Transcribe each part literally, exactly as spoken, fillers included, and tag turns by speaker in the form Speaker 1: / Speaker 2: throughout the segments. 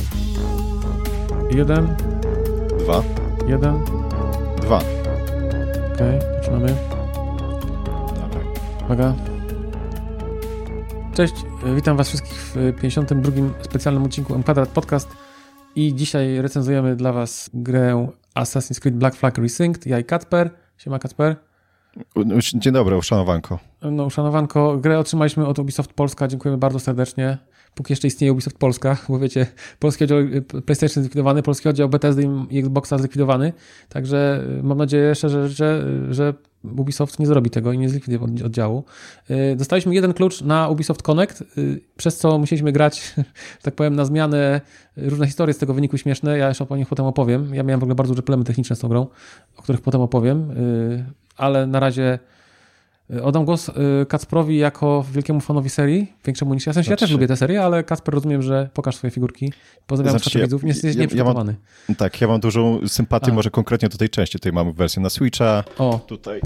Speaker 1: Jeden.
Speaker 2: Dwa.
Speaker 1: Jeden.
Speaker 2: Dwa.
Speaker 1: Okej, okay, zaczynamy.
Speaker 2: Dawaj.
Speaker 1: Uwaga. Cześć, witam was wszystkich w pięćdziesiątym drugim specjalnym odcinku M Kwadrat Podcast i dzisiaj recenzujemy dla was grę Assassin's Creed Black Flag Resynced. Ja i Kacper. Siema Kacper.
Speaker 2: Dzień dobry, uszanowanko.
Speaker 1: No uszanowanko. Grę otrzymaliśmy od Ubisoft Polska. Dziękujemy bardzo serdecznie. Póki jeszcze istnieje Ubisoft Polska, bo wiecie, polski oddział PlayStation zlikwidowany, polski oddział Bethesdy i Xboxa zlikwidowany. Także mam nadzieję szczerze, że, że Ubisoft nie zrobi tego i nie zlikwiduje oddziału. Dostaliśmy jeden klucz na Ubisoft Connect, przez co musieliśmy grać, tak powiem, na zmianę. Różne historie z tego wynikły śmieszne. Ja jeszcze o nich potem opowiem. Ja miałem w ogóle bardzo duże problemy techniczne z tą grą, o których potem opowiem. Ale na razie oddam głos Kacprowi jako wielkiemu fanowi serii, większemu niż ja. W sensie znaczy, ja też lubię tę serię, ale Kacper, rozumiem, że pokaż swoje figurki. Pozdrawiam znaczy, ja, widzów. Nie jesteś ja, nieprzygotowany.
Speaker 2: Ja mam, tak, ja mam dużą sympatię A. może konkretnie do tej części. Tutaj mamy wersję na Switcha.
Speaker 1: O.
Speaker 2: Tutaj.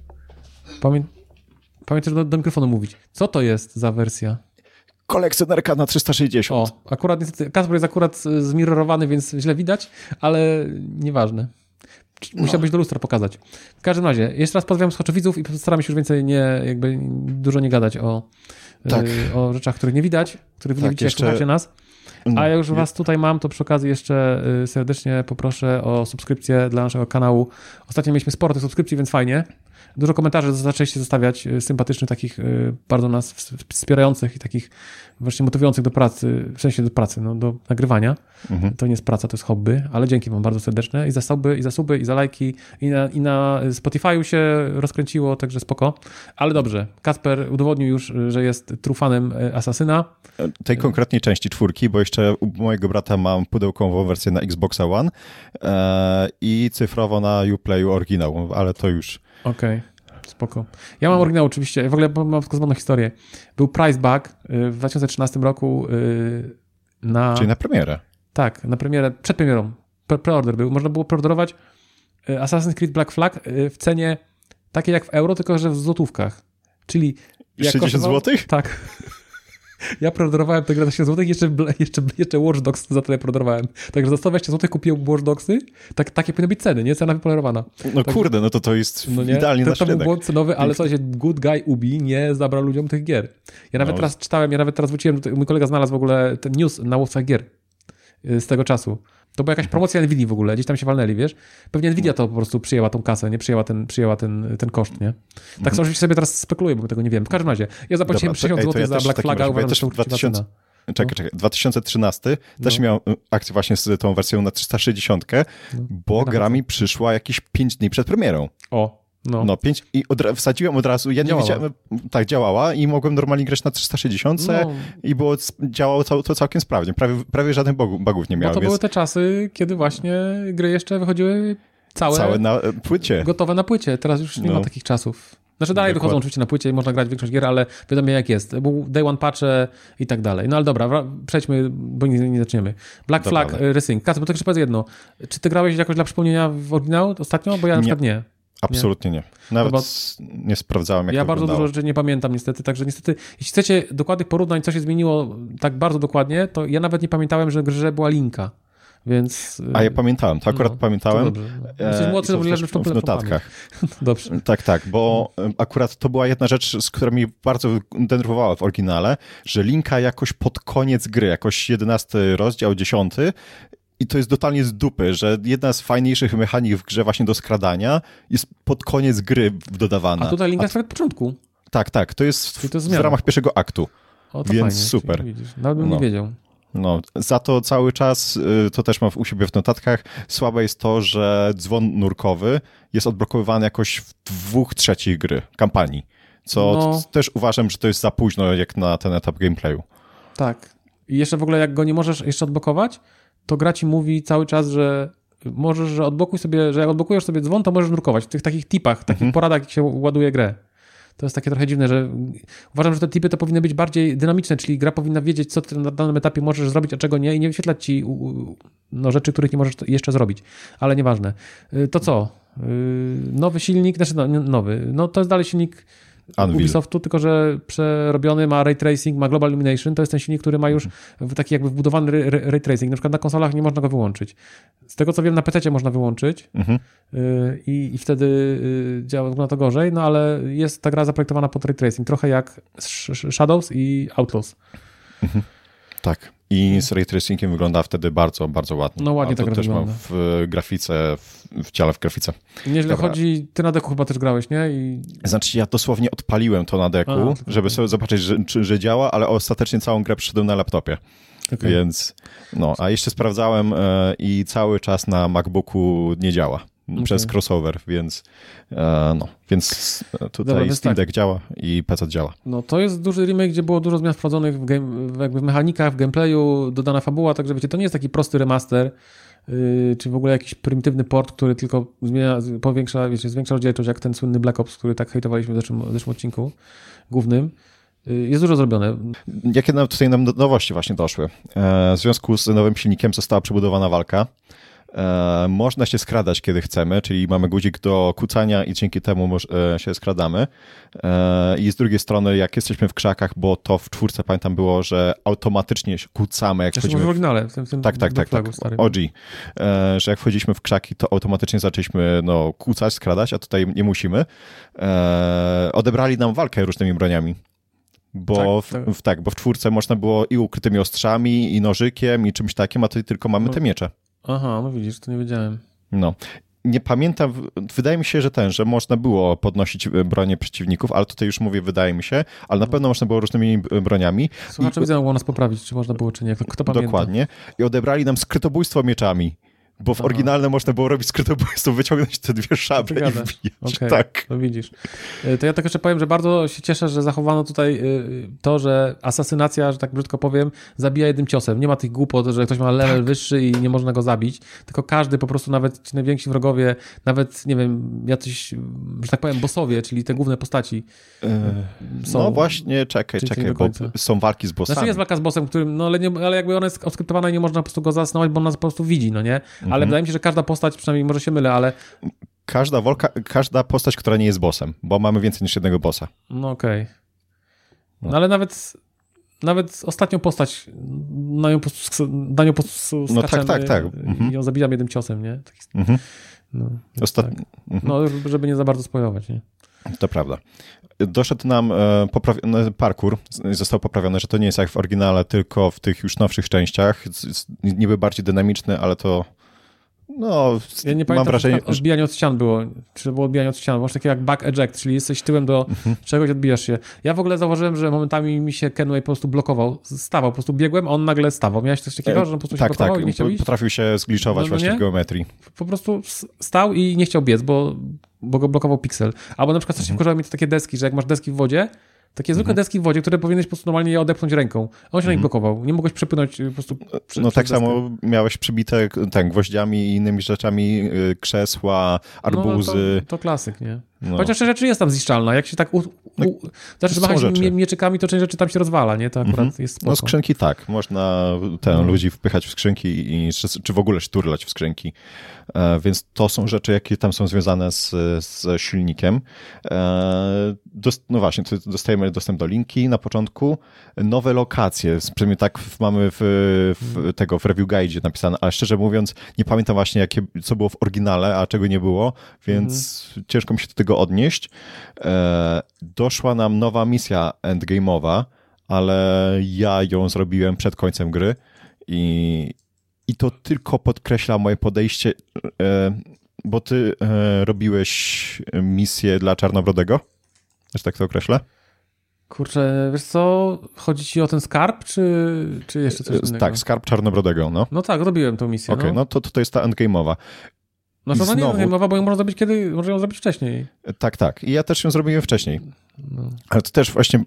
Speaker 1: Pamię... Pamiętaj, żeby do, do mikrofonu mówić. Co to jest za wersja?
Speaker 2: Kolekcjonerka na trzysta sześćdziesiąt.
Speaker 1: O, akurat niestety, Kacper jest akurat zmirrorowany, więc źle widać, ale nieważne. Musiałbyś no. do lustra pokazać. W każdym razie, jeszcze raz pozdrawiam słuchaczy-widzów i postaramy się już więcej nie, jakby dużo nie gadać o, tak. y, o rzeczach, których nie widać, których tak, nie widzicie, jeszcze... jak słuchacie nas. A ja już nie. was tutaj mam, to przy okazji jeszcze serdecznie poproszę o subskrypcję dla naszego kanału. Ostatnio mieliśmy sporo tych subskrypcji, więc fajnie. Dużo komentarzy zaczęliście zostawiać sympatycznych, takich bardzo nas wspierających i takich właśnie motywujących do pracy, w sensie do pracy, no, do nagrywania. Mhm. To nie jest praca, to jest hobby, ale dzięki wam bardzo serdeczne i za suby, i za suby, i za lajki, i na, i na Spotify'u się rozkręciło, także spoko. Ale dobrze, Kacper udowodnił już, że jest trufanem Asasyna.
Speaker 2: Tej konkretnej części czwórki, bo jeszcze u mojego brata mam pudełkową wersję na Xboxa One e, i cyfrowo na Uplayu oryginał, ale to już...
Speaker 1: Okej, okay, spoko. Ja mam oryginał oczywiście, w ogóle mam tylko zwaną historię. Był price bug w dwa tysiące trzynastym roku na...
Speaker 2: Czyli na premierę.
Speaker 1: Tak, na premierę, przed premierą. Preorder był. Można było preorderować Assassin's Creed Black Flag w cenie takiej jak w euro, tylko że w złotówkach. Czyli...
Speaker 2: sześćdziesiąt złotych?
Speaker 1: Tak. Ja preorderowałem tę grę za sześćdziesiąt złotych, jeszcze, jeszcze, jeszcze Watch Dogs za tyle preorderowałem. Także za sto dwadzieścia złotych kupiłem Watch Dogsy. Tak, takie powinny być ceny, nie? Cena wypolerowana.
Speaker 2: No
Speaker 1: tak,
Speaker 2: kurde, no to to jest no nie, idealnie
Speaker 1: to,
Speaker 2: na
Speaker 1: to był błąd cenowy, ale co się good guy Ubi nie zabrał ludziom tych gier. Ja nawet no. teraz czytałem, ja nawet teraz wróciłem, mój kolega znalazł w ogóle ten news na łowcach gier z tego czasu. To była jakaś promocja Nvidia w ogóle, gdzieś tam się walnęli, wiesz? Pewnie Nvidia to po prostu przyjęła tą kasę, nie? Przyjęła ten, przyjęła ten, ten koszt, nie? Tak mm. oczywiście sobie teraz spekuluję, bo my tego nie wiem. W każdym razie, ja zapłaciłem sześćdziesiąt złotych ja za Black Flaga, uważam,
Speaker 2: ja
Speaker 1: że to
Speaker 2: dwa tysiące... Czekaj, czekaj. dwa tysiące trzynasty no. też miał akcję właśnie z tą wersją na trzysta sześćdziesiąt, no. bo gra mi przyszła jakieś pięć dni przed premierą.
Speaker 1: O, no.
Speaker 2: No, pięć i od, wsadziłem od razu, ja nie
Speaker 1: działała.
Speaker 2: wiedziałem, tak, działała i mogłem normalnie grać na trzysta sześćdziesiąt no. i było, działało to, to całkiem sprawnie. Prawie, prawie żadnych bugów, bugów nie miałem.
Speaker 1: Bo to
Speaker 2: więc...
Speaker 1: były te czasy, kiedy właśnie gry jeszcze wychodziły całe,
Speaker 2: całe na płycie.
Speaker 1: Gotowe na płycie. Teraz już nie no. ma takich czasów. Znaczy dalej wychodzą oczywiście na płycie i można grać w większość gier, ale wiadomo jak jest. Był day one patche i tak dalej. No ale dobra, przejdźmy, bo nie, nie zaczniemy. Black dobra, Flag ale... Resynced. Kacper, bo tak jeszcze powiedz jedno. Czy ty grałeś jakoś dla przypomnienia w oryginał ostatnio? Bo ja na przykład nie.
Speaker 2: Absolutnie nie. nie. Nawet Chyba... nie sprawdzałem, jak
Speaker 1: Ja
Speaker 2: to
Speaker 1: bardzo
Speaker 2: wyglądało.
Speaker 1: dużo rzeczy nie pamiętam niestety, także niestety, jeśli chcecie dokładnych porównań, co się zmieniło tak bardzo dokładnie, to ja nawet nie pamiętałem, że w grze była linka. Więc...
Speaker 2: A ja pamiętałem, to akurat
Speaker 1: no,
Speaker 2: pamiętałem.
Speaker 1: To dobrze. Jesteś młodszy, to leży w,
Speaker 2: w notatkach.
Speaker 1: Dobrze.
Speaker 2: Tak, tak, bo akurat to była jedna rzecz, z która mi bardzo denerwowała w oryginale, że linka jakoś pod koniec gry, jakoś jedenasty rozdział, dziesiąty, i to jest totalnie z dupy, że jedna z fajniejszych mechanik w grze właśnie do skradania jest pod koniec gry dodawana.
Speaker 1: A tutaj linka jest od początku.
Speaker 2: Tak, tak, to jest w,
Speaker 1: to jest
Speaker 2: w ramach pierwszego aktu,
Speaker 1: o, to
Speaker 2: więc
Speaker 1: fajnie,
Speaker 2: super.
Speaker 1: Widzisz. Nawet bym
Speaker 2: no.
Speaker 1: nie wiedział.
Speaker 2: No, za to cały czas, to też mam u siebie w notatkach, słabe jest to, że dzwon nurkowy jest odblokowywany jakoś w dwóch trzecich gry, kampanii, co no. też uważam, że to jest za późno jak na ten etap gameplayu.
Speaker 1: Tak. I jeszcze w ogóle jak go nie możesz jeszcze odblokować, to gra ci mówi cały czas, że możesz, że odblokuj sobie, że jak odblokujesz sobie dzwon, to możesz nurkować w tych takich tipach, takich mhm. poradach, jak się ładuje grę. To jest takie trochę dziwne, że uważam, że te tipy to powinny być bardziej dynamiczne, czyli gra powinna wiedzieć, co ty na danym etapie możesz zrobić, a czego nie i nie wyświetlać ci no, rzeczy, których nie możesz jeszcze zrobić. Ale nieważne. To co? Nowy silnik, znaczy no, nowy, no to jest dalej silnik
Speaker 2: Unreal.
Speaker 1: Ubisoftu, tylko że przerobiony, ma ray tracing, ma global illumination, to jest ten silnik, który ma już w taki jakby wbudowany ray, ray tracing. Na przykład na konsolach nie można go wyłączyć. Z tego co wiem, na pececie można wyłączyć mhm. y, i, i wtedy y, działa, wygląda to gorzej, no ale jest ta gra zaprojektowana pod ray tracing, trochę jak Shadows i Outlaws.
Speaker 2: Mhm. Tak. I z ray tracingiem wygląda wtedy bardzo, bardzo ładnie.
Speaker 1: No ładnie
Speaker 2: to
Speaker 1: tak
Speaker 2: też
Speaker 1: wygląda.
Speaker 2: mam w grafice, w, w dziale w grafice.
Speaker 1: Nieźle Dobra. chodzi, ty na deku chyba też grałeś, nie? I...
Speaker 2: Znaczy ja dosłownie odpaliłem to na deku, A, żeby sobie zobaczyć, że, czy, że działa, ale ostatecznie całą grę przyszedłem na laptopie. Okay. Więc no, a jeszcze sprawdzałem e, i cały czas na MacBooku nie działa. Okay. Przez crossover, więc e, no, więc tutaj Dobra, Steam Deck tak. działa i P C działa.
Speaker 1: No to jest duży remake, gdzie było dużo zmian wprowadzonych w, game, w, jakby w mechanikach, w gameplayu, dodana fabuła, także wiecie, to nie jest taki prosty remaster, yy, czy w ogóle jakiś prymitywny port, który tylko zmienia, powiększa, wiecie, zwiększa rozdzielczość, jak ten słynny Black Ops, który tak hejtowaliśmy w zeszłym, w zeszłym odcinku głównym. Jest dużo zrobione.
Speaker 2: Jakie tutaj nam nowości właśnie doszły? W związku z nowym silnikiem została przebudowana walka. E, można się skradać, kiedy chcemy, czyli mamy guzik do kucania i dzięki temu moż, e, się skradamy. E, I z drugiej strony, jak jesteśmy w krzakach, bo to w czwórce, pamiętam, było, że automatycznie się kucamy, jak wchodzimy...
Speaker 1: w oryginale. W tym, w tym
Speaker 2: tak, tak, tak, tak. O G. E, że jak wchodziliśmy w krzaki, to automatycznie zaczęliśmy no, kucać, skradać, a tutaj nie musimy. E, odebrali nam walkę różnymi broniami. Bo tak, tak. W, tak, bo w czwórce można było i ukrytymi ostrzami, i nożykiem, i czymś takim, a tutaj tylko mamy no. te miecze.
Speaker 1: Aha, no widzisz, to nie wiedziałem.
Speaker 2: No. Nie pamiętam, wydaje mi się, że ten, że można było podnosić bronię przeciwników, ale tutaj już mówię, wydaje mi się, ale na pewno można było różnymi broniami.
Speaker 1: Słuchacze widzę, mogło nas poprawić, czy można było, czy nie. Kto pamięta?
Speaker 2: Dokładnie. I odebrali nam skrytobójstwo mieczami. Bo w Aha. oryginalne można było robić skrytobójstwo, wyciągnąć te dwie szable i wbijać.
Speaker 1: Okay,
Speaker 2: tak.
Speaker 1: To widzisz. To ja tak jeszcze powiem, że bardzo się cieszę, że zachowano tutaj to, że asasynacja, że tak brzydko powiem, zabija jednym ciosem. Nie ma tych głupot, że ktoś ma level tak. wyższy i nie można go zabić, tylko każdy po prostu, nawet ci najwięksi wrogowie, nawet, nie wiem, jacyś, że tak powiem, bossowie, czyli te główne postaci yy, są.
Speaker 2: No właśnie, czekaj, czekaj, bo są walki z bossami.
Speaker 1: Znaczy jest walka z bossem, którym, no ale, nie, ale jakby ona jest oskryptowana i nie można po prostu go zasnować, bo on nas po prostu widzi, no nie? Ale mhm. wydaje mi się, że każda postać, przynajmniej może się mylę, ale...
Speaker 2: Każda wolka, każda postać, która nie jest bossem, bo mamy więcej niż jednego bossa.
Speaker 1: No okej. Okay. No, no ale nawet, nawet ostatnią postać, na nią po prostu, na nią po prostu skaczemy,
Speaker 2: no tak, tak, tak.
Speaker 1: Mhm. i ją zabijam jednym ciosem, nie? Tak,
Speaker 2: mhm.
Speaker 1: no,
Speaker 2: Ostat...
Speaker 1: tak.
Speaker 2: mhm.
Speaker 1: no, żeby nie za bardzo spoilować, nie?
Speaker 2: To prawda. Doszedł nam e, poprawi- parkour, został poprawiony, że to nie jest jak w oryginale, tylko w tych już nowszych częściach. Niby bardziej dynamiczny, ale to no,
Speaker 1: ja nie
Speaker 2: mam
Speaker 1: pamiętam,
Speaker 2: wrażenie,
Speaker 1: że odbijanie od ścian było, czy było odbijanie od ścian, masz takie jak back eject, czyli jesteś tyłem do mhm. czegoś, odbijasz się. Ja w ogóle zauważyłem, że momentami mi się Kenway po prostu blokował, stawał, po prostu biegłem, a on nagle stawał. Miałeś coś takiego, że on po prostu
Speaker 2: tak,
Speaker 1: się blokował
Speaker 2: tak.
Speaker 1: i nie chciał iść?
Speaker 2: Potrafił się zgliczować no, no właśnie w geometrii.
Speaker 1: Po prostu stał i nie chciał biec, bo, bo go blokował piksel. Albo na przykład coś mhm. wkurzało mi to takie deski, że jak masz deski w wodzie, takie zwykłe mm-hmm. deski w wodzie, które powinieneś po prostu normalnie je odepchnąć ręką. On się mm-hmm. na nich blokował. Nie mogłeś przepłynąć po prostu przy,
Speaker 2: No tak
Speaker 1: deskę.
Speaker 2: samo miałeś przybite ten, gwoździami i innymi rzeczami, krzesła, arbuzy.
Speaker 1: No, to, to klasyk, nie? No. Chociaż część rzeczy jest tam zniszczalna. Jak się tak u, u, zaczniesz machać mie, mieczykami, to część rzeczy tam się rozwala, nie? To akurat mm-hmm. jest spoko.
Speaker 2: No skrzynki tak. Można ten, no. ludzi wpychać w skrzynki i czy, czy w ogóle szturlać w skrzynki. E, więc to są rzeczy, jakie tam są związane z, z silnikiem. E, dost, no właśnie, dostajemy dostęp do linki na początku. Nowe lokacje. Przynajmniej tak mamy w, w tego w review guide napisane, ale szczerze mówiąc nie pamiętam właśnie, jakie, co było w oryginale, a czego nie było, więc mm. ciężko mi się do tego odnieść. E, doszła nam nowa misja endgame'owa, ale ja ją zrobiłem przed końcem gry i, i to tylko podkreśla moje podejście, e, bo ty e, robiłeś misję dla Czarnobrodego? Że tak to określę?
Speaker 1: Kurczę, wiesz co, chodzi ci o ten skarb, czy, czy jeszcze coś innego?
Speaker 2: Tak, skarb Czarnobrodego, no.
Speaker 1: No tak, robiłem tą misję.
Speaker 2: Okej, okay, no. no to, to jest ta endgame'owa.
Speaker 1: No to znowu... nie mowa, bo ją można zrobić kiedy, można ją zrobić wcześniej.
Speaker 2: Tak, tak. I ja też ją zrobiłem wcześniej. No. Ale to też właśnie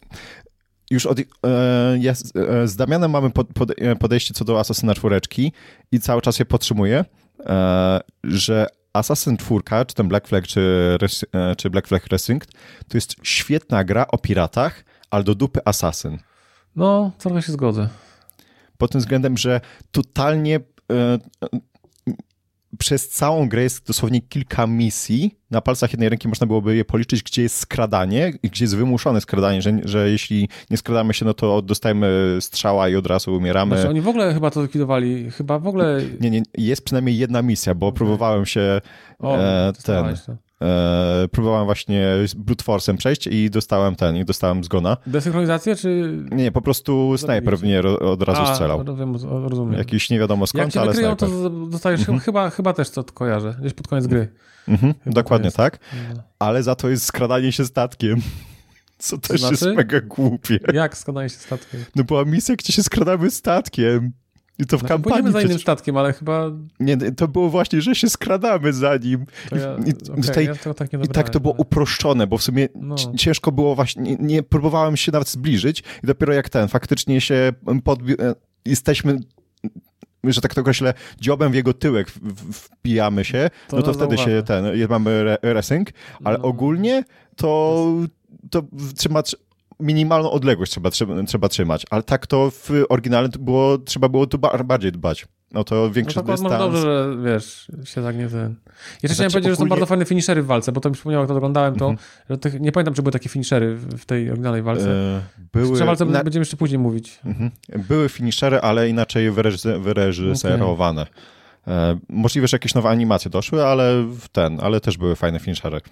Speaker 2: już od, e, ja z, e, z Damianem mamy pod, pod, podejście co do Assassina czwóreczki i cały czas je podtrzymuję, e, że Assassin czwórka, czy ten Black Flag, czy, e, czy Black Flag Resynced, to jest świetna gra o piratach, ale do dupy Assassin.
Speaker 1: No, trochę się zgodzę.
Speaker 2: Pod tym względem, że totalnie... E, przez całą grę jest dosłownie kilka misji. Na palcach jednej ręki można byłoby je policzyć, gdzie jest skradanie i gdzie jest wymuszone skradanie, że, że jeśli nie skradamy się, no to dostajemy strzała i od razu umieramy.
Speaker 1: Znaczy oni w ogóle chyba to likwidowali, chyba w ogóle...
Speaker 2: Nie, nie, jest przynajmniej jedna misja, bo okay. próbowałem się
Speaker 1: o,
Speaker 2: e, ten... E, próbowałem właśnie brute force'em przejść i dostałem ten, i dostałem zgona.
Speaker 1: Desynchronizację, czy...
Speaker 2: Nie, nie, po prostu snajper w mnie od razu
Speaker 1: A,
Speaker 2: strzelał.
Speaker 1: Rozumiem, rozumiem.
Speaker 2: Jakiś nie wiadomo skąd,
Speaker 1: Jak cię
Speaker 2: ale
Speaker 1: wykryją,
Speaker 2: snajper.
Speaker 1: to dostajesz, mhm. chyba, chyba też to kojarzę, gdzieś pod koniec gry.
Speaker 2: Mhm, dokładnie tak, ale za to jest skradanie się statkiem. Co też znaczy? Jest mega głupie.
Speaker 1: Jak skradanie się statkiem?
Speaker 2: No była misja, gdzie się skradamy statkiem. I to w
Speaker 1: no,
Speaker 2: kampanii.
Speaker 1: Pójdziemy za innym
Speaker 2: przecież...
Speaker 1: statkiem, ale chyba...
Speaker 2: Nie, to było właśnie, że się skradamy za nim.
Speaker 1: To ja,
Speaker 2: I,
Speaker 1: okay,
Speaker 2: tutaj,
Speaker 1: ja to tak nie
Speaker 2: I tak to było ale... uproszczone, bo w sumie no. ciężko było właśnie, nie, nie próbowałem się nawet zbliżyć i dopiero jak ten, faktycznie się podbi... jesteśmy, że tak to określę, dziobem w jego tyłek wpijamy się, to no to wtedy zauważę. się ten, mamy resync, ale no. ogólnie to, to trzeba... minimalną odległość trzeba, trzeba, trzeba trzymać, ale tak to w oryginale to było, trzeba było tu ba- bardziej dbać. No to większy
Speaker 1: no to
Speaker 2: dystans.
Speaker 1: No dobrze, że wiesz, się tak nie ten... Jeszcze chciałem powiedzieć, ogólnie... że są bardzo fajne finishery w walce, bo to mi przypomniało, jak to oglądałem, to, mm-hmm. że tych, nie pamiętam, czy były takie finishery w tej oryginalnej walce. E, były... W walce na... będziemy jeszcze później mówić. Mm-hmm.
Speaker 2: Były finishery, ale inaczej wyreży... wyreżyserowane. Okay. E, możliwe, że jakieś nowe animacje doszły, ale ten, ale też były fajne finishery.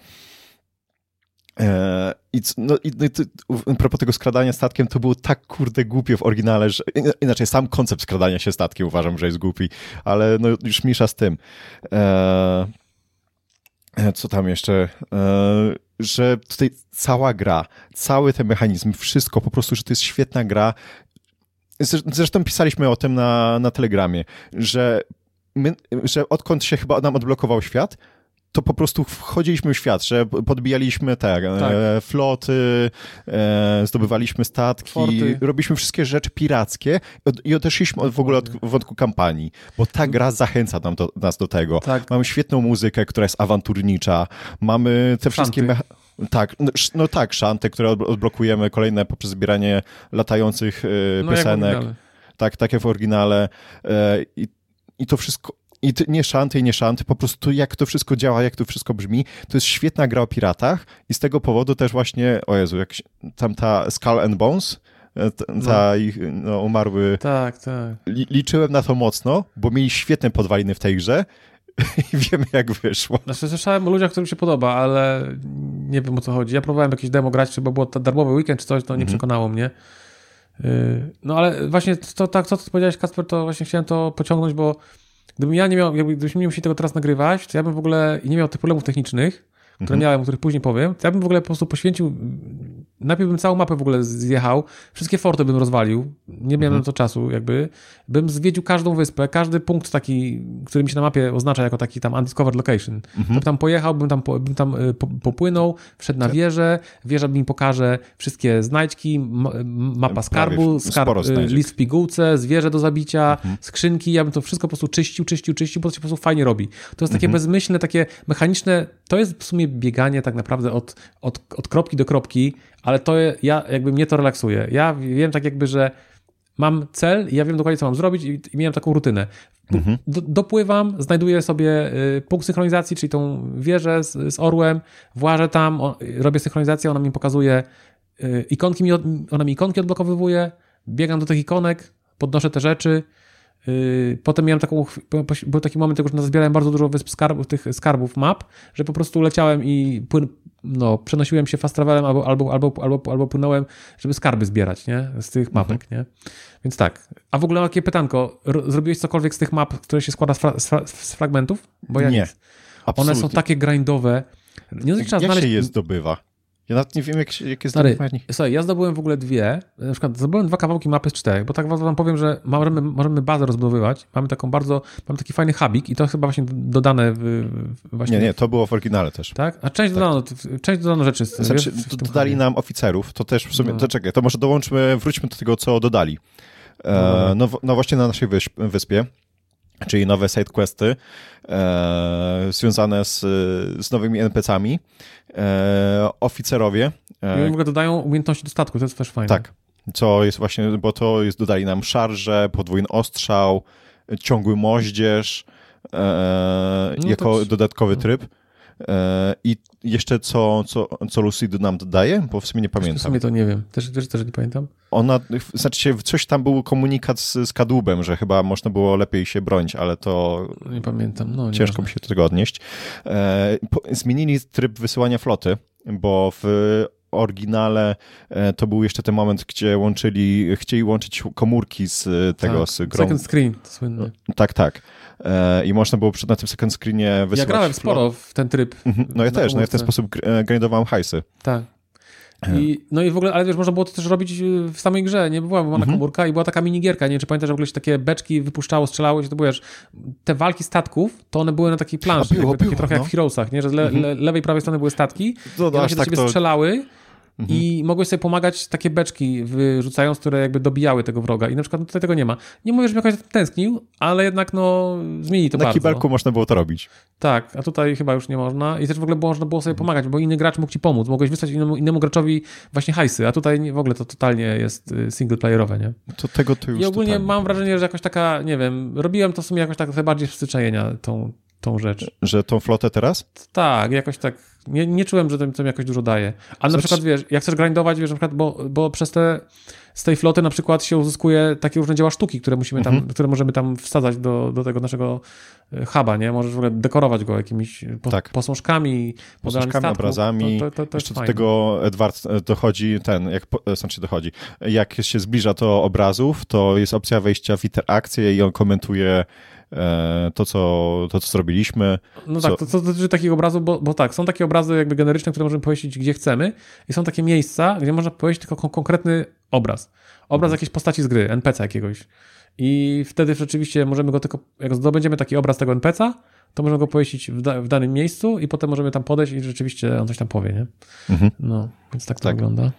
Speaker 2: Eee, I, no, i, no, i to, a propos tego skradania statkiem, to było tak kurde głupie w oryginale, że inaczej sam koncept skradania się statkiem uważam, że jest głupi, ale no już mniejsza z tym. Eee, co tam jeszcze? Eee, że tutaj cała gra, cały ten mechanizm, wszystko po prostu, że to jest świetna gra. Zresztą pisaliśmy o tym na, na Telegramie, że, my, że odkąd się chyba nam odblokował świat, to po prostu wchodziliśmy w świat, że podbijaliśmy te tak. e, floty, e, zdobywaliśmy statki, Forty. robiliśmy wszystkie rzeczy pirackie i odeszliśmy w ogóle od wątku kampanii, bo ta gra zachęca nam do, nas do tego. Tak. Mamy świetną muzykę, która jest awanturnicza, mamy te wszystkie... Mecha- tak, no, no tak, szanty, które odblokujemy kolejne poprzez zbieranie latających e, no piosenek. Tak, takie w oryginale. E, i, I to wszystko... I to nie szanty, i nie szanty, po prostu jak to wszystko działa, jak to wszystko brzmi, to jest świetna gra o piratach i z tego powodu też właśnie, o Jezu, jak tam ta Skull and Bones, ta, ta no. ich no, umarły...
Speaker 1: Tak, tak.
Speaker 2: Li, liczyłem na to mocno, bo mieli świetne podwaliny w tej grze i wiemy, jak wyszło.
Speaker 1: Znaczy, słyszałem o ludziach, którym się podoba, ale nie wiem, o co chodzi. Ja próbowałem jakieś demo grać, czy bo było to darmowy weekend, czy coś, to nie mm-hmm. przekonało mnie. No ale właśnie to, tak, to, co powiedziałeś, Kacper, to właśnie chciałem to pociągnąć, bo Gdybym ja nie miał, jakby, gdybyśmy nie musieli tego teraz nagrywać, to ja bym w ogóle nie miał tych problemów technicznych, które mhm. miałem, o których później powiem, to ja bym w ogóle po prostu poświęcił, najpierw bym całą mapę w ogóle zjechał, wszystkie forty bym rozwalił, nie miałem mhm. na to czasu jakby, bym zwiedził każdą wyspę, każdy punkt taki, który mi się na mapie oznacza jako taki tam undiscovered location, mhm. to bym tam pojechał, bym tam, bym tam po, popłynął, wszedł na wieżę, wieża mi pokaże wszystkie znajdźki, mapa skarbu, skarb, list w pigułce, zwierzę do zabicia, mhm. skrzynki, ja bym to wszystko po prostu czyścił, czyścił, czyścił, bo to się po prostu fajnie robi. To jest takie mhm. bezmyślne, takie mechaniczne, to jest w sumie bieganie tak naprawdę od, od, od kropki do kropki, ale to ja jakby mnie to relaksuje. Ja wiem tak jakby, że mam cel i ja wiem dokładnie, co mam zrobić i, i miałem taką rutynę. Mhm. Do, dopływam, znajduję sobie y, punkt synchronizacji, czyli tą wieżę z, z orłem, włażę tam, o, robię synchronizację, ona mi pokazuje y, ikonki, mi od, ona mi ikonki odblokowywuje, biegam do tych ikonek, podnoszę te rzeczy. Yy, potem miałem taką, był taki moment, że nazbierałem bardzo dużo wysp skarbów, tych skarbów map, że po prostu leciałem i płyn, no, przenosiłem się fast travelem albo, albo, albo, albo, albo płynąłem, żeby skarby zbierać, nie? Z tych mapek, mhm. nie? Więc tak. A w ogóle takie pytanko, zrobiłeś cokolwiek z tych map, które się składa z, fra- z, fra- z fragmentów? Bo ja
Speaker 2: nie.
Speaker 1: Nic. One są takie grindowe. Nie
Speaker 2: jak trzeba znaleźć... się je zdobywa? Ja nawet nie wiem, jak, jak jest
Speaker 1: Stary, słuchaj, ja zdobyłem w ogóle dwie, na przykład zdobyłem dwa kawałki mapy z czterech, bo tak wam powiem, że możemy, możemy bazę rozbudowywać, mamy taką bardzo, mamy taki fajny hubik i to chyba właśnie dodane w, właśnie...
Speaker 2: Nie, nie, to było w oryginale też.
Speaker 1: Tak? A część tak. dodano, część dodano rzeczy. Z,
Speaker 2: znaczy, wiesz, dodali nam oficerów, to też w sumie, no. to czekaj, to może dołączmy, wróćmy do tego, co dodali. E, no, no właśnie na naszej wysp, wyspie, czyli nowe side questy e, związane z, z nowymi en pe ce ami, e, oficerowie.
Speaker 1: E, I w ogóle dodają umiejętności do statku, to jest też fajne.
Speaker 2: Tak, co jest właśnie, bo to jest, dodali nam szarże, podwójny ostrzał, ciągły moździerz, e,
Speaker 1: no
Speaker 2: jako
Speaker 1: to...
Speaker 2: dodatkowy tryb. E, I jeszcze co, co, co Lucid nam dodaje, bo w sumie nie pamiętam.
Speaker 1: W sumie to nie wiem, też, też, też nie pamiętam.
Speaker 2: Ona, znaczy się, coś tam był komunikat z, z kadłubem, że chyba można było lepiej się bronić, ale to
Speaker 1: nie pamiętam. No, nie
Speaker 2: ciężko mi się do tego odnieść. E, po, zmienili tryb wysyłania floty, bo w oryginale e, to był jeszcze ten moment, gdzie łączyli, chcieli łączyć komórki z tego,
Speaker 1: tak,
Speaker 2: z grą.
Speaker 1: second screen, to słynny.
Speaker 2: Tak, tak. E, I można było na tym second screenie wysyłać.
Speaker 1: Ja grałem
Speaker 2: flot.
Speaker 1: sporo w ten tryb.
Speaker 2: Mhm. No ja też, no ja w ten sposób grindowałem hajsy.
Speaker 1: Tak. I, no i w ogóle, ale wiesz, można było to też robić w samej grze, nie? Była łamana
Speaker 2: mhm.
Speaker 1: komórka i była taka minigierka, nie wiem, czy pamiętasz, że w ogóle się takie beczki wypuszczało, strzelało się, to wiesz, te walki statków, to one były na takiej planszy,
Speaker 2: było,
Speaker 1: jakby,
Speaker 2: było,
Speaker 1: takie trochę
Speaker 2: no.
Speaker 1: jak w Heroesach, nie? Że z le, le, lewej i prawej strony były statki
Speaker 2: no,
Speaker 1: i one się do
Speaker 2: tak
Speaker 1: siebie
Speaker 2: to...
Speaker 1: strzelały mhm. i mogłeś sobie pomagać takie beczki wyrzucając, które jakby dobijały tego wroga i na przykład no, tutaj tego nie ma. Nie mówię, żebym jakoś tęsknił, ale jednak no zmieni to
Speaker 2: na
Speaker 1: bardzo.
Speaker 2: Na kibelku można było to robić.
Speaker 1: Tak, a tutaj chyba już nie można i też w ogóle można było sobie pomagać, bo inny gracz mógł ci pomóc, mogłeś wysłać innemu, innemu graczowi właśnie hajsy, a tutaj nie, w ogóle to totalnie jest singleplayerowe, nie?
Speaker 2: To tego to już
Speaker 1: I ogólnie
Speaker 2: totalnie.
Speaker 1: mam wrażenie, że jakoś taka, nie wiem, robiłem to w sumie jakoś tak trochę bardziej z przyzwyczajenia, tą, tą rzecz.
Speaker 2: Że tą flotę teraz?
Speaker 1: Tak, jakoś tak, nie, nie czułem, że to, to mi jakoś dużo daje. Ale na przykład, wiesz, jak chcesz grindować, wiesz, na przykład, bo, bo przez te, z tej floty na przykład się uzyskuje takie różne dzieła sztuki, które musimy tam, mhm. które możemy tam wsadzać do, do tego naszego huba, nie? Możesz w ogóle dekorować go jakimiś po, tak. posążkami,
Speaker 2: posążkami, obrazami.
Speaker 1: To, to, to, to
Speaker 2: Jeszcze do
Speaker 1: fajne.
Speaker 2: tego Edward dochodzi ten, jak, znaczy dochodzi, jak się zbliża do obrazów, to jest opcja wejścia w interakcję i on komentuje to, co, to, co zrobiliśmy.
Speaker 1: No
Speaker 2: co...
Speaker 1: tak, to, to dotyczy takich obrazów, bo, bo tak, są takie obrazy jakby generyczne, które możemy pojeździć gdzie chcemy i są takie miejsca, gdzie można pojeździć tylko kon- konkretny obraz. Obraz mhm. jakiejś postaci z gry, en pe ce jakiegoś. I wtedy rzeczywiście możemy go tylko, jak zdobędziemy taki obraz tego en pe ce a, to możemy go pojeździć w, da, w danym miejscu i potem możemy tam podejść i rzeczywiście on coś tam powie, nie? Mhm. No, więc tak to tak. wygląda.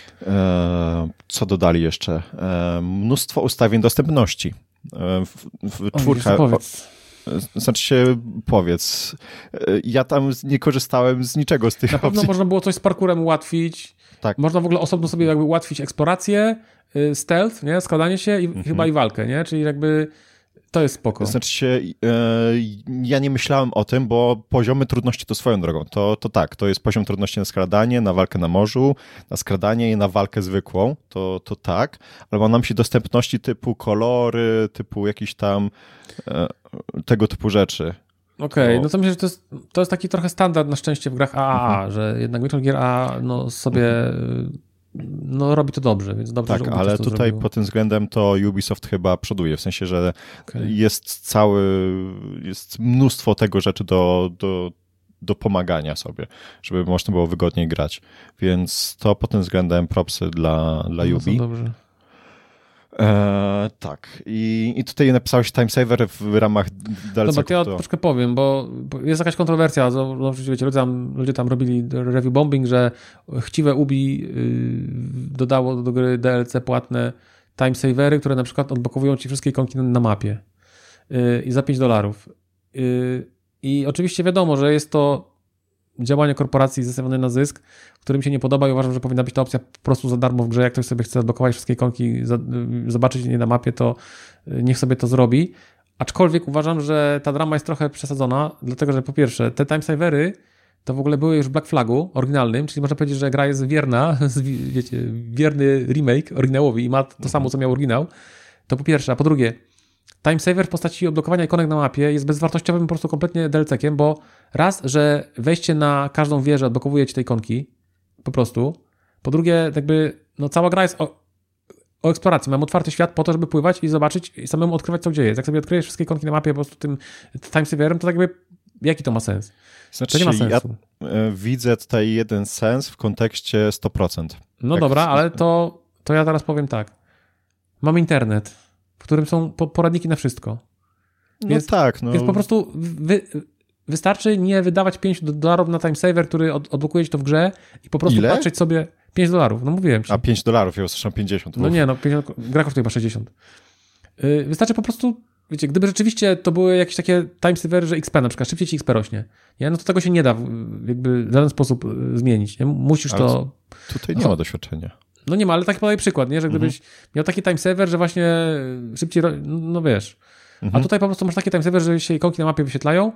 Speaker 2: E, co dodali jeszcze? E, mnóstwo ustawień dostępności. W, w czwórka,
Speaker 1: o,
Speaker 2: znaczy się powiedz, ja tam nie korzystałem z niczego z tych
Speaker 1: Na pewno
Speaker 2: opcji.
Speaker 1: można było coś z parkurem ułatwić, tak. Można w ogóle osobno sobie jakby ułatwić eksplorację, stealth, nie? Składanie się i mhm. chyba i walkę, nie? Czyli jakby to jest spoko.
Speaker 2: Znaczy się, ja nie myślałem o tym, bo poziomy trudności to swoją drogą. To, to tak, to jest poziom trudności na skradanie, na walkę na morzu, na skradanie i na walkę zwykłą. To, to tak, ale ma nam się dostępności typu kolory, typu jakieś tam tego typu rzeczy.
Speaker 1: Okej, okay, no to myślę, że to jest, to jest taki trochę standard na szczęście w grach triple A, mhm. że jednak większość gier A no sobie... Mhm. No robi to dobrze, więc dobrze,
Speaker 2: tak,
Speaker 1: że
Speaker 2: ale
Speaker 1: to
Speaker 2: tutaj
Speaker 1: zrobił.
Speaker 2: pod tym względem to Ubisoft chyba przoduje, w sensie, że okay. jest cały, jest mnóstwo tego rzeczy do, do, do pomagania sobie, żeby można było wygodniej grać, więc to pod tym względem propsy dla, dla
Speaker 1: no,
Speaker 2: Ubi.
Speaker 1: Dobrze.
Speaker 2: E, tak. I, I tutaj napisałeś timesaver w ramach D L C.
Speaker 1: Dobra, to ja to... troszkę powiem, bo jest jakaś kontrowersja. No, wiecie, ludzie, tam, ludzie tam robili review bombing, że chciwe Ubi yy, dodało do gry D L C płatne timesavery, które na przykład odblokowują ci wszystkie ikonki na, na mapie yy, i za pięć dolarów. Yy, I oczywiście wiadomo, że jest to działanie korporacji zestawione na zysk, który mi się nie podoba i uważam, że powinna być ta opcja po prostu za darmo w grze. Jak ktoś sobie chce odblokować wszystkie ikonki, zobaczyć je na mapie, to niech sobie to zrobi. Aczkolwiek uważam, że ta drama jest trochę przesadzona, dlatego że po pierwsze, te timesavery to w ogóle były już w Black Flagu oryginalnym, czyli można powiedzieć, że gra jest wierna, wiecie, wierny remake oryginałowi i ma to samo, co miał oryginał. To po pierwsze, a po drugie, timesaver w postaci odblokowania ikonek na mapie jest bezwartościowym po prostu kompletnie D L C-kiem, bo raz, że wejście na każdą wieżę odblokowuje ci te ikonki, po prostu. Po drugie, jakby, no cała gra jest o, o eksploracji. Mam otwarty świat po to, żeby pływać i zobaczyć i samemu odkrywać, co gdzie jest. Jak sobie odkryjesz wszystkie ikonki na mapie po prostu tym timesaverem, to tak jakby, jaki to ma sens?
Speaker 2: Znaczy,
Speaker 1: to nie ma sensu.
Speaker 2: Ja y, widzę tutaj jeden sens w kontekście sto procent.
Speaker 1: No
Speaker 2: tak
Speaker 1: dobra,
Speaker 2: w...
Speaker 1: ale to, to ja teraz powiem tak. Mam internet, w którym są poradniki na wszystko. Więc,
Speaker 2: no tak. No.
Speaker 1: Więc po prostu wy, wystarczy nie wydawać pięć dolarów na timesaver, który od, odblokuje ci to w grze i po prostu
Speaker 2: Ile?
Speaker 1: patrzeć sobie pięć dolarów, no mówiłem ci.
Speaker 2: A pięć dolarów, ja usłyszałem pięćdziesiąt.
Speaker 1: No nie, no pięćdziesiąt, gra kosztuje chyba sześćdziesiąt. Yy, wystarczy po prostu, wiecie, gdyby rzeczywiście to były jakieś takie timesavery, że X P na przykład, szybciej ci X P rośnie, nie? No to tego się nie da jakby w żaden sposób zmienić, nie? Musisz ale to...
Speaker 2: Tutaj nie
Speaker 1: no.
Speaker 2: ma doświadczenia.
Speaker 1: No nie ma, ale taki podaję przykład, nie? Że gdybyś mhm. miał taki timesaver, że właśnie szybciej, no wiesz, Mhm. A tutaj po prostu masz takie timesaver, że się ikonki na mapie wyświetlają,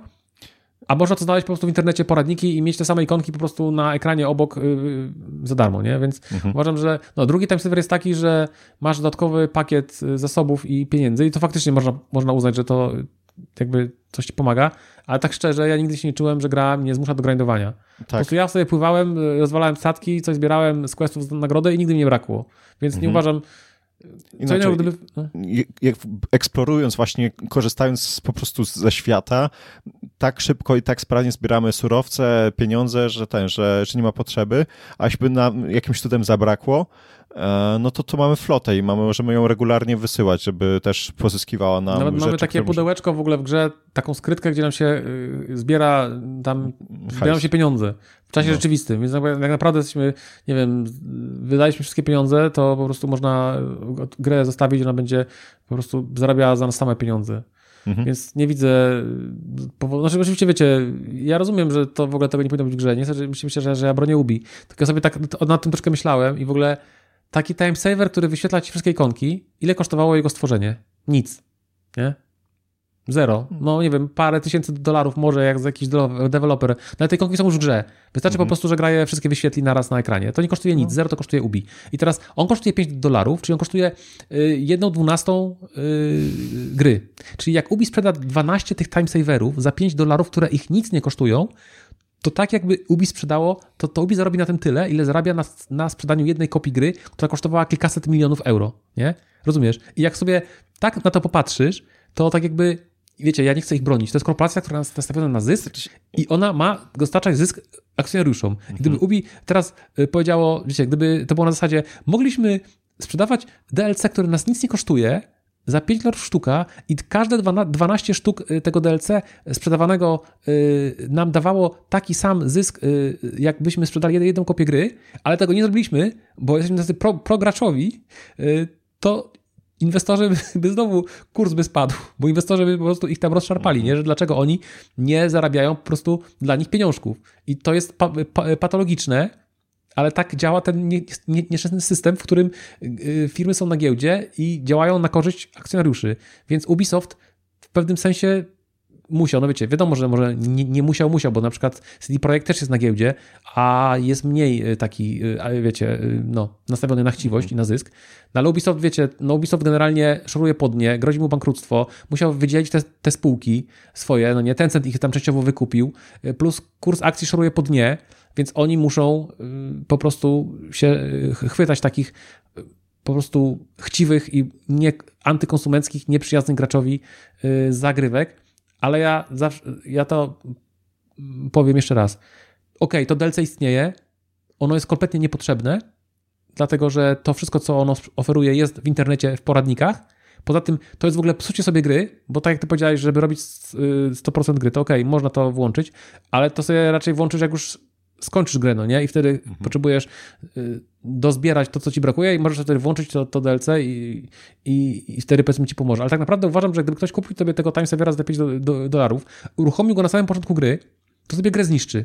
Speaker 1: a można to znaleźć po prostu w internecie poradniki i mieć te same ikonki po prostu na ekranie obok yy, za darmo, nie? Więc mhm. uważam, że no, drugi timesaver jest taki, że masz dodatkowy pakiet zasobów i pieniędzy i to faktycznie można, można uznać, że to jakby coś ci pomaga, ale tak szczerze, ja nigdy się nie czułem, że gra mnie zmusza do grindowania. Tak. Po prostu ja sobie pływałem, rozwalałem statki, coś zbierałem z questów z nagrody i nigdy mi nie brakło. Więc mhm. nie uważam...
Speaker 2: Inaczej, innego, gdyby... no? jak eksplorując właśnie, korzystając po prostu ze świata, tak szybko i tak sprawnie zbieramy surowce, pieniądze, że ten, że, że nie ma potrzeby, a jeśli nam jakimś cudem zabrakło, no to to mamy flotę i mamy, możemy ją regularnie wysyłać, żeby też pozyskiwała nam
Speaker 1: Nawet
Speaker 2: rzeczy,
Speaker 1: mamy takie pudełeczko w ogóle w grze, taką skrytkę, gdzie nam się zbiera, tam zbierają się pieniądze w czasie no. rzeczywistym, więc jak naprawdę jesteśmy, nie wiem, wydaliśmy wszystkie pieniądze, to po prostu można grę zostawić, ona będzie po prostu zarabiała za nas same pieniądze. Mhm. Więc nie widzę powodu. Znaczy, oczywiście wiecie, ja rozumiem, że to w ogóle tego nie powinno być w grze. Nie myślę, że, że ja bronię Ubi. Tylko sobie tak nad tym troszkę myślałem i w ogóle taki timesaver, który wyświetla ci wszystkie ikonki, ile kosztowało jego stworzenie? Nic. Nie? Zero. No nie wiem, parę tysięcy dolarów może jak z jakiś deweloper. No ale te ikonki są już w grze. Wystarczy mhm. po prostu, że gra je wszystkie wyświetli naraz na ekranie. To nie kosztuje nic. Zero to kosztuje Ubi. I teraz on kosztuje pięć dolarów, czyli on kosztuje y, jedną dwunastą y, gry. Czyli jak Ubi sprzeda dwanaście tych timesaverów za pięć dolarów, które ich nic nie kosztują, to tak jakby Ubi sprzedało, to, to Ubi zarobi na tym tyle, ile zarabia na, na sprzedaniu jednej kopii gry, która kosztowała kilkaset milionów euro. Nie? Rozumiesz? I jak sobie tak na to popatrzysz, to tak jakby wiecie, ja nie chcę ich bronić. To jest korporacja, która jest nastawiona na zysk i ona ma dostarczać zysk akcjonariuszom. I gdyby Ubi teraz powiedziało, wiecie, gdyby to było na zasadzie, mogliśmy sprzedawać D L C, które nas nic nie kosztuje, za pięć dolarów sztuka i każde dwanaście sztuk tego D L C sprzedawanego nam dawało taki sam zysk, jakbyśmy sprzedali jedną kopię gry, ale tego nie zrobiliśmy, bo jesteśmy tacy pro, prograczowi, to inwestorzy by znowu kurs by spadł, bo inwestorzy by po prostu ich tam rozszarpali, nie? Że dlaczego oni nie zarabiają po prostu dla nich pieniążków. I to jest pa, pa, patologiczne, ale tak działa ten nie, nie, nieszczęsny system, w którym firmy są na giełdzie i działają na korzyść akcjonariuszy. Więc Ubisoft w pewnym sensie musiał, no wiecie, wiadomo, że może nie, nie musiał, musiał, bo na przykład C D Projekt też jest na giełdzie, a jest mniej taki, wiecie, no, nastawiony na chciwość i na zysk. No ale Ubisoft, wiecie, no Ubisoft generalnie szoruje pod nie, grozi mu bankructwo, musiał wydzielić te, te spółki swoje, no nie, Tencent ich tam częściowo wykupił, plus kurs akcji szoruje pod nie, więc oni muszą po prostu się chwytać takich po prostu chciwych i nie, antykonsumenckich, nieprzyjaznych graczowi zagrywek. Ale ja zawsze, ja to powiem jeszcze raz. Okej, okay, to D L C istnieje, ono jest kompletnie niepotrzebne, dlatego że to wszystko, co ono oferuje, jest w internecie, w poradnikach. Poza tym to jest w ogóle psucie sobie gry, bo tak jak ty powiedziałeś, żeby robić sto procent gry, to okej, okay, można to włączyć, ale to sobie raczej włączysz, jak już skończysz grę, no nie? I wtedy mhm. potrzebujesz y, dozbierać to, co ci brakuje i możesz wtedy włączyć to, to D L C i, i, i wtedy powiedzmy ci pomoże. Ale tak naprawdę uważam, że gdyby ktoś kupił sobie tego timesavera za pięć do, do, dolarów, uruchomił go na samym początku gry, to sobie grę zniszczy.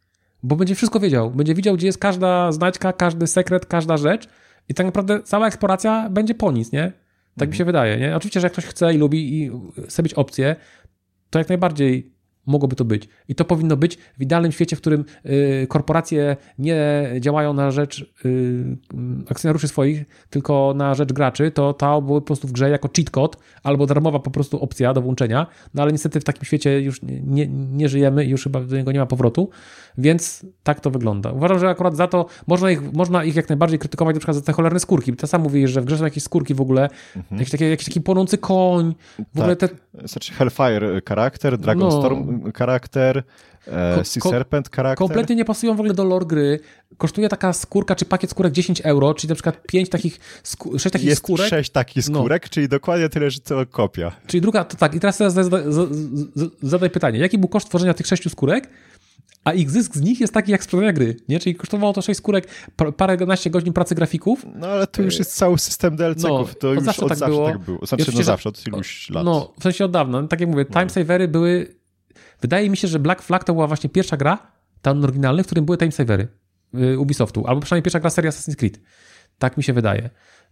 Speaker 1: Bo będzie wszystko wiedział. Będzie widział, gdzie jest każda znajdźka, każdy sekret, każda rzecz i tak naprawdę cała eksploracja będzie po nic, nie? Tak mhm. mi się wydaje, nie? Oczywiście, że jak ktoś chce i lubi i chce mieć opcję, to jak najbardziej mogłoby to być. I to powinno być w idealnym świecie, w którym y, korporacje nie działają na rzecz y, akcjonariuszy swoich, tylko na rzecz graczy, to to były po prostu w grze jako cheat code albo darmowa po prostu opcja do włączenia, no ale niestety w takim świecie już nie, nie, nie żyjemy i już chyba do niego nie ma powrotu, więc tak to wygląda. Uważam, że akurat za to można ich, można ich jak najbardziej krytykować na przykład za te cholerne skórki. Ty sam mówisz, że w grze są jakieś skórki w ogóle, mhm. jakiś, taki, jakiś taki płonący koń, w tak. ogóle te...
Speaker 2: Znaczy Hellfire charakter, Dragonstorm no. charakter, e, Sea ko- Serpent charakter.
Speaker 1: Kompletnie nie pasują w ogóle do lore gry. Kosztuje taka skórka, czy pakiet skórek dziesięć euro, czyli na przykład pięć takich, sku- sześć takich
Speaker 2: Jest
Speaker 1: skórek.
Speaker 2: Jest sześć takich skórek, no. czyli dokładnie tyle, że cała kopia.
Speaker 1: Czyli druga, to tak, i teraz zadaj, zadaj pytanie, jaki był koszt tworzenia tych sześciu skórek, a ich zysk z nich jest taki jak sprzedania gry, nie? Czyli kosztowało to sześć skórek, paręnaście godzin pracy grafików.
Speaker 2: No ale to już jest cały system D L C-ków, no, to już od zawsze, od tak, zawsze było. tak było. Znaczy, no zawsze, od iluś lat.
Speaker 1: No, w sensie od dawna. Tak jak mówię, timesavery były... Wydaje mi się, że Black Flag to była właśnie pierwsza gra, ten oryginalny, w którym były timesavery Ubisoftu, albo przynajmniej pierwsza gra serii Assassin's Creed. Tak mi się wydaje.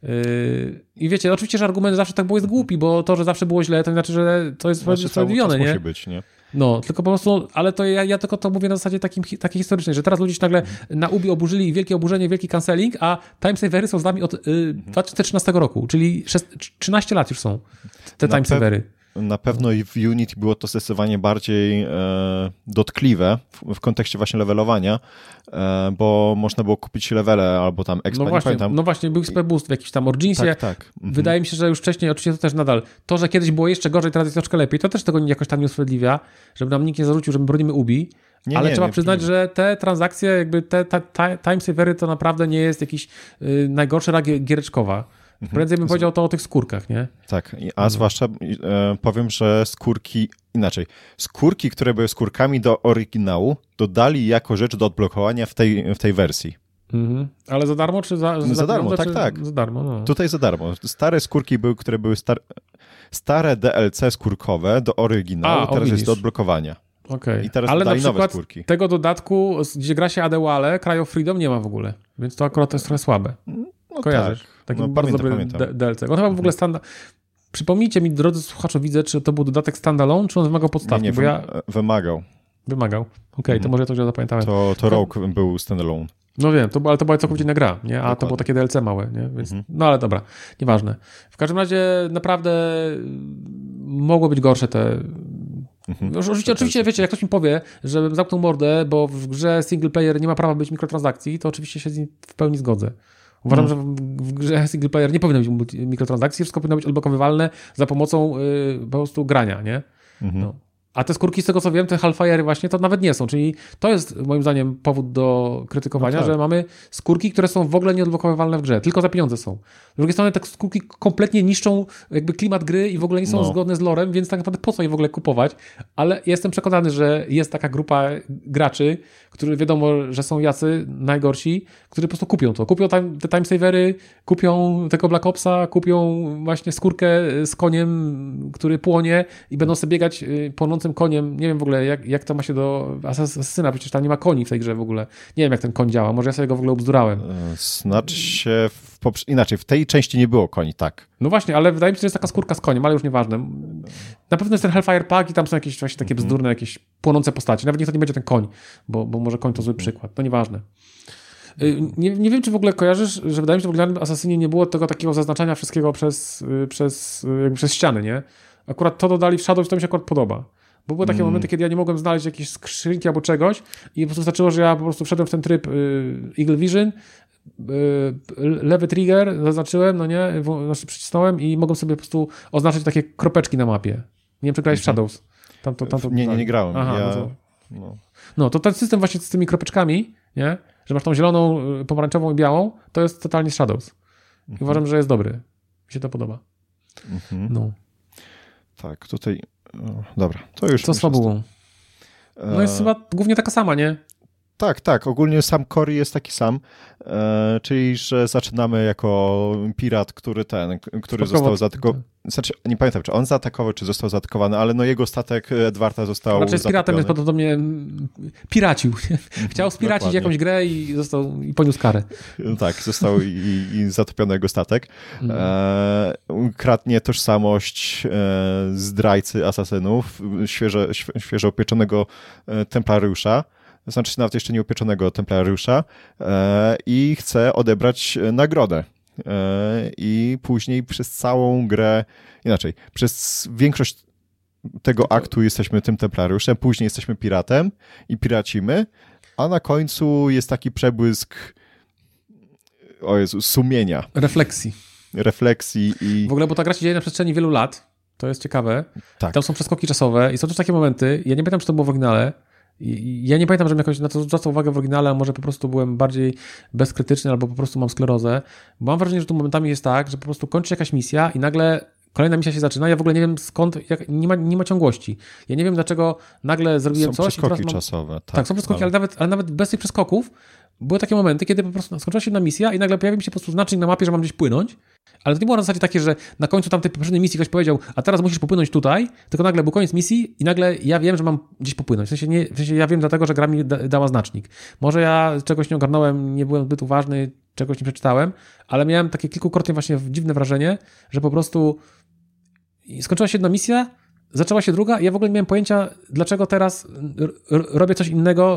Speaker 1: Yy, I wiecie, oczywiście, że argument zawsze tak było jest głupi, bo to, że zawsze było źle, to nie znaczy, że to jest
Speaker 2: znaczy,
Speaker 1: usprawiedliwione, nie?
Speaker 2: Musi być, nie?
Speaker 1: No, tylko po prostu, ale to ja, ja tylko to mówię na zasadzie takim, takiej historycznej, że teraz ludzie się nagle na Ubi oburzyli i wielkie oburzenie, wielki canceling, a timesavery są z nami od y, dwa tysiące trzynastego roku, czyli trzynaście lat już są te timesavery.
Speaker 2: Na pewno i w Unity było to zdecydowanie bardziej e, dotkliwe w, w kontekście właśnie levelowania, e, bo można było kupić levele albo tam expa,
Speaker 1: no właśnie,
Speaker 2: nie pamiętam.
Speaker 1: No właśnie, był X P Boost w jakimś tam Originsie.
Speaker 2: Tak, tak. Mhm.
Speaker 1: Wydaje mi się, że już wcześniej, oczywiście to też nadal, to, że kiedyś było jeszcze gorzej, teraz jest troszkę lepiej, to też tego jakoś tam nie usprawiedliwia, żeby nam nikt nie zarzucił, że my bronimy Ubi, nie, ale nie, trzeba nie, przyznać, nie. że te transakcje, jakby te, te, te timesavery to naprawdę nie jest jakiś y, najgorsza gra giereczkowa. Prędzej bym powiedział to o tych skórkach, nie?
Speaker 2: Tak, a zwłaszcza e, powiem, że skórki, inaczej, skórki, które były skórkami do oryginału, dodali jako rzecz do odblokowania w tej, w tej wersji.
Speaker 1: Mhm. Ale za darmo, czy za, za,
Speaker 2: za darmo?
Speaker 1: pieniądze,
Speaker 2: tak,
Speaker 1: czy
Speaker 2: tak.
Speaker 1: Za darmo, no.
Speaker 2: Tutaj za darmo. Stare skórki były, które były star... stare D L C skórkowe do oryginału, a, teraz jest do odblokowania.
Speaker 1: Okay.
Speaker 2: I teraz
Speaker 1: ale
Speaker 2: dodali
Speaker 1: na przykład
Speaker 2: nowe skórki.
Speaker 1: Tego dodatku, gdzie gra się Adewale, Cry of Freedom nie ma w ogóle, więc to akurat jest trochę słabe.
Speaker 2: No
Speaker 1: Kojarzysz?
Speaker 2: Tak.
Speaker 1: Taki
Speaker 2: no,
Speaker 1: bardzo
Speaker 2: pamiętam,
Speaker 1: dobry
Speaker 2: pamiętam.
Speaker 1: D L C. On chyba w ogóle standard... Przypomnijcie mi, drodzy słuchaczu, widzę, czy to był dodatek standalone, czy on wymagał podstawki,
Speaker 2: nie, nie,
Speaker 1: bo ja...
Speaker 2: wymagał.
Speaker 1: Wymagał. Okej, okay, to może ja to źle zapamiętałem.
Speaker 2: To, to Rogue był standalone.
Speaker 1: No wiem, to, ale to była całkowicie inna gra, nie? A Dokładnie. To było takie D L C małe, nie? Więc, mhm. No ale dobra, nieważne. W każdym razie naprawdę mogło być gorsze te... Mhm. Oczywiście, oczywiście, wiecie, jak ktoś mi powie, że zamknął mordę, bo w grze single player nie ma prawa być mikrotransakcji, to oczywiście się z nim w pełni zgodzę. Uważam, hmm. że w, w grze single player nie powinno być mikrotransakcji, wszystko powinno być odblokowywalne za pomocą yy, po prostu grania, nie? Mhm. No. A te skórki, z tego co wiem, te Hellfire'y właśnie to nawet nie są, czyli to jest moim zdaniem powód do krytykowania, no tak. że mamy skórki, które są w ogóle nieodblokowywalne w grze, tylko za pieniądze są. Z drugiej strony te skórki kompletnie niszczą jakby klimat gry i w ogóle nie są no. zgodne z lorem, więc tak naprawdę po co je w ogóle kupować, ale jestem przekonany, że jest taka grupa graczy, którzy wiadomo, że są jacy najgorsi, którzy po prostu kupią to. Kupią tam te timesavery, kupią tego Black Opsa, kupią właśnie skórkę z koniem, który płonie i będą sobie biegać płonącym koniem. Nie wiem w ogóle, jak, jak to ma się do asasyna, przecież tam nie ma koni w tej grze w ogóle. Nie wiem, jak ten koń działa. Może ja sobie go w ogóle obzdurałem.
Speaker 2: Znaczy się, w poprze- inaczej, w tej części nie było koni, tak.
Speaker 1: No właśnie, ale wydaje mi się, że jest taka skórka z koniem, ale już nieważne. Na pewno jest ten Hellfire Pack i tam są jakieś właśnie takie bzdurne, jakieś płonące postacie. Nawet niech to nie będzie ten koń, bo, bo może koń to zły przykład. To nieważne. Nie, nie wiem, czy w ogóle kojarzysz, że wydaje mi się, że w oryginalnym Assassinie nie było tego takiego zaznaczania wszystkiego przez, przez, jakby przez ściany, nie? Akurat to dodali w Shadows, to mi się akurat podoba. Bo były takie mm. momenty, kiedy ja nie mogłem znaleźć jakiejś skrzynki albo czegoś i po prostu wystarczyło, że ja po prostu wszedłem w ten tryb y, Eagle Vision, y, lewy trigger zaznaczyłem, no nie, znaczy przycisnąłem i mogłem sobie po prostu oznaczyć takie kropeczki na mapie. Nie wiem, czy grałeś w Shadows. Tam to, tam to,
Speaker 2: nie, nie, nie grałem.
Speaker 1: Aha,
Speaker 2: ja...
Speaker 1: no, to...
Speaker 2: no.
Speaker 1: no to ten system właśnie z tymi kropeczkami, nie, że masz tą zieloną, pomarańczową i białą, to jest totalnie Shadows. I mhm. uważam, że jest dobry. Mi się to podoba.
Speaker 2: Mhm.
Speaker 1: No.
Speaker 2: Tak, tutaj... O, dobra, to już...
Speaker 1: Co z fabułą? No jest e... chyba głównie taka sama, nie?
Speaker 2: Tak, tak. Ogólnie sam core jest taki sam, e, czyli że zaczynamy jako pirat, który ten, który został zaatakowany. Znaczy, nie pamiętam, czy on zaatakował, czy został zaatakowany, ale no jego statek Edwarda został
Speaker 1: Znaczy z piratem jest
Speaker 2: zatopiony.
Speaker 1: podobnie piracił. Chciał spiracić Dokładnie. jakąś grę i został i poniósł karę.
Speaker 2: Tak, został i, i zatopiony jego statek. E, kradnie tożsamość e, zdrajcy asasynów, świeże, świeżo upieczonego e, templariusza. Znaczy nawet jeszcze nieupieczonego templariusza e, i chce odebrać nagrodę. E, I później przez całą grę, inaczej, przez większość tego aktu jesteśmy tym templariuszem, później jesteśmy piratem i piracimy, a na końcu jest taki przebłysk o Jezu, sumienia.
Speaker 1: Refleksji.
Speaker 2: Refleksji i...
Speaker 1: W ogóle, bo ta gra się dzieje na przestrzeni wielu lat, to jest ciekawe.
Speaker 2: Tak.
Speaker 1: Tam są przeskoki czasowe i są też takie momenty, ja nie pamiętam, czy to było w oryginale. Ja nie pamiętam, żebym jakoś na to zwracał uwagę w oryginale, a może po prostu byłem bardziej bezkrytyczny albo po prostu mam sklerozę. Bo mam wrażenie, że tu momentami jest tak, że po prostu kończy się jakaś misja i nagle kolejna misja się zaczyna. Ja w ogóle nie wiem skąd, jak, nie, ma, nie ma ciągłości. Ja nie wiem, dlaczego nagle zrobiłem
Speaker 2: są
Speaker 1: coś.
Speaker 2: Są przeskoki
Speaker 1: mam...
Speaker 2: czasowe. Tak,
Speaker 1: tak, są przeskoki, ale... ale, nawet, ale nawet bez tych przeskoków były takie momenty, kiedy po prostu skończyła się jedna misja i nagle pojawił mi się po prostu znacznik na mapie, że mam gdzieś płynąć, ale to nie było na zasadzie takie, że na końcu tamtej poprzedniej misji ktoś powiedział, a teraz musisz popłynąć tutaj, tylko nagle był koniec misji i nagle ja wiem, że mam gdzieś popłynąć. W sensie, nie, w sensie ja wiem dlatego, że gra mi da, dała znacznik. Może ja czegoś nie ogarnąłem, nie byłem zbyt uważny, czegoś nie przeczytałem, ale miałem takie kilkukrotnie właśnie dziwne wrażenie, że po prostu skończyła się jedna misja, zaczęła się druga i ja w ogóle nie miałem pojęcia, dlaczego teraz r- robię coś innego,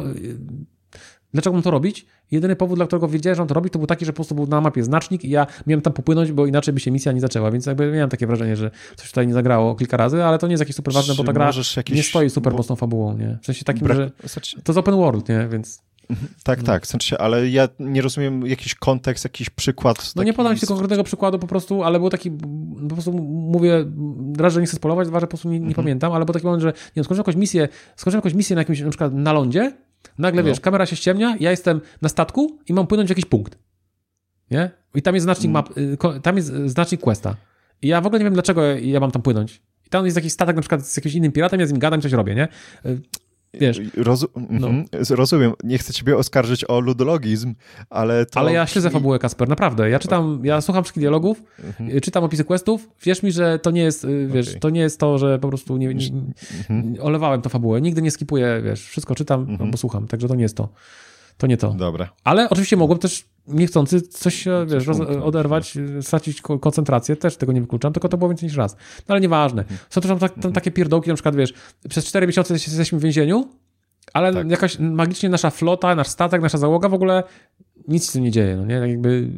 Speaker 1: dlaczego mam to robić. Jedyny powód, dla którego wiedziałem, że mam to robić, to był taki, że po prostu był na mapie znacznik i ja miałem tam popłynąć, bo inaczej by się misja nie zaczęła, więc jakby miałem takie wrażenie, że coś tutaj nie zagrało kilka razy, ale to nie jest jakieś super ważne, bo ta gra jakiś... nie stoi super bo... mocną fabułą, nie? W sensie takim, Brak... że to jest open world, nie? Więc...
Speaker 2: Tak, tak, w sensie, ale ja nie rozumiem jakiś kontekst, jakiś przykład.
Speaker 1: No taki... nie podam ci konkretnego przykładu po prostu, ale był taki, po prostu mówię, raz, że nie chcę spolować, dwa, że po prostu nie, nie mhm. pamiętam, ale był taki moment, że nie wiem, skończyłem jakąś misję, skończyłem jakąś misję na jakimś, na przykład na lądzie, nagle no. wiesz, kamera się ściemnia, ja jestem na statku i mam płynąć w jakiś punkt, nie? I tam jest znacznik map, tam jest znacznik questa. I ja w ogóle nie wiem, dlaczego ja mam tam płynąć. I tam jest jakiś statek na przykład z jakimś innym piratem, ja z nim gadam, coś robię, nie? Wiesz,
Speaker 2: Rozu- no. Rozumiem, nie chcę ciebie oskarżyć o ludologizm, ale to...
Speaker 1: Ale ja śledzę fabułę, Kasper, naprawdę. Ja czytam, ja słucham wszystkich dialogów, mhm. czytam opisy questów, wierz mi, że to nie jest, wiesz, okay. to nie jest to, że po prostu nie, nie, nie, olewałem tę fabułę. Nigdy nie skipuję, wiesz, wszystko czytam, mhm. no, bo słucham, także to nie jest to. To nie to.
Speaker 2: Dobra.
Speaker 1: Ale oczywiście mogłem też niechcący coś, wiesz, roz, oderwać, stracić koncentrację, też tego nie wykluczam, tylko to było więcej niż raz. No ale nieważne. Są też tam, tam, tam takie pierdołki, na przykład, wiesz, przez cztery miesiące jesteśmy w więzieniu, ale tak. jakaś magicznie nasza flota, nasz statek, nasza załoga w ogóle nic się nie dzieje, no nie? Tak jakby,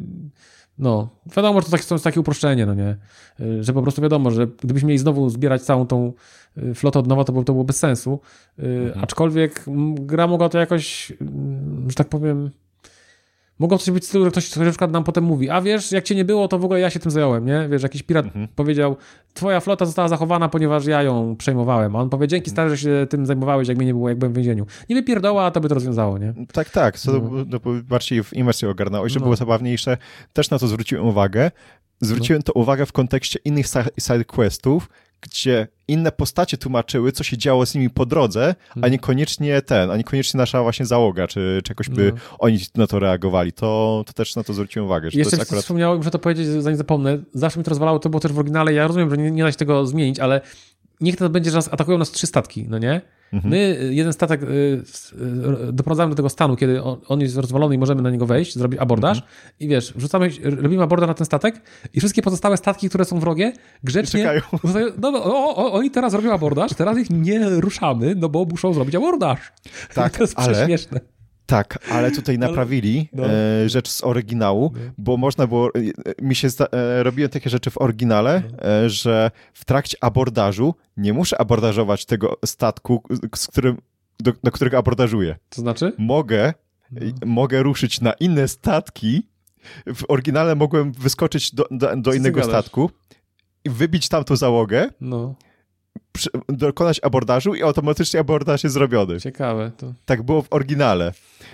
Speaker 1: no, wiadomo, że to jest takie uproszczenie, no nie? Że po prostu wiadomo, że gdybyśmy mieli znowu zbierać całą tą flotę od nowa, to, by, to było bez sensu. Mhm. Aczkolwiek gra mogła to jakoś, że tak powiem, mogło coś być w stylu, że ktoś, ktoś na przykład nam potem mówi, a wiesz, jak cię nie było, to w ogóle ja się tym zająłem, nie? Wiesz, jakiś pirat mhm. powiedział, twoja flota została zachowana, ponieważ ja ją przejmowałem. A on powie, dzięki stary, że się tym zajmowałeś, jak mnie nie było, jak byłem w więzieniu. Nie wypierdoła, a to by to rozwiązało, nie?
Speaker 2: Tak, tak. Co no. to, to bardziej w imersję ogarnąłeś, że no. było zabawniejsze. Też na to zwróciłem uwagę. Zwróciłem no. to uwagę w kontekście innych side questów, gdzie inne postacie tłumaczyły, co się działo z nimi po drodze, hmm. a niekoniecznie ten, a niekoniecznie nasza właśnie załoga, czy, czy jakoś by no. oni na to reagowali. To, to też na to zwróciłem uwagę. Że
Speaker 1: Jeszcze
Speaker 2: to jest akurat...
Speaker 1: wspomniałem, muszę to powiedzieć, zanim zapomnę. Zawsze mi to rozwalało, to było też w oryginale. Ja rozumiem, że nie, nie da się tego zmienić, ale niech to będzie, że nas atakują nas trzy statki, no nie? Mhm. My jeden statek y, y, doprowadzamy do tego stanu, kiedy on, on jest rozwalony i możemy na niego wejść, zrobić abordaż mhm. i wiesz, wrzucamy, robimy abordaż na ten statek i wszystkie pozostałe statki, które są wrogie, grzecznie...
Speaker 2: Czekają.
Speaker 1: No, no, o, o, oni teraz robią abordaż, teraz ich nie ruszamy, no bo muszą zrobić abordaż.
Speaker 2: Tak,
Speaker 1: to jest
Speaker 2: ale...
Speaker 1: śmieszne.
Speaker 2: Tak, ale tutaj naprawili no. e, rzecz z oryginału, no. bo można było, e, mi się zda, e, robiłem takie rzeczy w oryginale, no. e, że w trakcie abordażu nie muszę abordażować tego statku, z którym, do, do którego abordażuję.
Speaker 1: To znaczy?
Speaker 2: Mogę, no. e, mogę ruszyć na inne statki, w oryginale mogłem wyskoczyć do, do, do innego statku i wybić tamtą załogę, no. przy, dokonać abordażu i automatycznie abordaż jest zrobiony.
Speaker 1: Ciekawe. To...
Speaker 2: Tak było w oryginale.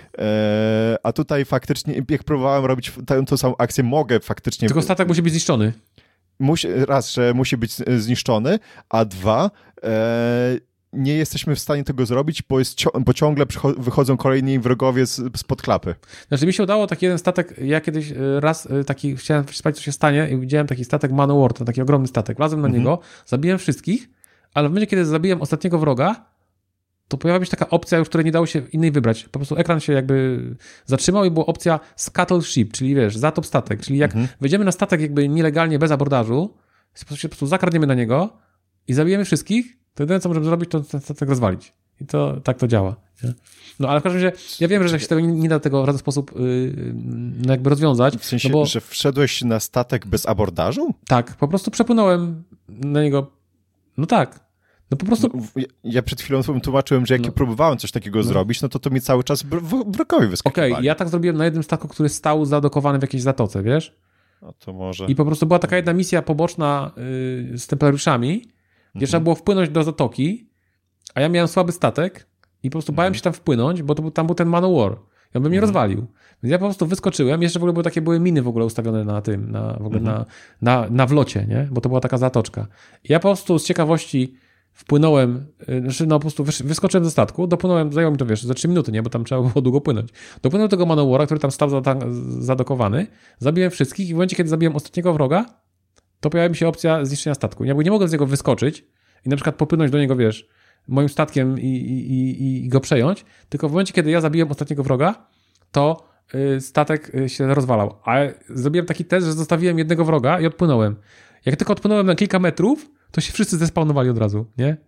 Speaker 2: Eee, a tutaj faktycznie, jak próbowałem robić tę, tą samą akcję, mogę faktycznie...
Speaker 1: Tylko statek musi być zniszczony.
Speaker 2: Musi, raz, że musi być zniszczony, a dwa, eee, nie jesteśmy w stanie tego zrobić, bo, jest, bo ciągle wychodzą kolejni wrogowie z, spod klapy.
Speaker 1: Znaczy mi się udało taki jeden statek, ja kiedyś raz taki, chciałem sprawdzić, co się stanie i widziałem taki statek Manowar, to taki ogromny statek, wlazłem na mm-hmm. niego, zabiłem wszystkich, ale w momencie, kiedy zabiłem ostatniego wroga, to pojawiła się taka opcja, już której nie dało się innej wybrać. Po prostu ekran się jakby zatrzymał i była opcja scuttle ship, czyli wiesz, zatop statek. Czyli jak mhm. wejdziemy na statek jakby nielegalnie, bez abordażu, się po prostu zakradniemy na niego i zabijemy wszystkich, to jedyne, co możemy zrobić, to ten statek rozwalić. I to tak to działa. Nie? No ale w każdym razie, ja wiem, że się tego nie, nie da tego w żaden sposób yy, no jakby rozwiązać.
Speaker 2: W sensie,
Speaker 1: no bo...
Speaker 2: że wszedłeś na statek bez abordażu?
Speaker 1: Tak, po prostu przepłynąłem na niego. No tak. No po prostu...
Speaker 2: No, ja przed chwilą tłumaczyłem, że jak no. próbowałem coś takiego no. zrobić, no to to mi cały czas wrogowie wyskakiwali.
Speaker 1: Okej, okay, ja tak zrobiłem na jednym statku, który stał zadokowany w jakiejś zatoce, wiesz?
Speaker 2: No to może...
Speaker 1: I po prostu była taka jedna misja poboczna yy, z templariuszami, gdzie mhm. trzeba było wpłynąć do zatoki, a ja miałem słaby statek i po prostu mhm. bałem się tam wpłynąć, bo to był, tam był ten Manowar. I on by mnie mhm. rozwalił. Więc ja po prostu wyskoczyłem. Jeszcze w ogóle były takie były miny w ogóle ustawione na tym, na, w ogóle mhm. na, na, na wlocie, nie? Bo to była taka zatoczka. I ja po prostu z ciekawości wpłynąłem, znaczy no po prostu wyskoczyłem ze statku, dopłynąłem, zajęło mi to, wiesz, za trzy minuty, nie, bo tam trzeba było długo płynąć. Dopłynąłem do tego Manowara, który tam stał zadokowany, zabiłem wszystkich i w momencie, kiedy zabiłem ostatniego wroga, to pojawiła mi się opcja zniszczenia statku. Ja nie mogę z niego wyskoczyć i na przykład popłynąć do niego, wiesz, moim statkiem i, i, i go przejąć, tylko w momencie, kiedy ja zabiłem ostatniego wroga, to y, statek y, się rozwalał. A zrobiłem taki test, że zostawiłem jednego wroga i odpłynąłem. Jak tylko odpłynąłem na kilka metrów, to się wszyscy zespawnowali od razu, nie?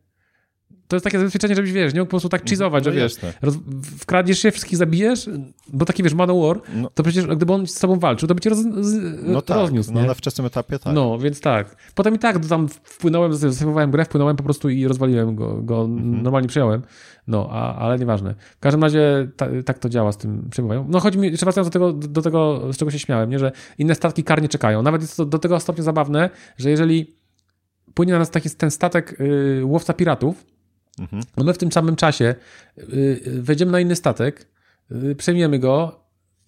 Speaker 1: To jest takie zabezpieczenie, żebyś, wiesz, nie mógł po prostu tak cheezować, no że wiesz, roz, wkradniesz się, wszystkich zabijesz, bo taki, wiesz, Man of War, no. to przecież gdyby on z sobą walczył, to by cię roz, z,
Speaker 2: no tak,
Speaker 1: rozniósł,
Speaker 2: no
Speaker 1: nie?
Speaker 2: na wczesnym etapie tak.
Speaker 1: No, więc tak. Potem i tak tam wpłynąłem, zasejmowałem grę, wpłynąłem po prostu i rozwaliłem go, go mhm. normalnie przyjąłem. No, a, ale nieważne. W każdym razie ta, tak to działa z tym przejmowaniem. No chodzi mi, jeszcze wracając do tego, do tego, z czego się śmiałem, nie? Że inne statki karnie czekają. Nawet jest to do tego stopnia zabawne, że jeżeli płynie na nas taki ten statek yy, łowca piratów, mhm. no my w tym samym czasie yy, wejdziemy na inny statek, yy, przejmiemy go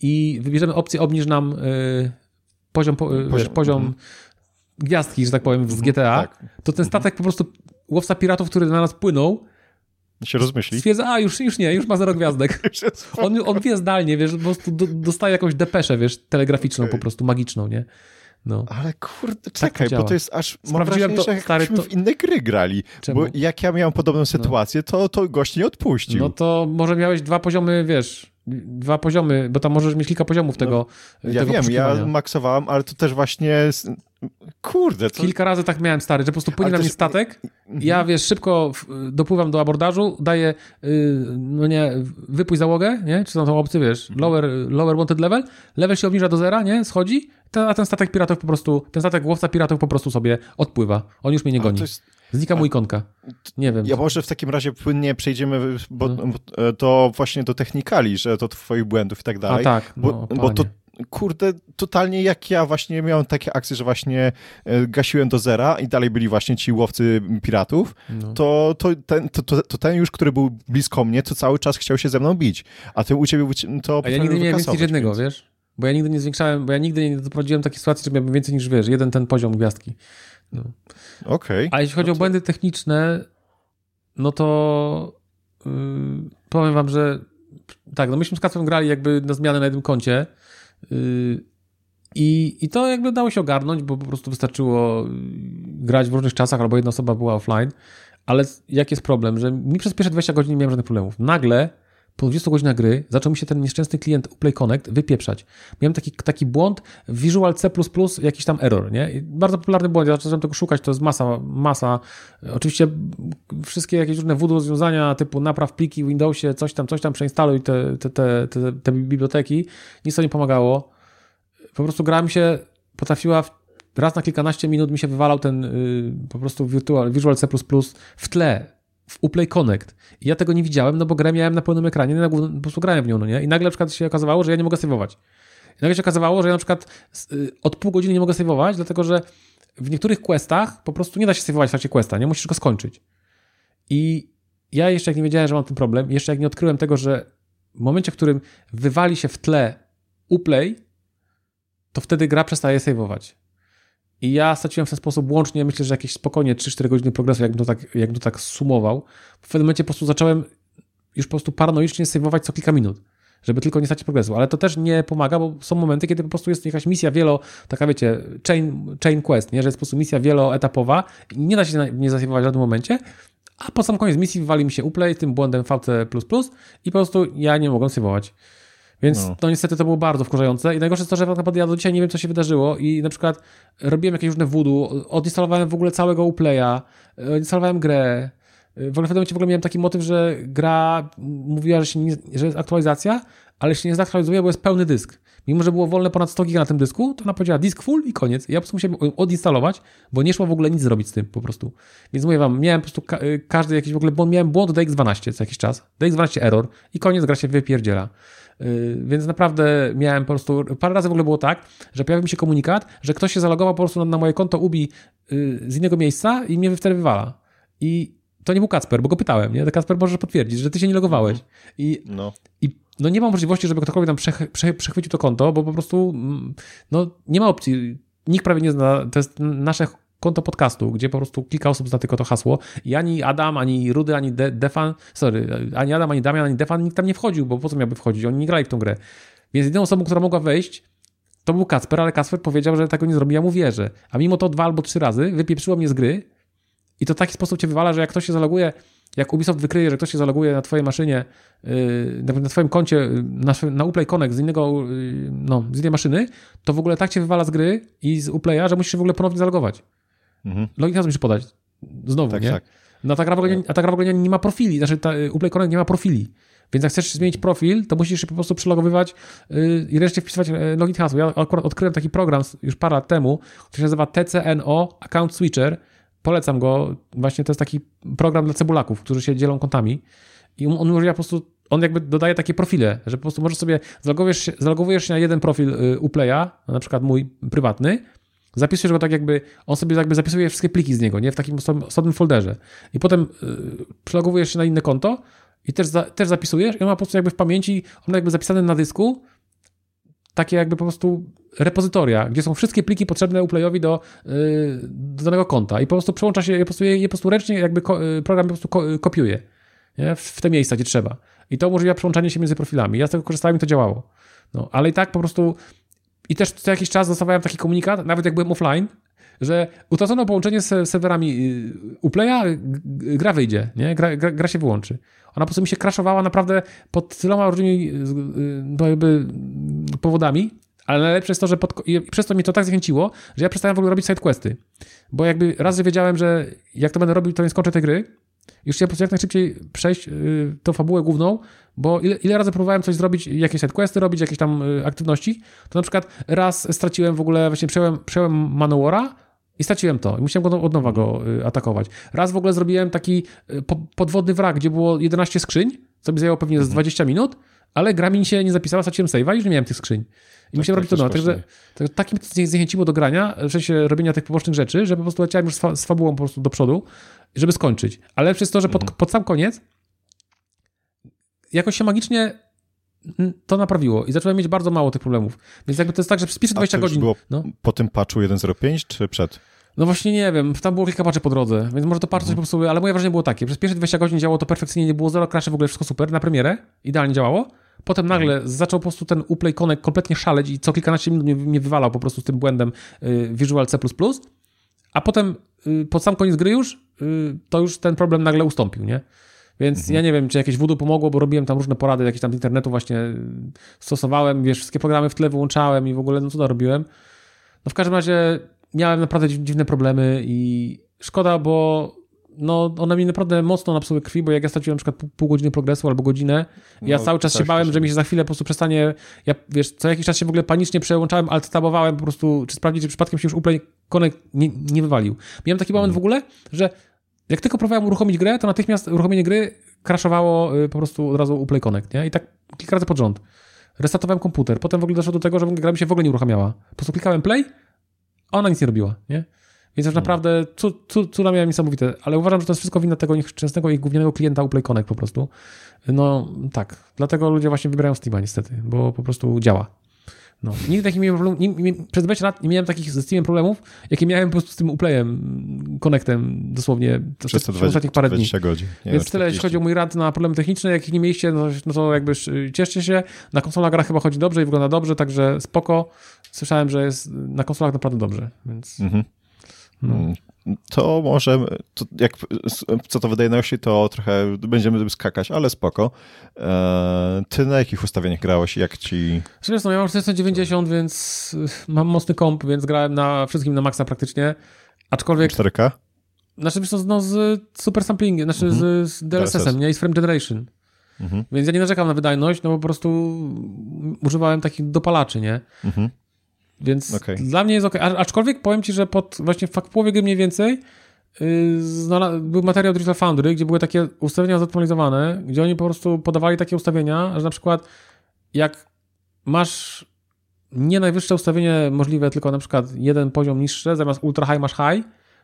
Speaker 1: i wybierzemy opcję obniż nam yy, poziom, po, poziom, wiesz, poziom mhm. gwiazdki, że tak powiem, z G T A, tak. to ten statek mhm. po prostu łowca piratów, który na nas płynął,
Speaker 2: się rozmyśli.
Speaker 1: Stwierdza, a już, już nie, już ma zero gwiazdek. on, on wie zdalnie, wiesz, po prostu do, dostaje jakąś depeszę, wiesz, telegraficzną okay. po prostu, magiczną, nie? No.
Speaker 2: Ale kurde, czekaj, tak to bo to jest aż...
Speaker 1: Sprawdziłem to,
Speaker 2: jak
Speaker 1: stary, to...
Speaker 2: w inne gry grali. Czemu? Bo jak ja miałem podobną sytuację, no. to, to gość nie odpuścił.
Speaker 1: No to może miałeś dwa poziomy, wiesz, dwa poziomy, bo tam możesz mieć kilka poziomów tego
Speaker 2: no, Ja
Speaker 1: tego
Speaker 2: wiem, ja maksowałem, ale to też właśnie... Kurde, to...
Speaker 1: Kilka razy tak miałem, stary, że po prostu płynie na mnie statek, ja, wiesz, szybko dopływam do abordażu, daję, no nie, wypuść załogę, nie, czy są to opcje, wiesz, lower, lower wanted level, level się obniża do zera, nie, schodzi, a ten statek piratów po prostu, ten statek łowca piratów po prostu sobie odpływa, on już mnie nie goni. Jest... Znika mu ikonka. Nie wiem.
Speaker 2: Ja może w takim razie płynnie przejdziemy bo, no. to właśnie do technikali, że to twoich błędów i tak dalej.
Speaker 1: A tak, no,
Speaker 2: bo, bo to kurde, totalnie jak ja właśnie miałem takie akcje, że właśnie gasiłem do zera i dalej byli właśnie ci łowcy piratów, no. to, to, ten, to, to, to ten już, który był blisko mnie, to cały czas chciał się ze mną bić. A ty u ciebie to...
Speaker 1: A ja nigdy nie miałem więcej jednego, więc... wiesz? Bo ja nigdy nie zwiększałem, bo ja nigdy nie doprowadziłem do takiej sytuacji, że miałbym więcej niż, wiesz, jeden ten poziom gwiazdki. No.
Speaker 2: Okej. Okay.
Speaker 1: A jeśli chodzi no to... o błędy techniczne, no to yy, powiem wam, że tak, no myśmy z Kacprem grali jakby na zmianę na jednym koncie yy, i, i to jakby dało się ogarnąć, bo po prostu wystarczyło grać w różnych czasach, albo jedna osoba była offline, ale jaki jest problem, że mi przez pierwsze dwadzieścia godzin nie miałem żadnych problemów. Nagle po dwudziestu godzinach gry zaczął mi się ten nieszczęsny klient Uplay Connect wypieprzać. Miałem taki, taki błąd w Visual C plus plus, jakiś tam error, nie? I bardzo popularny błąd, ja zacząłem tego szukać, to jest masa, masa. Oczywiście wszystkie jakieś różne voodoo rozwiązania typu napraw pliki w Windowsie, coś tam, coś tam, przeinstaluj te, te, te, te, te biblioteki. Nic to nie pomagało. Po prostu gra mi się potrafiła w, raz na kilkanaście minut mi się wywalał ten yy, po prostu virtual, Visual C plus plus w tle. W Uplay Connect. I ja tego nie widziałem, no bo grę miałem na pełnym ekranie, no, po prostu grałem w nią, no nie? I nagle na przykład się okazywało, że ja nie mogę save'ować. I nagle się okazywało, że ja na przykład od pół godziny nie mogę save'ować, dlatego że w niektórych questach po prostu nie da się save'ować w trakcie questa, nie? Musisz go skończyć. I ja jeszcze jak nie wiedziałem, że mam ten problem, jeszcze jak nie odkryłem tego, że w momencie, w którym wywali się w tle Uplay, to wtedy gra przestaje save'ować. I ja straciłem w ten sposób łącznie, myślę, że jakieś spokojnie trzy cztery godziny progresu, jakbym to tak, jakbym to tak sumował. W pewnym momencie po prostu zacząłem już po prostu paranoicznie save'ować co kilka minut, żeby tylko nie stracić progresu. Ale to też nie pomaga, bo są momenty, kiedy po prostu jest jakaś misja wielo, taka wiecie, chain, chain quest, nie? Że jest po prostu misja wieloetapowa i nie da się nie zasave'ować w żadnym momencie, a po sam koniec misji wywali mi się Uplay tym błędem V C plus plus i po prostu ja nie mogłem save'ować. Więc no. no niestety to było bardzo wkurzające i najgorsze jest to, że tak naprawdę ja do dzisiaj nie wiem, co się wydarzyło i na przykład robiłem jakieś różne voodoo, odinstalowałem w ogóle całego Uplaya, odinstalowałem grę. W ogóle w pewnym momencie w ogóle miałem taki motyw, że gra mówiła, że, się nie, że jest aktualizacja, ale się nie zaktualizuje, bo jest pełny dysk. Mimo, że było wolne ponad sto giga na tym dysku, to ona powiedziała disk full i koniec. Ja po prostu musiałem odinstalować, bo nie szło w ogóle nic zrobić z tym po prostu. Więc mówię wam, miałem po prostu ka- każdy jakiś w ogóle błąd, miałem błąd D X dwanaście co jakiś czas. D X dwanaście error i koniec, gra się wypierdziela. Yy, więc naprawdę miałem po prostu, parę razy w ogóle było tak, że pojawił mi się komunikat, że ktoś się zalogował po prostu na, na moje konto Ubi yy, z innego miejsca i mnie wtedy wywala. I to nie był Kacper, bo go pytałem, nie? To Kacper możesz potwierdzić, że ty się nie logowałeś. I, no. i no nie ma możliwości, żeby ktokolwiek tam przech, przech, przechwycił to konto, bo po prostu no, nie ma opcji. Nikt prawie nie zna, to jest nasze konto podcastu, gdzie po prostu kilka osób zna tylko to hasło i ani Adam, ani Rudy, ani De- Defan, sorry, ani Adam, ani Damian, ani Defan, nikt tam nie wchodził, bo po co miałby wchodzić? Oni nie grali w tą grę. Więc jedyną osobą, która mogła wejść, to był Kacper, ale Kacper powiedział, że tego nie zrobi, ja mu wierzę. A mimo to dwa albo trzy razy wypieprzyło mnie z gry i to w taki sposób cię wywala, że jak ktoś się zaloguje, jak Ubisoft wykryje, że ktoś się zaloguje na twojej maszynie, yy, na twoim koncie, na, na Uplay Connect z innego, yy, no, z innej maszyny, to w ogóle tak cię wywala z gry i z Uplaya, że musisz się w ogóle ponownie zalogować. Mhm. Login musisz podać. Znowu,
Speaker 2: tak,
Speaker 1: nie?
Speaker 2: Tak.
Speaker 1: No, ta gra w ogóle nie, a ta gra w ogóle nie, nie ma profili, znaczy ta Uplay Connect nie ma profili. Więc jak chcesz zmienić profil, to musisz się po prostu przelogowywać yy, i reszcie wpisywać login hasło. Ja akurat odkryłem taki program już parę lat temu, który się nazywa T C N O Account Switcher. Polecam go. Właśnie to jest taki program dla cebulaków, którzy się dzielą kontami. I on umożliwia po prostu, on jakby dodaje takie profile, że po prostu możesz sobie, zalogujesz się, zalogowujesz się na jeden profil Uplaya, na przykład mój prywatny, zapisujesz go tak jakby, on sobie jakby zapisuje wszystkie pliki z niego, nie? W takim osobnym folderze. I potem yy, przelogowujesz się na inne konto i też, za, też zapisujesz i on ma po prostu jakby w pamięci, on jakby zapisany na dysku, takie jakby po prostu repozytoria, gdzie są wszystkie pliki potrzebne Uplayowi do, yy, do danego konta i po prostu przełącza się, je po prostu, je po prostu ręcznie jakby ko, program po prostu ko, kopiuje, nie? W, w te miejsca, gdzie trzeba. I to umożliwia przełączanie się między profilami. Ja z tego korzystałem i to działało. No, ale i tak po prostu i też co jakiś czas dostawałem taki komunikat, nawet jak byłem offline, że utracono połączenie z serwerami Uplaya, gra wyjdzie, nie? Gra, gra, gra się wyłączy. Ona po prostu mi się crashowała naprawdę pod tyloma różnymi jakby powodami, ale najlepsze jest to, że pod, i przez to mnie to tak zachęciło, że ja przestałem w ogóle robić sidequesty. Bo jakby raz, że wiedziałem, że jak to będę robił, to nie skończę tej gry, już chciałem po prostu jak najszybciej przejść yy, tą fabułę główną, bo ile, ile razy próbowałem coś zrobić, jakieś sidequesty robić, jakieś tam yy, aktywności, to na przykład raz straciłem w ogóle, właśnie przejąłem, przejąłem Manowara i straciłem to. I musiałem go od nowa go yy, atakować. Raz w ogóle zrobiłem taki yy, po, podwodny wrak, gdzie było jedenaście skrzyń, co mi zajęło pewnie z dwadzieścia minut, ale gra mi się nie zapisała, straciłem save'a i już nie miałem tych skrzyń. I tak, musiałem tak, robić to no. Także tak, tak mnie zniechęciło do grania, w sensie robienia tych pobocznych rzeczy, że po prostu leciałem już z, fa- z fabułą po prostu do przodu, żeby skończyć. Ale lepsze jest to, że pod, mhm. pod sam koniec jakoś się magicznie to naprawiło i zacząłem mieć bardzo mało tych problemów. Więc jakby to jest tak, że przez pierwsze dwadzieścia godzin...
Speaker 2: było
Speaker 1: no.
Speaker 2: po tym patchu jeden zero pięć czy przed?
Speaker 1: No właśnie nie wiem, tam było kilka patchy po drodze, więc może to patch coś po prostu, ale moje wrażenie było takie, przez pierwsze dwadzieścia godzin działało to perfekcyjnie, nie było zero crashy, w ogóle wszystko super, na premierę idealnie działało. Potem nagle mhm. zaczął po prostu ten Uplay Connect kompletnie szaleć i co kilkanaście minut mnie, mnie wywalał po prostu z tym błędem y, Visual C plus plus, a potem y, pod sam koniec gry już, y, to już ten problem nagle ustąpił, nie? Więc mhm. ja nie wiem, czy jakieś voodoo pomogło, bo robiłem tam różne porady, jakieś tam z internetu właśnie stosowałem, wiesz, wszystkie programy w tle wyłączałem i w ogóle, no co to robiłem. No w każdym razie miałem naprawdę dziwne problemy i szkoda, bo no one mi naprawdę mocno napsuły krwi, bo jak ja straciłem na przykład pół, pół godziny progresu albo godzinę, ja no, cały czas się bałem, się. że mi się za chwilę po prostu przestanie, ja wiesz, co jakiś czas się w ogóle panicznie przełączałem, alt-tabowałem po prostu, czy sprawdzić, czy przypadkiem się już Uplay Connect nie, nie wywalił. Miałem taki moment hmm. w ogóle, że jak tylko próbowałem uruchomić grę, to natychmiast uruchomienie gry crashowało po prostu od razu Uplay Connect, nie? I tak kilka razy pod rząd. Restartowałem komputer, potem w ogóle doszło do tego, że gra mi się w ogóle nie uruchamiała. Po prostu klikałem play, a ona nic nie robiła, nie? Więc już naprawdę cuda miałem niesamowite, ale uważam, że to jest wszystko wina tego nieszczęsnego i gównianego klienta Uplay Connect po prostu. No tak, dlatego ludzie właśnie wybierają Steama niestety, bo po prostu działa. No. Nigdy takich miałem problem, nie, nie, przez dwadzieścia lat nie miałem takich ze Steamem problemów, jakie miałem po prostu z tym Uplayem, Connectem dosłownie przez te ostatnich parę dni.
Speaker 2: Godzin. Nie
Speaker 1: Więc tyle, jeśli chodzi o mój rant na problemy techniczne, jakich nie mieliście, no, no to jakby cieszcie się. Na konsolach gra chyba chodzi dobrze i wygląda dobrze, także spoko. Słyszałem, że jest na konsolach naprawdę dobrze, więc... Mhm.
Speaker 2: No. To może, to jak, co to wydaje na osi, to trochę będziemy skakać, ale spoko. Eee, ty na jakich ustawieniach grałeś? Jak ci...
Speaker 1: Zresztą ja mam czterysta dziewięćdziesiąt, więc mam mocny komp, więc grałem na wszystkim na maksa praktycznie. Aczkolwiek...
Speaker 2: cztery K?
Speaker 1: Znaczy, wiesz, no, z super samplingiem, znaczy mhm. z, z D L S S-em, nie? I z frame generation. Mhm. Więc ja nie narzekam na wydajność, no po prostu używałem takich dopalaczy, nie? Mhm. Więc okay. dla mnie jest ok. Aczkolwiek powiem ci, że pod właśnie w połowie gry mniej więcej yy, był materiał Digital Foundry, gdzie były takie ustawienia zaktualizowane, gdzie oni po prostu podawali takie ustawienia, że na przykład jak masz nie najwyższe ustawienie możliwe, tylko na przykład jeden poziom niższe, zamiast ultra high masz high,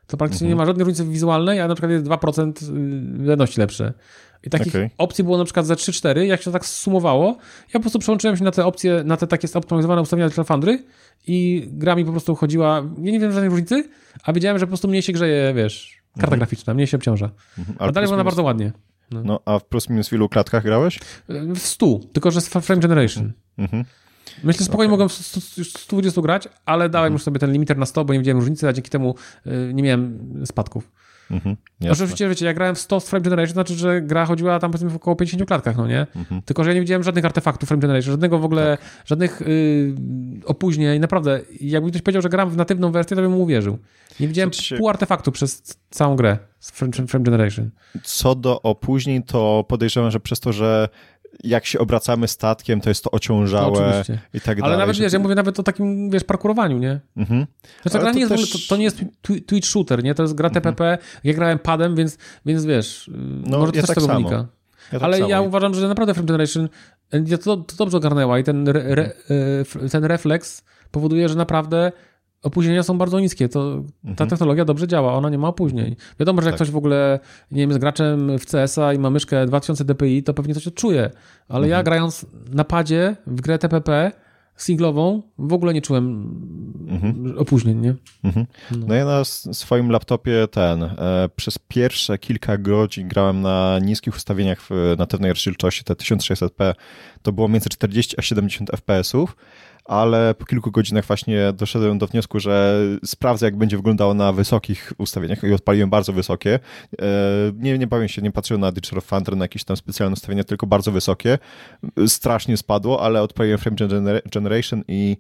Speaker 1: to praktycznie
Speaker 2: mhm.
Speaker 1: nie ma żadnej różnicy wizualnej, a na przykład jest dwa procent wydajności lepsze. I takich okay. opcji było na przykład ze trzy cztery, jak się to tak sumowało, ja po prostu przełączyłem się na te opcje, na te takie zoptymalizowane ustawienia Digital Foundry i gra mi po prostu chodziła, ja nie wiem żadnej różnicy, a wiedziałem, że po prostu mniej się grzeje, wiesz, karta mhm. graficzna, mniej się obciąża. Mhm. A dalej wygląda bardzo ładnie.
Speaker 2: No. no, a w plus minus w ilu klatkach grałeś?
Speaker 1: W stu, tylko że z frame generation. Mhm. Myślę, że spokojnie okay. mogłem w stu dwudziestu grać, ale dałem mhm. już sobie ten limiter na sto, bo nie widziałem różnicy, a dzięki temu y, nie miałem spadków. Mhm, oczywiście, wiecie, ja grałem w sto z frame generation, znaczy, że gra chodziła tam powiedzmy w około pięćdziesięciu klatkach, no nie? Mhm. Tylko, że ja nie widziałem żadnych artefaktów frame generation, żadnego w ogóle, tak. żadnych y, opóźnień, naprawdę. Jakby ktoś powiedział, że gram w natywną wersję, to bym mu uwierzył. Nie widziałem się... pół artefaktu przez całą grę z frame, frame generation.
Speaker 2: Co do opóźnień, to podejrzewam, że przez to, że jak się obracamy statkiem, to jest to ociążałe no, i tak dalej.
Speaker 1: Ale nawet, wiesz, ja mówię nawet o takim, wiesz, parkurowaniu, nie? Mhm. Znaczy, gra
Speaker 2: to,
Speaker 1: nie jest,
Speaker 2: też...
Speaker 1: to, to nie jest Twitch shooter, nie? To jest gra T P P. Mhm. Ja grałem padem, więc, więc wiesz, no, może to
Speaker 2: ja
Speaker 1: też
Speaker 2: tak
Speaker 1: tego
Speaker 2: samo.
Speaker 1: wynika.
Speaker 2: Ja tak
Speaker 1: ale
Speaker 2: samo.
Speaker 1: ja uważam, że naprawdę Frame Generation to, to dobrze ogarnęła i ten, re, re, ten refleks powoduje, że naprawdę opóźnienia są bardzo niskie. To, ta mhm. technologia dobrze działa, ona nie ma opóźnień. Wiadomo, że jak tak. ktoś w ogóle, nie wiem, jest graczem w C S a i ma myszkę dwa tysiące dpi, to pewnie coś odczuje. Ale mhm. ja grając na padzie w grę T P P singlową w ogóle nie czułem mhm. opóźnień, nie? Mhm.
Speaker 2: No. no ja na swoim laptopie ten, e, przez pierwsze kilka godzin grałem na niskich ustawieniach w natywnej rozdzielczości, te tysiąc sześćset p, to było między czterdzieści a siedemdziesiąt ef pe esów, ale po kilku godzinach właśnie doszedłem do wniosku, że sprawdzę, jak będzie wyglądało na wysokich ustawieniach i odpaliłem bardzo wysokie. Nie, nie bawię się, nie patrzyłem na Digital Foundry, na jakieś tam specjalne ustawienia, tylko bardzo wysokie. Strasznie spadło, ale odpaliłem Frame Generation i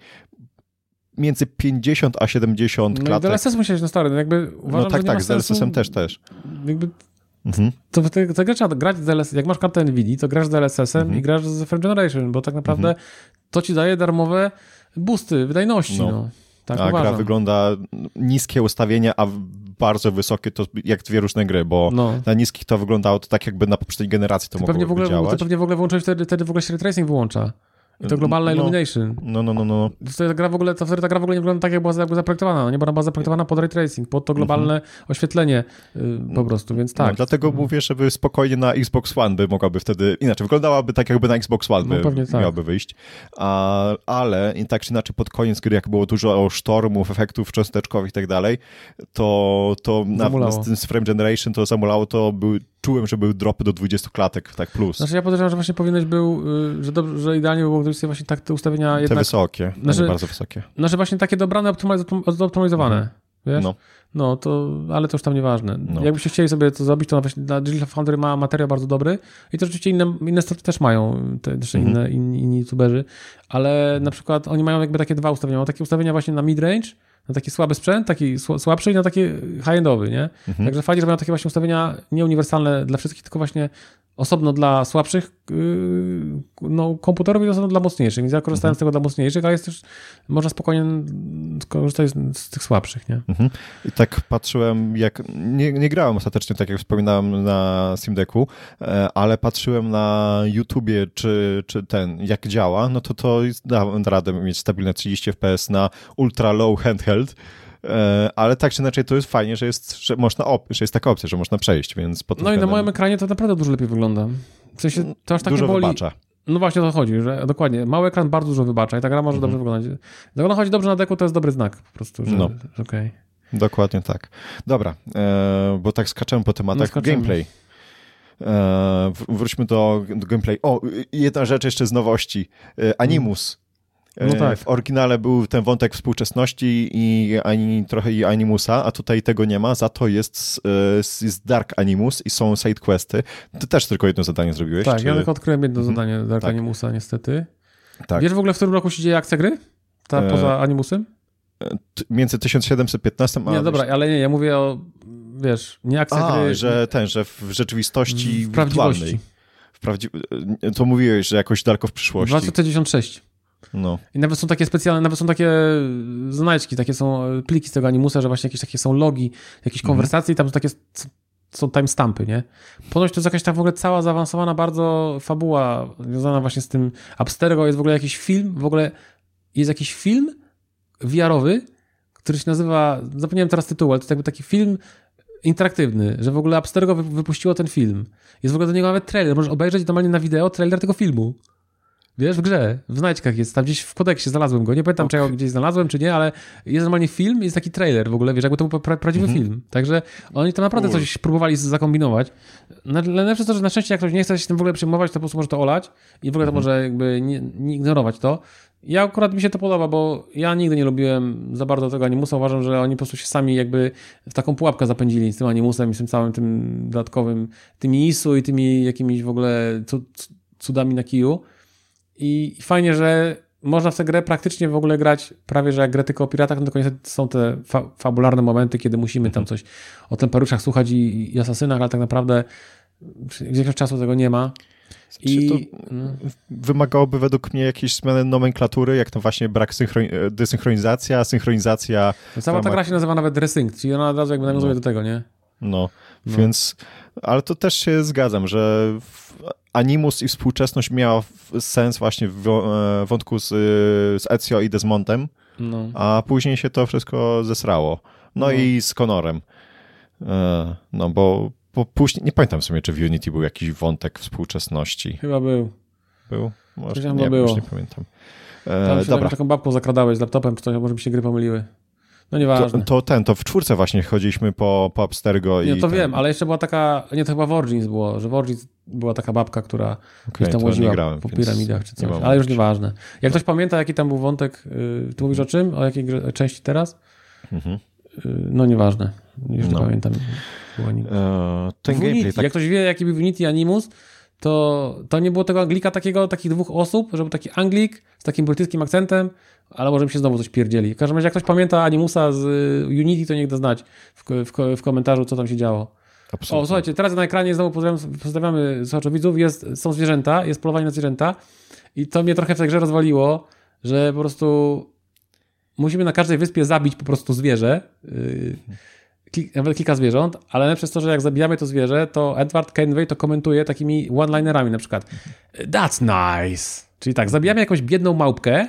Speaker 2: między pięćdziesiąt a siedemdziesiąt
Speaker 1: no
Speaker 2: klatek.
Speaker 1: No i D L S S musiałeś na stary, jakby uważam,
Speaker 2: no tak,
Speaker 1: że
Speaker 2: tak,
Speaker 1: nie
Speaker 2: z D L S S-em też, też.
Speaker 1: Jakby Mhm. To, to, to gra trzeba grać z D L S S, jak masz kartę Nvidia, to grasz z D L S S-em mhm. i grasz z Frame Generation, bo tak naprawdę mhm. to ci daje darmowe boosty wydajności. No. No. Tak
Speaker 2: a
Speaker 1: uważam.
Speaker 2: Gra wygląda niskie ustawienia, a bardzo wysokie to jak dwie różne gry, bo no. na niskich to wyglądało to tak jakby na poprzedniej generacji to mogło
Speaker 1: w ogóle,
Speaker 2: działać.
Speaker 1: Ty pewnie w ogóle włączyłeś wtedy, wtedy w ogóle się ray tracing wyłącza. I to globalna
Speaker 2: no,
Speaker 1: illumination.
Speaker 2: No, no, no, no.
Speaker 1: To ta gra w ogóle, to wtedy ta gra w ogóle nie wygląda tak, jak była jakby zaprojektowana. No nie, bo ona była zaprojektowana pod ray tracing, pod to globalne mm-hmm. oświetlenie yy, po prostu, więc tak.
Speaker 2: No, dlatego mm. mówię, żeby spokojnie na Xbox One by mogłaby wtedy, inaczej, wyglądałaby tak, jakby na Xbox One by no, tak. miałaby wyjść. A, ale i tak czy inaczej pod koniec gry, jak było dużo sztormów, efektów cząsteczkowych i tak dalej, to, to na, na, z tym z Frame Generation to zamulało, to był czułem, że były dropy do dwudziestu klatek, tak plus.
Speaker 1: Znaczy ja podejrzewam, że właśnie powinieneś był, że, dobrze, że idealnie by było, gdybyś sobie właśnie tak te ustawienia jednak...
Speaker 2: Te wysokie, znaczy, nie bardzo wysokie.
Speaker 1: Znaczy właśnie takie dobrane, zoptymalizowane, mhm. wiesz? No. no, to, ale to już tam nieważne. No. Jakbyście chcieli sobie to zrobić, to właśnie na Digital Foundry ma materiał bardzo dobry i to rzeczywiście inne, inne starty też mają, te, też mhm. inne, inni, inni youtuberzy, ale na przykład oni mają jakby takie dwa ustawienia. Mają takie ustawienia właśnie na mid-range, na taki słaby sprzęt, taki słabszy i na taki high-endowy, nie? Mhm. Także fajnie, że mają takie właśnie ustawienia nieuniwersalne dla wszystkich, tylko właśnie osobno dla słabszych yy, no, komputerów i osobno dla mocniejszych. Więc ja korzystałem mhm. z tego dla mocniejszych, ale jest też, można spokojnie korzystać z, z tych słabszych, nie?
Speaker 2: Mhm. I tak patrzyłem, jak nie, nie grałem ostatecznie, tak jak wspominałem na Steam Decku, ale patrzyłem na YouTubie, czy, czy ten, jak działa, no to to da radę mieć stabilne trzydzieści ef pe es na ultra low handheld. Ale tak czy inaczej to jest fajnie, że jest, że można op- że jest taka opcja, że można przejść, więc potem
Speaker 1: no i na moim ekranie to naprawdę dużo lepiej wygląda. W sensie to aż tak
Speaker 2: dużo
Speaker 1: nie boli.
Speaker 2: Wybacza.
Speaker 1: No właśnie o to chodzi, że dokładnie, mały ekran bardzo dużo wybacza i ta gra może mm-hmm. dobrze wyglądać. Jak ona chodzi dobrze na deku, to jest dobry znak po prostu, że,
Speaker 2: no.
Speaker 1: że okej. Okay.
Speaker 2: Dokładnie tak. Dobra, e, bo tak skaczemy po tematach. No, gameplay. E, wróćmy do, do gameplay. O, jedna rzecz jeszcze z nowości. E, Animus. No tak. W oryginale był ten wątek współczesności i ani, trochę i Animusa, a tutaj tego nie ma, za to jest, jest Dark Animus i są side questy. Ty też tylko jedno zadanie zrobiłeś?
Speaker 1: Tak,
Speaker 2: czy...
Speaker 1: ja tylko odkryłem jedno mhm. zadanie Dark tak. Animusa niestety. Tak. Wiesz w ogóle, w którym roku się dzieje akcja gry? Ta e... poza Animusem?
Speaker 2: Między tysiąc siedemset piętnastym a...
Speaker 1: Nie, dobra, ale nie, ja mówię o, wiesz, nie akcja
Speaker 2: a,
Speaker 1: gry...
Speaker 2: że ten, że w rzeczywistości
Speaker 1: w prawdziwości.
Speaker 2: W prawdzi... To mówiłeś, że jakoś daleko w przyszłości.
Speaker 1: dwa tysiące pięćdziesiąt sześć.
Speaker 2: No.
Speaker 1: I nawet są takie specjalne, nawet są takie znajdźki, takie są pliki z tego Animusa, że właśnie jakieś takie są logi, jakieś mhm. konwersacje i tam są takie są timestampy, nie? Ponoć to jest jakaś tak w ogóle cała zaawansowana bardzo fabuła związana właśnie z tym Abstergo, jest w ogóle jakiś film, w ogóle jest jakiś film V R-owy, który się nazywa, zapomniałem teraz tytułu, ale to jest jakby taki film interaktywny, że w ogóle Abstergo wypuściło ten film. Jest w ogóle do niego nawet trailer. Możesz obejrzeć normalnie na wideo trailer tego filmu. Wiesz, w grze, w znajdźkach jest, tam gdzieś w kodeksie znalazłem go. Nie pamiętam, okay. czy ja go gdzieś znalazłem, czy nie, ale jest normalnie film, jest taki trailer w ogóle, wiesz, jakby to był pra- prawdziwy mm-hmm. film. Także oni tam naprawdę Ur. coś próbowali zakombinować. Najlepsze jest to, że na szczęście jak ktoś nie chce się tym w ogóle przejmować, to po prostu może to olać i w ogóle to mm-hmm. może jakby nie, nie ignorować to. Ja akurat mi się to podoba, bo ja nigdy nie lubiłem za bardzo tego Animusa. Uważam, że oni po prostu się sami jakby w taką pułapkę zapędzili z tym Animusem i z tym całym tym dodatkowym, tymi I S U i tymi jakimiś w ogóle cudami na kiju. I fajnie, że można w tę grę praktycznie w ogóle grać prawie, że jak grę tylko o piratach, no tylko niestety są te fa- fabularne momenty, kiedy musimy tam coś o temperuszach słuchać i, i asasynach, ale tak naprawdę większość czasu tego nie ma. I
Speaker 2: to wymagałoby według mnie jakiejś zmiany nomenklatury, jak to właśnie brak synchron- desynchronizacja, synchronizacja.
Speaker 1: Cała ta gra się nazywa nawet Resync, czyli ona od razu jakby nawiązuje
Speaker 2: no.
Speaker 1: do tego, nie?
Speaker 2: No, no, więc, ale to też się zgadzam, że Animus i współczesność miała sens właśnie w wątku z, z Ezio i Desmondem, no. a później się to wszystko zesrało. No, no. i z Connorem. No, bo Bo później, nie pamiętam w sumie, czy w Unity był jakiś wątek współczesności.
Speaker 1: Chyba był.
Speaker 2: Był? Może
Speaker 1: nie,
Speaker 2: nie,
Speaker 1: było.
Speaker 2: Już nie pamiętam.
Speaker 1: E, Tam się dobra. taką babką zakradałeś z laptopem, czy coś, może by się gry pomyliły. No nieważne.
Speaker 2: To, to ten, to w czwórce właśnie chodziliśmy po, po Abstergo i...
Speaker 1: Nie, to
Speaker 2: ten...
Speaker 1: wiem, ale jeszcze była taka, nie, to chyba w Origins było, że w Origins była taka babka, która okay, gdzieś tam łaziła grałem, po piramidach czy coś, ale już nieważne. Jak ktoś pamięta, jaki tam był wątek, yy, ty mówisz o czym? O jakiej grze, części teraz? Mhm. Yy, no nieważne, już no. nie pamiętam.
Speaker 2: Eee, ten gameplay, tak...
Speaker 1: Jak ktoś wie, jaki był Unity Animus, to, to nie było tego Anglika takiego, takich dwóch osób, że był taki Anglik z takim brytyjskim akcentem, ale może mi się znowu coś pierdzieli. W każdym razie, jak ktoś pamięta Animusa z Unity, to niech da znać w, w, w komentarzu, co tam się działo. Absolutnie. O, słuchajcie, teraz na ekranie znowu pozdrawiamy, pozdrawiamy słuchaczy widzów, jest, są zwierzęta, jest polowanie na zwierzęta i to mnie trochę w tej grze rozwaliło, że po prostu musimy na każdej wyspie zabić po prostu zwierzę, yy, nawet kilka zwierząt, ale przez to, że jak zabijamy to zwierzę, to Edward Kenway to komentuje takimi one-linerami na przykład that's nice. Czyli tak, zabijamy jakąś biedną małpkę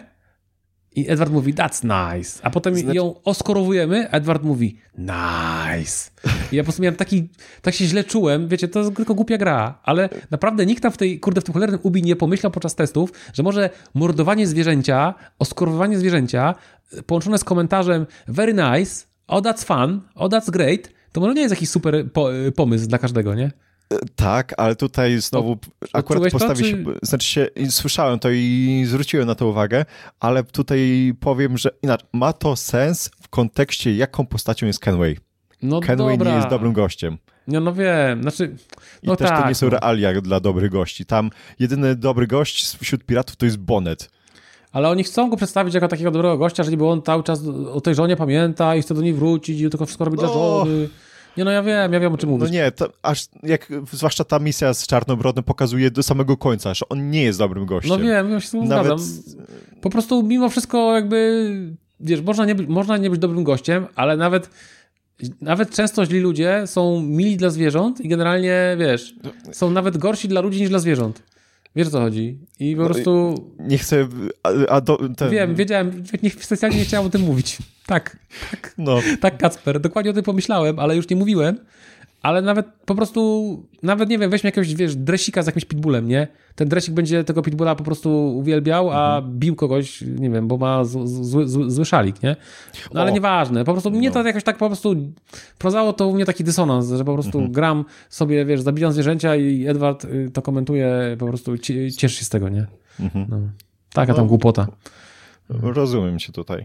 Speaker 1: i Edward mówi that's nice, a potem znaczy... ją oskorowujemy, Edward mówi nice. I ja po prostu miałem taki, tak się źle czułem, wiecie, to jest tylko głupia gra, ale naprawdę nikt tam w tej, kurde, w tym cholernym Ubi nie pomyślał podczas testów, że może mordowanie zwierzęcia, oskorowywanie zwierzęcia połączone z komentarzem very nice, oh that's fun, oh that's great, to może nie jest jakiś super po, pomysł dla każdego, nie?
Speaker 2: Tak, ale tutaj znowu
Speaker 1: to,
Speaker 2: akurat postawić,
Speaker 1: to, czy...
Speaker 2: znaczy się, słyszałem to i zwróciłem na to uwagę, ale tutaj powiem, że inaczej, ma to sens w kontekście, jaką postacią jest Kenway.
Speaker 1: No
Speaker 2: Kenway
Speaker 1: dobra.
Speaker 2: nie jest dobrym gościem.
Speaker 1: No, no wiem, znaczy... No
Speaker 2: I też
Speaker 1: tak,
Speaker 2: to nie są
Speaker 1: no.
Speaker 2: realia dla dobrych gości. Tam jedyny dobry gość wśród piratów to jest Bonnet.
Speaker 1: Ale oni chcą go przedstawić jako takiego dobrego gościa, żeby on cały czas o tej żonie pamięta i chce do niej wrócić i tylko wszystko robi no. dla żony. Nie, no ja wiem, ja wiem o czym mówisz.
Speaker 2: No nie, to aż jak zwłaszcza ta misja z Czarnobrodem pokazuje do samego końca, że on nie jest dobrym gościem.
Speaker 1: No wiem, ja się z tym Nawet... zgadzam. Po prostu mimo wszystko jakby, wiesz, można nie, być, można nie być dobrym gościem, ale nawet nawet często źli ludzie są mili dla zwierząt i generalnie, wiesz, są nawet gorsi dla ludzi niż dla zwierząt. Wiesz, o co chodzi. I po no, prostu...
Speaker 2: Nie chcę... A, a do, ten...
Speaker 1: Wiem, wiedziałem, nie, specjalnie nie chciałem o tym mówić. Tak, tak, no. tak, Kacper. Dokładnie o tym pomyślałem, ale już nie mówiłem. Ale nawet po prostu, nawet nie wiem, weźmy jakiegoś, wiesz, dresika z jakimś pitbullem, nie? Ten dresik będzie tego pitbulla po prostu uwielbiał, a mhm. bił kogoś, nie wiem, bo ma zły, zły, zły, zły szalik, nie? No ale o. nieważne. Po prostu mnie to jakoś tak po prostu wprowadzało to u mnie taki dysonans, że po prostu mhm. gram sobie, wiesz, zabijam zwierzęcia i Edward to komentuje, po prostu cieszy się z tego, nie? Mhm. No. Taka tam no, głupota.
Speaker 2: Rozumiem cię tutaj.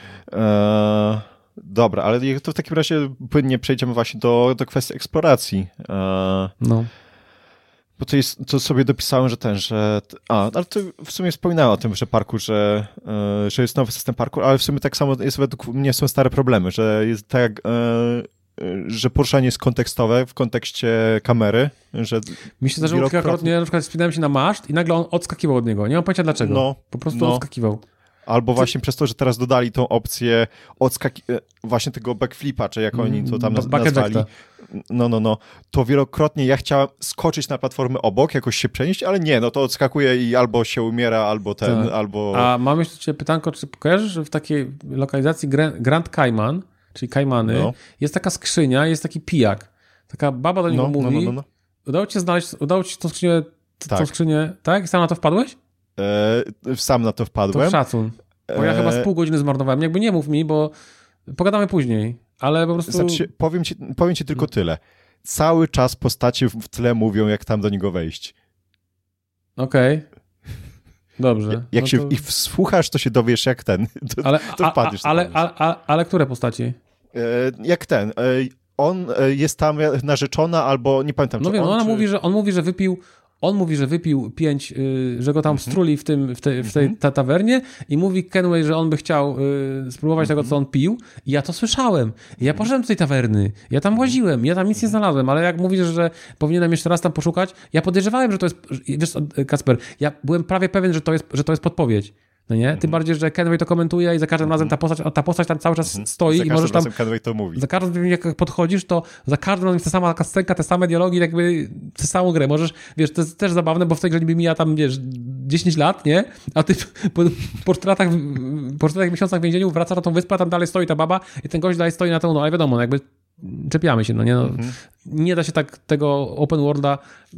Speaker 2: Eee... Dobra, ale to w takim razie płynnie przejdziemy właśnie do, do kwestii eksploracji. E,
Speaker 1: no.
Speaker 2: Bo to, jest, to sobie dopisałem, że ten, że... A, ale to w sumie wspominałem o tym, że parkour, że, e, że jest nowy system parkour, ale w sumie tak samo jest według mnie są stare problemy, że jest tak, e, że poruszanie jest kontekstowe w kontekście kamery, że...
Speaker 1: Mi się zdarzyło kilkakrotnie, na przykład wspinałem się na maszt i nagle on odskakiwał od niego. Nie mam pojęcia dlaczego. No, po prostu no. odskakiwał.
Speaker 2: Albo właśnie Ty... przez to, że teraz dodali tą opcję odskaki... właśnie tego backflipa, czy jak oni to tam naz- nazwali. No, no, no. To wielokrotnie ja chciałem skoczyć na platformę obok, jakoś się przenieść, ale nie, no to odskakuje i albo się umiera, albo ten, tak. albo...
Speaker 1: A mam jeszcze ciebie pytanko, czy kojarzysz, że w takiej lokalizacji Grand Cayman, czyli Kajmany, no. jest taka skrzynia, jest taki pijak. Taka baba do niego
Speaker 2: no,
Speaker 1: mówi.
Speaker 2: No, no, no, no.
Speaker 1: Udało ci się znaleźć, udało ci się tą skrzynię, tak. tą skrzynię, tak? I sam na to wpadłeś?
Speaker 2: E, sam na to wpadłem.
Speaker 1: To szacun. Bo ja e... chyba z pół godziny zmarnowałem. Jakby nie mów mi, bo pogadamy później, ale po prostu...
Speaker 2: Znaczy, powiem ci, powiem ci tylko tyle. Cały czas postacie w tle mówią, jak tam do niego wejść.
Speaker 1: Okej. Okay. Dobrze.
Speaker 2: Jak
Speaker 1: no
Speaker 2: się
Speaker 1: to...
Speaker 2: i wsłuchasz, to się dowiesz jak ten. To, ale, to wpadniesz.
Speaker 1: A, a, ale, ale, ale, ale które postaci?
Speaker 2: E, jak ten. E, on jest tam narzeczona albo nie pamiętam.
Speaker 1: No
Speaker 2: czy
Speaker 1: wiem,
Speaker 2: on,
Speaker 1: ona
Speaker 2: czy...
Speaker 1: mówi, że on mówi, że wypił On mówi, że wypił pięć, yy, że go tam mm-hmm. struli w, tym, w, te, w tej ta tawernie i mówi Kenway, że on by chciał yy, spróbować mm-hmm. tego, co on pił. I ja to słyszałem. I ja poszedłem do tej tawerny. Ja tam łaziłem. Ja tam nic nie znalazłem, ale jak mówisz, że powinienem jeszcze raz tam poszukać, ja podejrzewałem, że to jest... Wiesz, Kacper, ja byłem prawie pewien, że to jest, że to jest podpowiedź. No nie? Tym mm-hmm. bardziej, że Kenway to komentuje i za każdym mm-hmm. razem ta postać, ta postać tam cały czas mm-hmm. stoi
Speaker 2: za
Speaker 1: i możesz tam...
Speaker 2: Kenway to mówi.
Speaker 1: Za każdym razem, jak podchodzisz, to za każdym razem ta sama taka scenka, te same dialogi, jakby tę samą grę. Możesz, wiesz, to jest też zabawne, bo w tej grze niby mija tam, wiesz, dziesięć lat, nie? A ty po portretach, po czterech miesiącach w więzieniu wracasz na tą wyspę, a tam dalej stoi ta baba i ten gość dalej stoi na tą, no ale wiadomo, no jakby czepiamy się, no nie? No, mm-hmm. Nie da się tak tego open worlda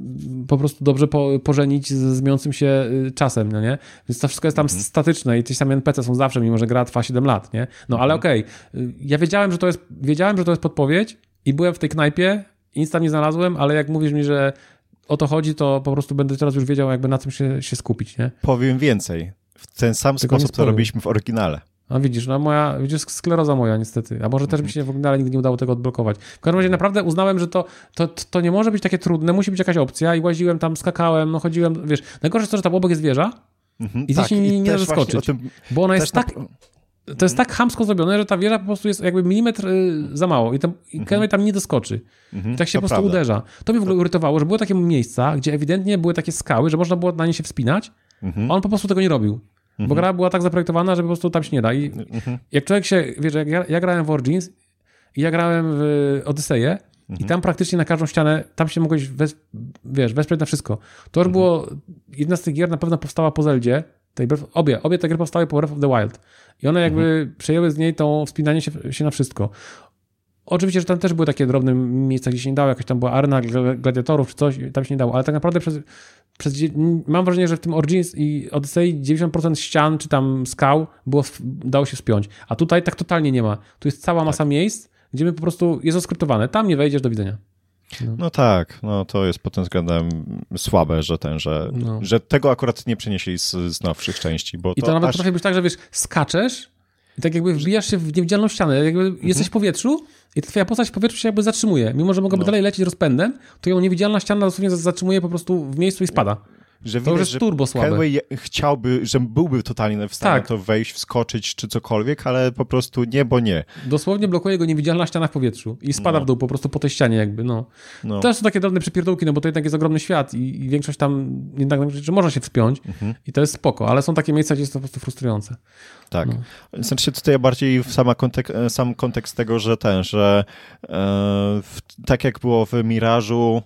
Speaker 1: po prostu dobrze po, pożenić z zmieniającym się czasem, no nie? Więc to wszystko jest tam mm-hmm. statyczne i te same N P C są zawsze, mimo że gra trwa siedem lat, nie? No ale mm-hmm. okej, okay. Ja wiedziałem, że to jest, wiedziałem, że to jest podpowiedź i byłem w tej knajpie i nic tam nie znalazłem, ale jak mówisz mi, że o to chodzi, to po prostu będę teraz już wiedział, jakby na czym się, się skupić, nie?
Speaker 2: Powiem więcej. W ten sam Tylko sposób, co robiliśmy w oryginale.
Speaker 1: A widzisz, no moja, widzisz, skleroza moja niestety, a może też mi się w oryginale nigdy nie udało tego odblokować. W każdym razie naprawdę uznałem, że to, to, to nie może być takie trudne, musi być jakaś opcja i łaziłem tam, skakałem, no chodziłem, wiesz, najgorsze jest to, że tam obok jest wieża mm-hmm, i tak, się nie, nie da zaskoczyć, bo ona jest tak, na... to jest tak chamsko zrobione, że ta wieża po prostu jest jakby milimetr y, za mało i, tam, i mm-hmm. Kenway tam nie doskoczy. Mm-hmm, I tak się po prostu prawda. uderza. To mnie w ogóle irytowało, że były takie miejsca, gdzie ewidentnie były takie skały, że można było na nie się wspinać, mm-hmm. a on po prostu tego nie robił. Bo gra była tak zaprojektowana, że po prostu tam się nie da. I mhm. jak człowiek się, wiesz, jak ja, ja grałem w Origins i ja grałem w Odyseję mhm. i tam praktycznie na każdą ścianę, tam się mogłeś, wes, wiesz, wesprzeć na wszystko. To już mhm. było, jedna z tych gier na pewno powstała po Zeldzie, tej Breath, obie, obie te gry powstały po Breath of the Wild. I one jakby mhm. przejęły z niej to wspinanie się, się na wszystko. Oczywiście, że tam też były takie drobne miejsca, gdzie się nie dało, jakaś tam była arena gladiatorów czy coś, tam się nie dało, ale tak naprawdę przez, przez mam wrażenie, że w tym Origins i Odyssey dziewięćdziesiąt procent ścian czy tam skał było, dało się spiąć, a tutaj tak totalnie nie ma. Tu jest cała masa tak. miejsc, gdzie my po prostu jest oskryptowane. Tam nie wejdziesz, do widzenia. No.
Speaker 2: no tak, no to jest pod tym względem słabe, że ten, że, no. że tego akurat nie przenieśli z, z nowszych części. Bo
Speaker 1: I to,
Speaker 2: to
Speaker 1: nawet
Speaker 2: aż...
Speaker 1: potrafi być tak, że wiesz, skaczesz i tak jakby wbijasz się w niewidzialną ścianę, jakby mhm. jesteś w powietrzu i twoja postać w powietrzu się jakby zatrzymuje. Mimo, że mogłaby no. dalej lecieć rozpędem, to ją niewidzialna ściana dosłownie zatrzymuje po prostu w miejscu i spada.
Speaker 2: Że
Speaker 1: to
Speaker 2: widać,
Speaker 1: już jest turbo słabe.
Speaker 2: Kenway chciałby, że byłby totalnie w stanie
Speaker 1: tak.
Speaker 2: to wejść, wskoczyć czy cokolwiek, ale po prostu nie, bo nie.
Speaker 1: Dosłownie blokuje go niewidzialna ściana w powietrzu i spada no. w dół po prostu po tej ścianie jakby, no. no. To są takie drobne przypierdółki, no bo to jednak jest ogromny świat i, i większość tam jednak że można się wspiąć mhm. i to jest spoko, ale są takie miejsca, gdzie jest to po prostu frustrujące.
Speaker 2: Tak. No. Znaczy tutaj bardziej sama kontek- sam kontekst tego, że ten, że e, w, tak jak było w Mirażu,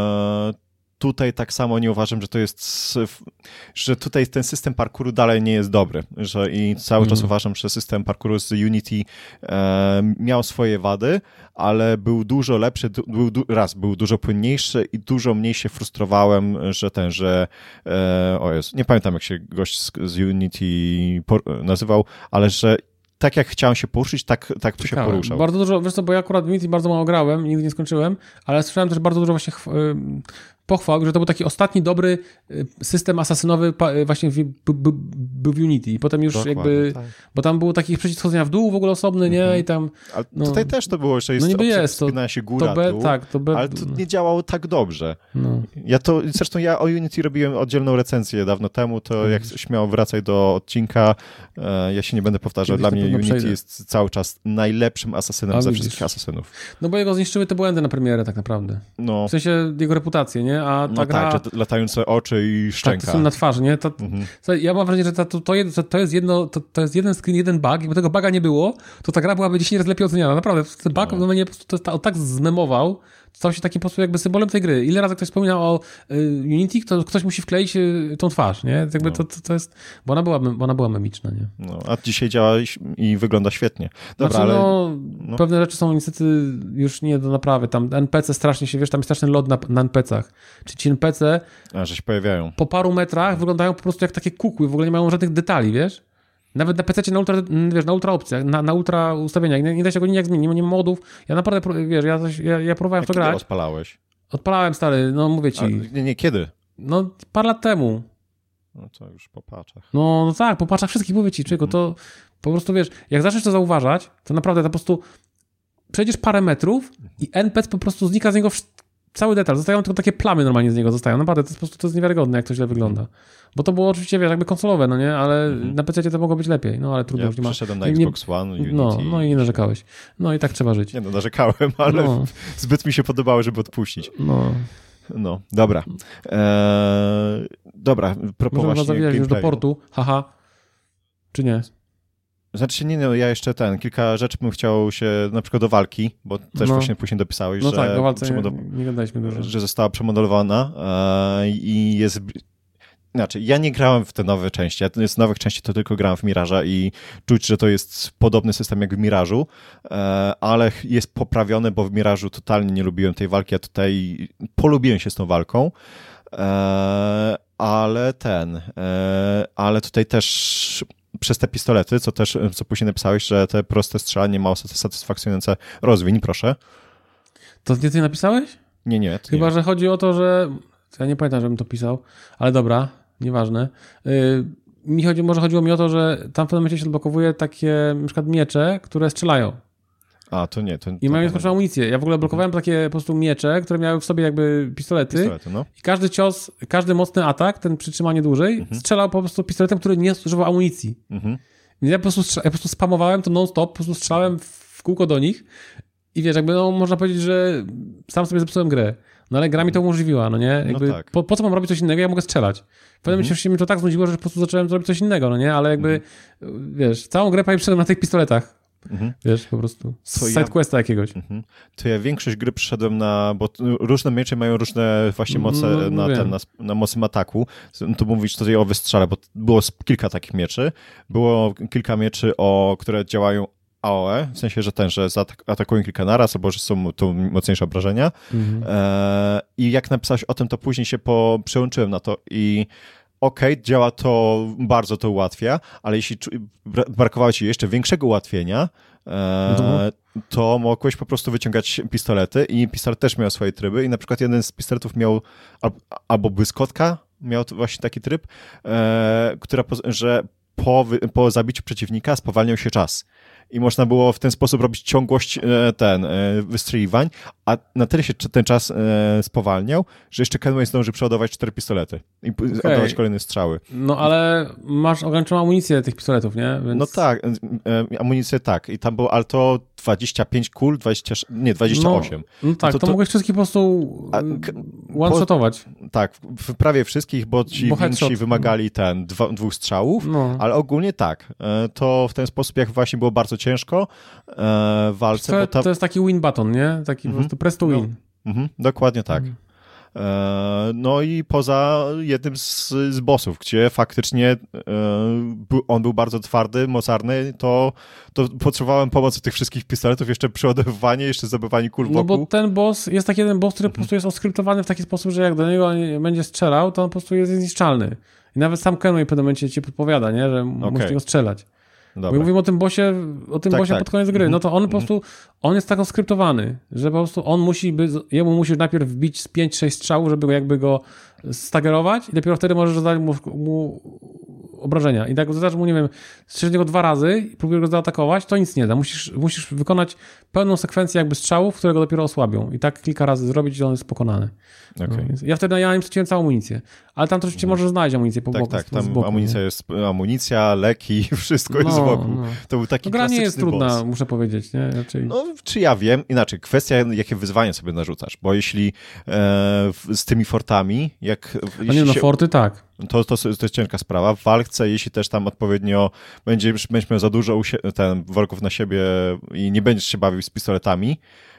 Speaker 2: e, tutaj tak samo nie uważam, że to jest, że tutaj ten system parkouru dalej nie jest dobry, że i cały mm. czas uważam, że system parkouru z Unity e, miał swoje wady, ale był dużo lepszy, był, raz, był dużo płynniejszy i dużo mniej się frustrowałem, że ten, że e, o Jezu, nie pamiętam jak się gość z, z Unity por- nazywał, ale że tak jak chciałem się poruszyć, tak, tak się poruszał.
Speaker 1: Bardzo dużo, wiesz co, bo ja akurat w Unity bardzo mało grałem, nigdy nie skończyłem, ale słyszałem też bardzo dużo właśnie chw- pochwał, że to był taki ostatni dobry system asasynowy właśnie był w Unity i potem już Dokładnie, jakby, tak. bo tam było takich przycisk schodzenia w dół w ogóle osobny, nie? Mm-hmm. I tam...
Speaker 2: Ale no, tutaj też to było, że jest
Speaker 1: no
Speaker 2: opcja
Speaker 1: jest,
Speaker 2: wspinania się góra,
Speaker 1: to be,
Speaker 2: dół,
Speaker 1: tak, to be,
Speaker 2: ale to nie działało tak dobrze.
Speaker 1: No.
Speaker 2: Ja to, zresztą ja o Unity robiłem oddzielną recenzję dawno temu, to hmm. jak śmiało wracaj do odcinka, ja się nie będę powtarzał, Kiedyś dla mnie Unity przejdę. Jest cały czas najlepszym asasynem A, ze widzisz. wszystkich asasynów.
Speaker 1: No bo jego zniszczyły te błędy na premierę tak naprawdę. No. W sensie jego reputację, nie? nie? A ta
Speaker 2: no
Speaker 1: gra...
Speaker 2: tak, że latające oczy i szczęka.
Speaker 1: Tak, to są na twarzy, nie? To,
Speaker 2: mhm.
Speaker 1: to, ja mam wrażenie, że to, to, to jest jedno, to, to jest jeden screen, jeden bug. Jakby tego buga nie było, to ta gra byłaby dziesięć razy lepiej oceniana. Naprawdę, ten bug no. mnie po prostu to, to, tak zmemował, stał się takim po prostu jakby symbolem tej gry. Ile razy ktoś wspominał o y, Unity, to ktoś musi wkleić y, tą twarz, nie? Jakby no. to, to, to jest... Bo ona była, bo ona była memiczna, nie?
Speaker 2: No, a dzisiaj działa i, i wygląda świetnie. Dobra,
Speaker 1: znaczy,
Speaker 2: ale...
Speaker 1: no, no, pewne rzeczy są niestety już nie do naprawy. Tam N P C strasznie się, wiesz, tam jest straszny lot na, na N P cach. Czy ci N P C
Speaker 2: a, że się pojawiają.
Speaker 1: Po paru metrach wyglądają po prostu jak takie kukły, w ogóle nie mają żadnych detali, wiesz? Nawet na pececie na ultra, wiesz, na ultra opcjach, na, na ultra ustawieniach, nie, nie da się go nijak zmienić, nie ma modów. Ja naprawdę, wiesz, ja, ja, ja próbowałem
Speaker 2: jak
Speaker 1: w to grać.
Speaker 2: Kiedy odpalałeś?
Speaker 1: Odpalałem, stary, no mówię ci.
Speaker 2: A, nie, nie, kiedy?
Speaker 1: No, parę lat temu.
Speaker 2: No to już po paczach.
Speaker 1: No, no tak, po paczach wszystkich, mówię ci, czego to po prostu, wiesz, jak zaczniesz to zauważać, to naprawdę to po prostu przejdziesz parę metrów i N P C po prostu znika z niego w... cały detal. Zostają tylko takie plamy normalnie z niego zostają. Naprawdę, to jest po prostu to jest niewiarygodne, jak to źle wygląda. Bo to było oczywiście, wiesz, jakby konsolowe, no nie? Ale mm-hmm. na P C to mogło być lepiej. No ale trudno.
Speaker 2: Ja
Speaker 1: już nie ma...
Speaker 2: przeszedłem na
Speaker 1: nie,
Speaker 2: Xbox One, Unity.
Speaker 1: No, no i nie narzekałeś. No i tak trzeba żyć.
Speaker 2: Nie no, narzekałem, ale no. zbyt mi się podobało, żeby odpuścić.
Speaker 1: No.
Speaker 2: No, dobra. Eee, dobra, propos
Speaker 1: Możemy
Speaker 2: właśnie
Speaker 1: zawijać już do portu, haha. Czy nie?
Speaker 2: Znaczy nie, no ja jeszcze ten, kilka rzeczy bym chciał się, na przykład do walki, bo też
Speaker 1: no.
Speaker 2: właśnie później dopisałeś,
Speaker 1: no
Speaker 2: że,
Speaker 1: tak, do walce
Speaker 2: przemodow-
Speaker 1: nie, nie gadaliśmy dużo.
Speaker 2: że została przemodelowana e, i jest... Znaczy, ja nie grałem w te nowe części, ja z nowych części to tylko grałem w Mirage'a i czuć, że to jest podobny system jak w Mirage'u, e, ale jest poprawione, bo w Mirage'u totalnie nie lubiłem tej walki, a tutaj polubiłem się z tą walką, e, ale ten, e, ale tutaj też przez te pistolety, co też, co później napisałeś, że te proste strzelanie ma satysfakcjonujące rozwiń, proszę.
Speaker 1: To nie ty napisałeś?
Speaker 2: Nie, nie.
Speaker 1: Chyba,
Speaker 2: nie.
Speaker 1: że chodzi o to, że... Ja nie pamiętam, żebym to pisał, ale dobra, nieważne. Yy, mi chodzi, może chodziło mi o to, że tam w pewnym momencie się odblokowuje takie na przykład miecze, które strzelają.
Speaker 2: A, to nie. To,
Speaker 1: I
Speaker 2: to
Speaker 1: mają skończoną amunicję. Ja w ogóle blokowałem mhm. takie po prostu miecze, które miały w sobie jakby pistolety.
Speaker 2: Pistolety, no.
Speaker 1: I każdy cios, każdy mocny atak, ten przytrzymanie dłużej, mhm. strzelał po prostu pistoletem, który nie zużywał amunicji. Mhm. Więc ja po prostu, strzel- ja po prostu spamowałem to non-stop, po prostu strzelałem w kółko do nich i wiesz, jakby no, można powiedzieć, że sam sobie zepsułem grę. No ale gra mi to umożliwiła, no nie? Jakby,
Speaker 2: no tak.
Speaker 1: po, po co mam robić coś innego? Ja mogę strzelać. W pewnym momencie mhm. mnie to tak znudziło, że po prostu zacząłem robić coś innego, no nie? Ale jakby, mhm. wiesz, całą grę prawie przeszedłem na tych pistoletach.
Speaker 2: Mhm.
Speaker 1: Wiesz, po prostu. Z sidequesta ja... jakiegoś.
Speaker 2: Mhm. To ja większość gry przyszedłem na... Bo różne miecze mają różne właśnie moce no, no, na, ten, na, na mocnym ataku. To mówić tutaj o wystrzale, bo było kilka takich mieczy. Było kilka mieczy, o, które działają A O E, w sensie, że ten, że atakują kilka naraz, albo że są tu mocniejsze obrażenia. Mhm. E, I jak napisałeś o tym, to później się po, przełączyłem na to i okej, okay, działa to, bardzo to ułatwia, ale jeśli brakowało ci jeszcze większego ułatwienia, e, no. to mogłeś po prostu wyciągać pistolety i pistolet też miał swoje tryby i na przykład jeden z pistoletów miał albo błyskotka, miał właśnie taki tryb, e, która, że po, po zabiciu przeciwnika spowalniał się czas. I można było w ten sposób robić ciągłość ten wystrzeliwań, a na tyle się ten czas spowalniał, że jeszcze Kenway zdąży przeładować cztery pistolety i okay. oddawać kolejne strzały.
Speaker 1: No ale masz ograniczoną amunicję tych pistoletów, nie? Więc...
Speaker 2: No tak, amunicję tak. I tam było, ale to dwadzieścia pięć kul, dwadzieścia, nie, dwadzieścia osiem.
Speaker 1: No, no tak, to, to, to mogłeś wszystkich po prostu one-shotować.
Speaker 2: Tak, w prawie wszystkich, bo ci bo więksi wymagali ten dwa, dwóch strzałów, no. ale ogólnie tak. To w ten sposób, jak właśnie było bardzo ciężko e, w walce.
Speaker 1: To,
Speaker 2: bo ta...
Speaker 1: to jest taki win button, nie? Taki mm-hmm. po prostu press to win.
Speaker 2: No. Mm-hmm. Dokładnie tak. Mm. E, no i poza jednym z, z bossów, gdzie faktycznie e, on był bardzo twardy, mocarny, to, to potrzebowałem pomocy tych wszystkich pistoletów, jeszcze przeładowywanie, jeszcze zdobywanie kul wokół.
Speaker 1: No bo ten boss, jest taki jeden boss, który mm-hmm. po prostu jest oskryptowany w taki sposób, że jak do niego będzie strzelał, to on po prostu jest niezniszczalny. I nawet sam Kenway w pewnym momencie ci podpowiada, nie? Że okay. musisz go strzelać. Dobra. Bo mówimy o tym bossie, o tym tak, bossie tak. pod koniec gry. No to on mm-hmm. po prostu, on jest tak oskryptowany, że po prostu on musi, by, jemu musisz najpierw wbić z pięć sześć strzałów, żeby go jakby go stagerować i dopiero wtedy możesz zadać mu, mu obrażenia. I tak zadasz mu, nie wiem, strzelisz niego dwa razy i próbujesz go zaatakować, to nic nie da. Musisz, musisz wykonać pełną sekwencję jakby strzałów, które go dopiero osłabią. I tak kilka razy zrobić, i on jest pokonany. Okay. No, więc ja wtedy ja im straciłem całą amunicję. Ale tam to oczywiście możesz znaleźć amunicję po
Speaker 2: tak,
Speaker 1: boku.
Speaker 2: Tak, tak, tam
Speaker 1: boku,
Speaker 2: amunicja
Speaker 1: nie?
Speaker 2: jest, amunicja, leki, wszystko no, jest wokół. No. To był taki
Speaker 1: no, gra nie jest trudna,
Speaker 2: boss.
Speaker 1: muszę powiedzieć, nie? Raczej...
Speaker 2: No, czy ja wiem, inaczej, kwestia, jakie wyzwanie sobie narzucasz, bo jeśli e, z tymi fortami, jak...
Speaker 1: A nie, no
Speaker 2: się,
Speaker 1: forty tak.
Speaker 2: To, to, to jest ciężka sprawa. W walce, jeśli też tam odpowiednio będziesz, będziesz miał za dużo usie- ten, worków na siebie i nie będziesz się bawił z pistoletami,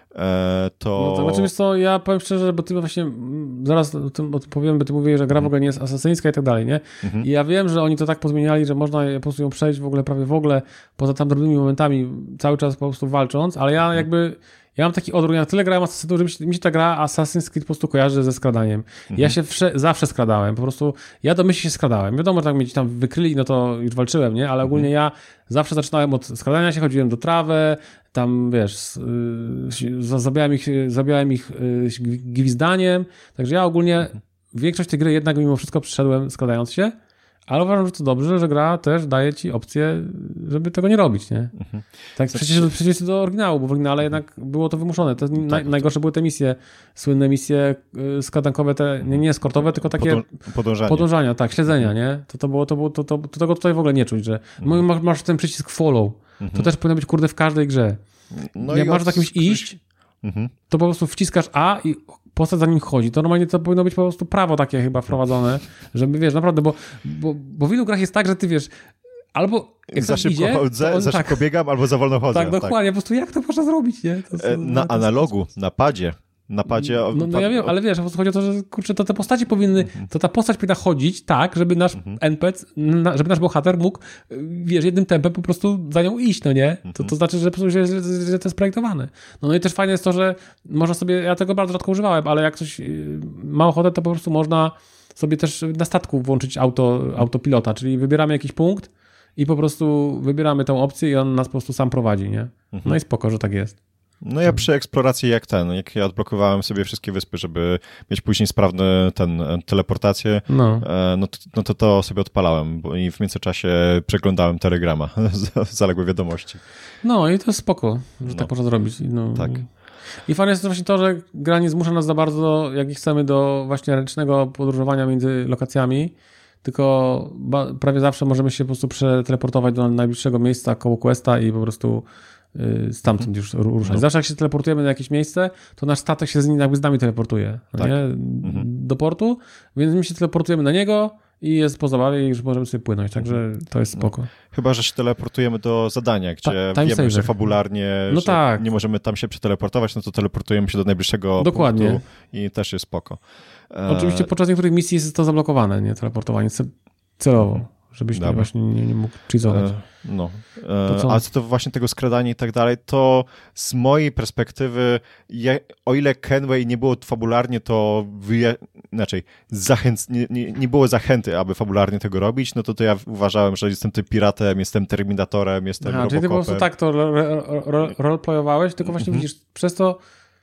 Speaker 2: to...
Speaker 1: No to znaczy, wiesz co, ja powiem szczerze, bo ty właśnie, zaraz o tym powiem, bo ty mówiłeś, że gra w ogóle nie jest asasyńska i tak dalej, nie? Mhm. I ja wiem, że oni to tak pozmieniali, że można po prostu ją przejść w ogóle prawie w ogóle, poza tam drobnymi momentami, cały czas po prostu walcząc, ale ja mhm. jakby... Ja mam taki odruch, ja na tyle grałem Assassin's, że mi się, mi się ta gra Assassin's Creed po prostu kojarzy ze skradaniem. Mhm. Ja się wsze, zawsze skradałem, po prostu ja do myśli się skradałem. Wiadomo, że tak mnie tam wykryli, no to już walczyłem, nie? Ale ogólnie ja zawsze zaczynałem od skradania się, chodziłem do trawy, tam wiesz, yy, zabijałem ich, zabijałem ich yy, gwizdaniem, także ja ogólnie mhm. większość tej gry jednak mimo wszystko przyszedłem skradając się. Ale uważam, że to dobrze, że gra też daje ci opcję, żeby tego nie robić, nie? Mhm. Tak, znaczy... przecież, przecież do oryginału, bo w oryginale jednak było to wymuszone. To tak, naj, najgorsze były te misje, słynne misje skadankowe, te nie, nie eskortowe, tylko takie
Speaker 2: Podą- podążania.
Speaker 1: podążania, tak, śledzenia, nie? To, to było, to było, to, to, to tego tutaj w ogóle nie czuć, że mhm. masz, masz ten przycisk follow. Mhm. To też powinno być, kurde, w każdej grze. No jak masz od... za kimś iść, mhm. to po prostu wciskasz A i postać za nim chodzi. To normalnie to powinno być po prostu prawo takie chyba wprowadzone, żeby, wiesz, naprawdę, bo, bo, bo w wielu grach jest tak, że ty, wiesz, albo jak
Speaker 2: za szybko
Speaker 1: idzie,
Speaker 2: chodzę, za tak, szybko biegam, albo za wolno chodzę.
Speaker 1: Tak, dokładnie, tak. Po prostu jak to można zrobić, nie? To, to,
Speaker 2: na to, analogu, na padzie. Na padzie...
Speaker 1: No, no ja wiem, ale wiesz, po prostu chodzi o to, że kurczę, to te postaci powinny, mhm. to ta postać powinna chodzić tak, żeby nasz mhm. N P C, na, żeby nasz bohater mógł, wiesz, jednym tempem po prostu za nią iść, no nie? Mhm. To, to znaczy, że po prostu że, że, że to jest projektowane. No, no i też fajne jest to, że można sobie, ja tego bardzo rzadko używałem, ale jak ktoś ma ochotę, to po prostu można sobie też na statku włączyć auto, autopilota, czyli wybieramy jakiś punkt i po prostu wybieramy tą opcję i on nas po prostu sam prowadzi, nie? Mhm. No i spoko, że tak jest.
Speaker 2: No ja przy eksploracji jak ten, jak ja odblokowałem sobie wszystkie wyspy, żeby mieć później sprawny ten teleportację, no, no, to, no to to sobie odpalałem bo i w międzyczasie przeglądałem Telegrama, zaległe wiadomości.
Speaker 1: No i to jest spoko, że no. tak można zrobić. No.
Speaker 2: Tak.
Speaker 1: I fajne jest właśnie to, że gra nie zmusza nas za bardzo, jak chcemy, do właśnie ręcznego podróżowania między lokacjami, tylko ba- prawie zawsze możemy się po prostu przeteleportować do najbliższego miejsca koło questa i po prostu stamtąd mhm. już ruszać. No. Zawsze jak się teleportujemy na jakieś miejsce, to nasz statek się z nim, jakby z nami teleportuje. Tak. Nie? Mhm. Do portu, więc my się teleportujemy na niego i jest po zabawie i już możemy sobie płynąć, także to jest spoko.
Speaker 2: No. Chyba, że się teleportujemy do zadania, gdzie Ta, wiemy, saver. że fabularnie no że tak. nie możemy tam się przeteleportować, no to teleportujemy się do najbliższego Dokładnie. punktu i też jest spoko.
Speaker 1: Oczywiście podczas niektórych misji jest to zablokowane, nie? Teleportowanie celowo. Żebyś nie, właśnie nie, nie mógł cheezować. E,
Speaker 2: no. E, co? A co to właśnie tego skradania i tak dalej, to z mojej perspektywy, ja, o ile Kenway nie było fabularnie, to wyja- inaczej, zachęc- nie, nie, nie było zachęty, aby fabularnie tego robić, no to, to ja uważałem, że jestem tym piratem, jestem Terminatorem, jestem Aha, Robocopem.
Speaker 1: Czyli ty po prostu tak to roleplayowałeś, tylko właśnie mm-hmm. widzisz, przez to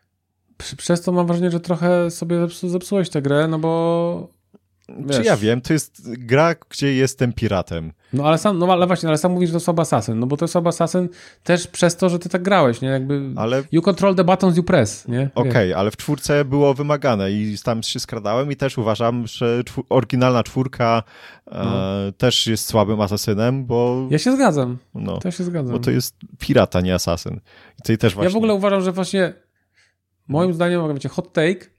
Speaker 1: przez to mam wrażenie, że trochę sobie zepsułeś tę grę, no bo Wiesz.
Speaker 2: Czy ja wiem, to jest gra, gdzie jestem piratem.
Speaker 1: No ale sam, no ale właśnie, ale sam mówisz, że to słaby Assassin, no bo to jest słaby Assassin też przez to, że ty tak grałeś, nie? Jakby ale... you control the buttons you press, nie?
Speaker 2: Okej, okay, ale w czwórce było wymagane i tam się skradałem i też uważam, że czw- oryginalna czwórka no. e, też jest słabym asasynem, bo...
Speaker 1: Ja się zgadzam, no, to się zgadzam.
Speaker 2: Bo to jest pirata, nie asasyn. I to też właśnie...
Speaker 1: Ja w ogóle uważam, że właśnie moim zdaniem, wiecie, hot take,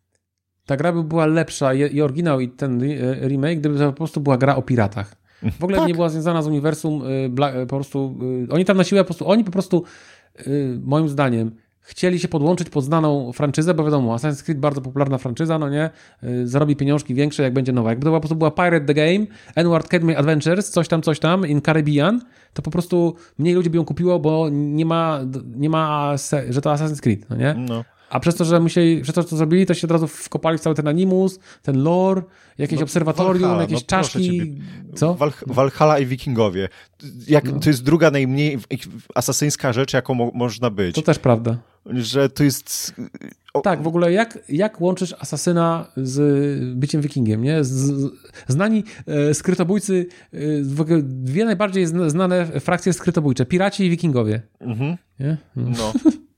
Speaker 1: ta gra by była lepsza i oryginał i ten remake, gdyby to po prostu była gra o piratach. W ogóle tak. nie była związana z uniwersum, po prostu, oni tam na siłę, po prostu, oni po prostu, moim zdaniem, chcieli się podłączyć pod znaną franczyzę, bo wiadomo, Assassin's Creed bardzo popularna franczyza, no nie, zarobi pieniążki większe, jak będzie nowa. Jakby to po prostu była Pirate the Game, Edward Kenway Adventures, coś tam, coś tam, in Caribbean, to po prostu mniej ludzi by ją kupiło, bo nie ma, nie ma że to Assassin's Creed, no nie? No. A przez to, że musieli, przez to, że to zrobili, to się od razu wkopali w cały ten animus, ten lore, jakieś no, obserwatorium, Valhalla, jakieś no, czaszki. Co?
Speaker 2: Val- Valhalla i Wikingowie. Jak, no. To jest druga najmniej asasyńska rzecz, jaką mo- można być.
Speaker 1: To też prawda.
Speaker 2: Że to jest...
Speaker 1: O... Tak, w ogóle jak, jak łączysz asasyna z byciem wikingiem, nie? Z, z, znani e, skrytobójcy, e, w ogóle dwie najbardziej znane frakcje skrytobójcze, piraci i wikingowie. Mhm. Nie? No. no.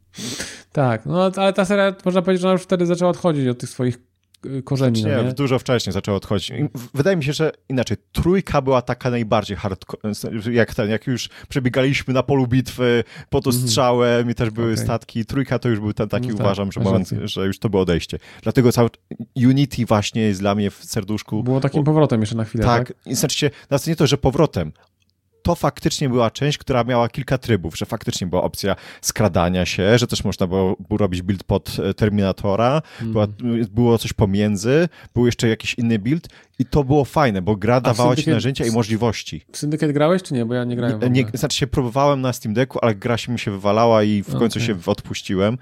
Speaker 1: Tak, no ale ta seria, można powiedzieć, że ona już wtedy zaczęła odchodzić od tych swoich korzeni.
Speaker 2: Znaczy,
Speaker 1: nie,
Speaker 2: nie, dużo wcześniej zaczęło odchodzić. Wydaje mi się, że inaczej, trójka była taka najbardziej hardcore, jak ten, jak już przebiegaliśmy na polu bitwy pod ostrzałem mm. i też były okay. statki. Trójka to już był ten taki, no tak, uważam, że moment, że już to było odejście. Dlatego cały Unity właśnie jest dla mnie w serduszku.
Speaker 1: Było takim bo, powrotem jeszcze na chwilę, tak?
Speaker 2: Tak, i znaczy się, znaczy nie to, że powrotem, to faktycznie była część, która miała kilka trybów, że faktycznie była opcja skradania się, że też można było robić build pod Terminatora, mm. była, było coś pomiędzy, był jeszcze jakiś inny build i to było fajne, bo gra dawała ci narzędzia i możliwości.
Speaker 1: W Syndicate grałeś, czy nie? Bo ja nie grałem.
Speaker 2: Nie, nie, znaczy się próbowałem na Steam Decku, ale gra się mi się wywalała i w okay. końcu się odpuściłem,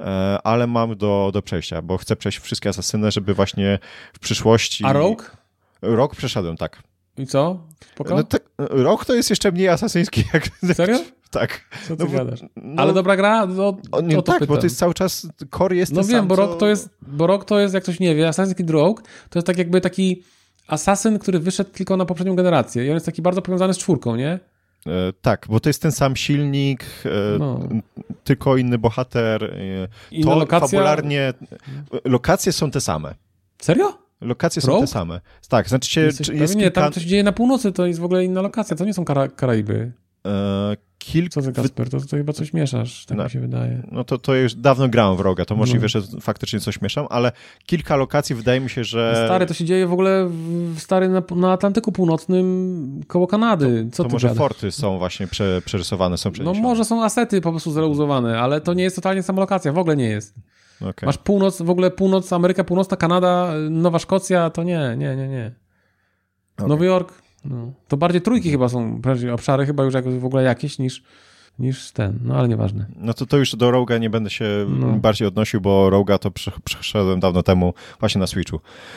Speaker 2: ale mam do, do przejścia, bo chcę przejść wszystkie asasyny, żeby właśnie w przyszłości...
Speaker 1: A Rogue?
Speaker 2: Rogue przeszedłem, tak.
Speaker 1: I co? Spoko?
Speaker 2: No tak, rok to jest jeszcze mniej asasyński. Jak...
Speaker 1: Serio?
Speaker 2: Tak.
Speaker 1: Co ty no, gadasz? No, ale dobra gra? No,
Speaker 2: o, nie,
Speaker 1: to
Speaker 2: tak,
Speaker 1: pytam.
Speaker 2: bo to jest cały czas, core jest
Speaker 1: No
Speaker 2: ten
Speaker 1: wiem,
Speaker 2: sam,
Speaker 1: bo
Speaker 2: co...
Speaker 1: rok to jest, bo rok to jest, jak ktoś nie wie, Assassin's Creed Rogue to jest tak jakby taki asasyn, który wyszedł tylko na poprzednią generację i on jest taki bardzo powiązany z czwórką, nie?
Speaker 2: E, tak, bo to jest ten sam silnik, e, no. tylko inny bohater. E,
Speaker 1: Inna
Speaker 2: to
Speaker 1: lokacja?
Speaker 2: Fabularnie... Lokacje są te same.
Speaker 1: Serio?
Speaker 2: Lokacje są
Speaker 1: Rogue?
Speaker 2: te same. Tak, znaczy się...
Speaker 1: Jesteś,
Speaker 2: czy jest
Speaker 1: nie,
Speaker 2: kilka...
Speaker 1: tam coś dzieje na północy, to jest w ogóle inna lokacja, to nie są Kara- Karaiby.
Speaker 2: E, kilk...
Speaker 1: Co ty, Kasper, to, to chyba coś mieszasz, tak
Speaker 2: no,
Speaker 1: mi się wydaje.
Speaker 2: No to, to już dawno grałem w Roga, to możliwe, no. że faktycznie coś mieszam, ale kilka lokacji wydaje mi się, że...
Speaker 1: Stary, to się dzieje w ogóle w, stary na, na Atlantyku Północnym koło Kanady. Co
Speaker 2: to
Speaker 1: ty
Speaker 2: może
Speaker 1: gadasz?
Speaker 2: Forty są właśnie prze, przerysowane, są przeniesione.
Speaker 1: No może są asety po prostu zreuzowane, ale to nie jest totalnie sama lokacja, w ogóle nie jest. Okay. Masz północ, w ogóle północ, Ameryka Północna, Kanada, Nowa Szkocja, to nie, nie, nie, nie. Okay. Nowy Jork, no. To bardziej trójki chyba są, obszary chyba już w ogóle jakieś niż, niż ten, no ale nieważne.
Speaker 2: No to, to już do Roga nie będę się no. bardziej odnosił, bo Roga to przeszedłem dawno temu właśnie na Switchu.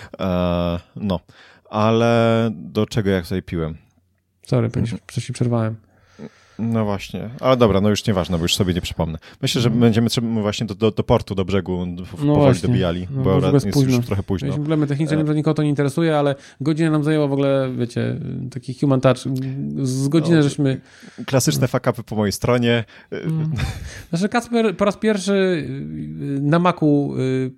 Speaker 2: Eee, no, ale do czego jak tutaj piłem?
Speaker 1: Sorry, mhm. coś ci przerwałem.
Speaker 2: No właśnie, ale dobra, no już nieważne, bo już sobie nie przypomnę. Myślę, że no. będziemy właśnie do, do, do portu, do brzegu no powoli właśnie. dobijali,
Speaker 1: no,
Speaker 2: bo jest późno. już trochę późno.
Speaker 1: Mieliśmy problemy techniczne, e... nikogo to nie interesuje, ale godzinę nam zajęło w ogóle, wiecie, taki human touch. Z godzinę no, żeśmy...
Speaker 2: Klasyczne fuck-upy po mojej stronie.
Speaker 1: Hmm. Znaczy Kacper po raz pierwszy na Macu,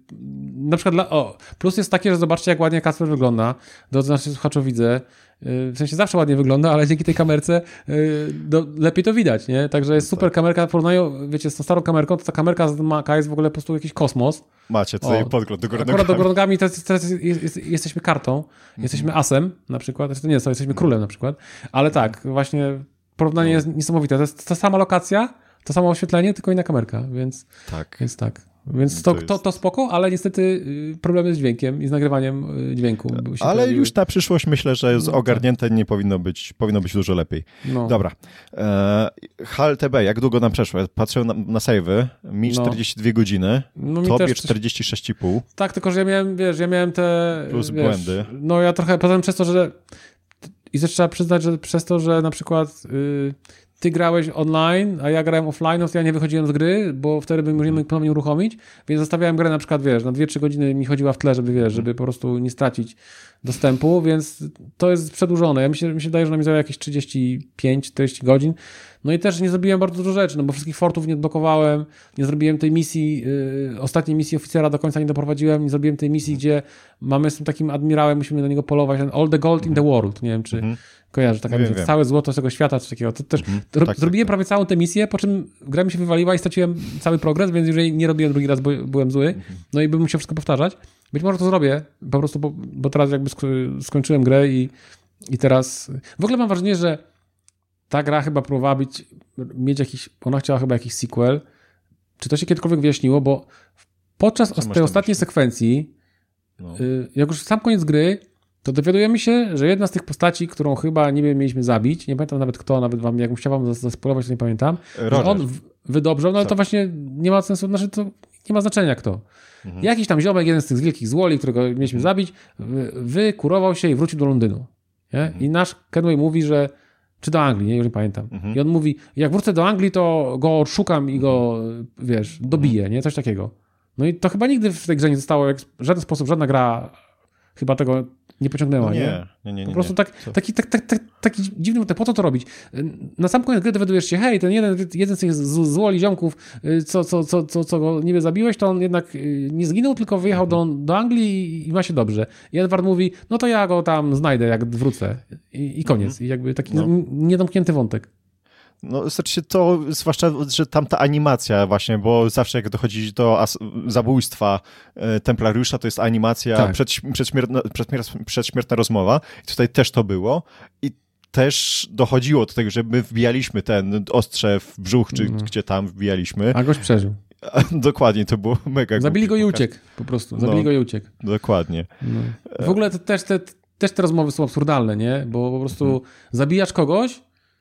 Speaker 1: na przykład dla... O, plus jest takie, że zobaczcie, jak ładnie Kacper wygląda. Drodzy naszych słuchaczy widzę. W sensie zawsze ładnie wygląda, ale dzięki tej kamerce do, lepiej to widać, nie? Także jest super kamerka w porównaniu, wiecie, z tą starą kamerką, to ta kamerka z Maca jest w ogóle po prostu jakiś kosmos.
Speaker 2: Macie tutaj o, podgląd do góry nogami.
Speaker 1: Akurat do góry nogami teraz, teraz jest, jest, jesteśmy kartą, mm-hmm. jesteśmy asem na przykład, to nie jest to, jesteśmy królem na przykład, ale tak, właśnie porównanie jest niesamowite. To jest ta sama lokacja, to samo oświetlenie, tylko inna kamerka, więc
Speaker 2: tak.
Speaker 1: Więc tak. Więc to, to, jest... to, to spoko, ale niestety problemy z dźwiękiem i z nagrywaniem dźwięku.
Speaker 2: Ale pojawiły. Już na przyszłość myślę, że jest ogarnięte, nie powinno być, powinno być dużo lepiej. No. Dobra. E, H L T B, jak długo nam przeszło? Ja patrzę na, na save'y, mi no. czterdzieści dwie godziny, no, tobie też... czterdzieści sześć i pół.
Speaker 1: Tak, tylko że ja miałem, wiesz, ja miałem te...
Speaker 2: Plus
Speaker 1: wiesz,
Speaker 2: błędy.
Speaker 1: No ja trochę, potem przez to, że... I też trzeba przyznać, że przez to, że na przykład... Yy, ty grałeś online, a ja grałem offline, to ja nie wychodziłem z gry, bo wtedy bym już nie mógł ponownie uruchomić, więc zostawiałem grę na przykład, wiesz, na dwie trzy godziny mi chodziła w tle, żeby, wiesz, żeby po prostu nie stracić dostępu, więc to jest przedłużone. Ja mi się, mi się wydaje, że na mnie zajęło jakieś trzydzieści pięć czterdzieści godzin. No i też nie zrobiłem bardzo dużo rzeczy, no bo wszystkich fortów nie odblokowałem, nie zrobiłem tej misji, yy, ostatniej misji oficera do końca nie doprowadziłem, nie zrobiłem tej misji, gdzie mamy z tym takim admirałem, musimy do niego polować, all the gold in the world, nie wiem, czy mm-hmm. kojarzysz, taka misja, całe złoto z tego świata, coś takiego. To też mm-hmm. ro- tak, zrobiłem tak, prawie tak. całą tę misję, po czym gra mi się wywaliła i straciłem cały progres, więc już jej nie robiłem drugi raz, bo byłem zły, mm-hmm. no i bym musiał wszystko powtarzać. Być może to zrobię, po prostu, bo, bo teraz jakby sk- skończyłem grę i, i teraz... W ogóle mam wrażenie, że ta gra chyba próbowała być, mieć jakiś, ona chciała chyba jakiś sequel. Czy to się kiedykolwiek wyjaśniło, bo podczas os- tej ostatniej myśli? sekwencji, no. y, jak już sam koniec gry, to dowiadujemy się, że jedna z tych postaci, którą chyba, nie wiem, mieliśmy zabić, nie pamiętam nawet kto, nawet wam, jakbym chciał wam zaspoilować, to nie pamiętam, że on w- wydobrzał, no ale Co? to właśnie nie ma sensu, znaczy to nie ma znaczenia kto. Mhm. Jakiś tam ziomek, jeden z tych wielkich złoli, którego mieliśmy zabić, wykurował się i wrócił do Londynu. Nie? Mhm. I nasz Kenway mówi, że czy do Anglii, nie? Już nie pamiętam. Mhm. I on mówi, jak wrócę do Anglii, to go odszukam i go, wiesz, dobiję, nie? Coś takiego. No i to chyba nigdy w tej grze nie zostało, jak w żaden sposób, żadna gra chyba tego nie pociągnęła, no nie?
Speaker 2: Nie, nie, nie, nie.
Speaker 1: Po prostu tak, taki, tak, tak, tak, taki dziwny motyw, po co to robić? Na sam koniec gry dowiadujesz się, hej, ten jeden, jeden z tych złoli ziomków, co, co, co, co, co go niby zabiłeś, to on jednak nie zginął, tylko wyjechał mhm. do, do Anglii i ma się dobrze. I Edward mówi, no to ja go tam znajdę, jak wrócę. I, i koniec. Mhm. I jakby taki no. niedomknięty wątek.
Speaker 2: No, znaczy to, zwłaszcza, że tamta animacja właśnie, bo zawsze jak dochodzi do as- zabójstwa e, Templariusza, to jest animacja tak. przed, przedśmiertna, przedśmiertna, przedśmiertna rozmowa. I tutaj też to było. I też dochodziło do tego, że my wbijaliśmy ten ostrze w brzuch, czy mm. gdzie tam wbijaliśmy.
Speaker 1: A gość przeżył.
Speaker 2: Dokładnie, to było mega
Speaker 1: Zabili go i
Speaker 2: pokaz.
Speaker 1: uciekł po prostu. Zabili
Speaker 2: no,
Speaker 1: go i uciekł.
Speaker 2: Dokładnie.
Speaker 1: No. W ogóle to też te, też te rozmowy są absurdalne, nie? Bo po prostu mm. zabijasz kogoś,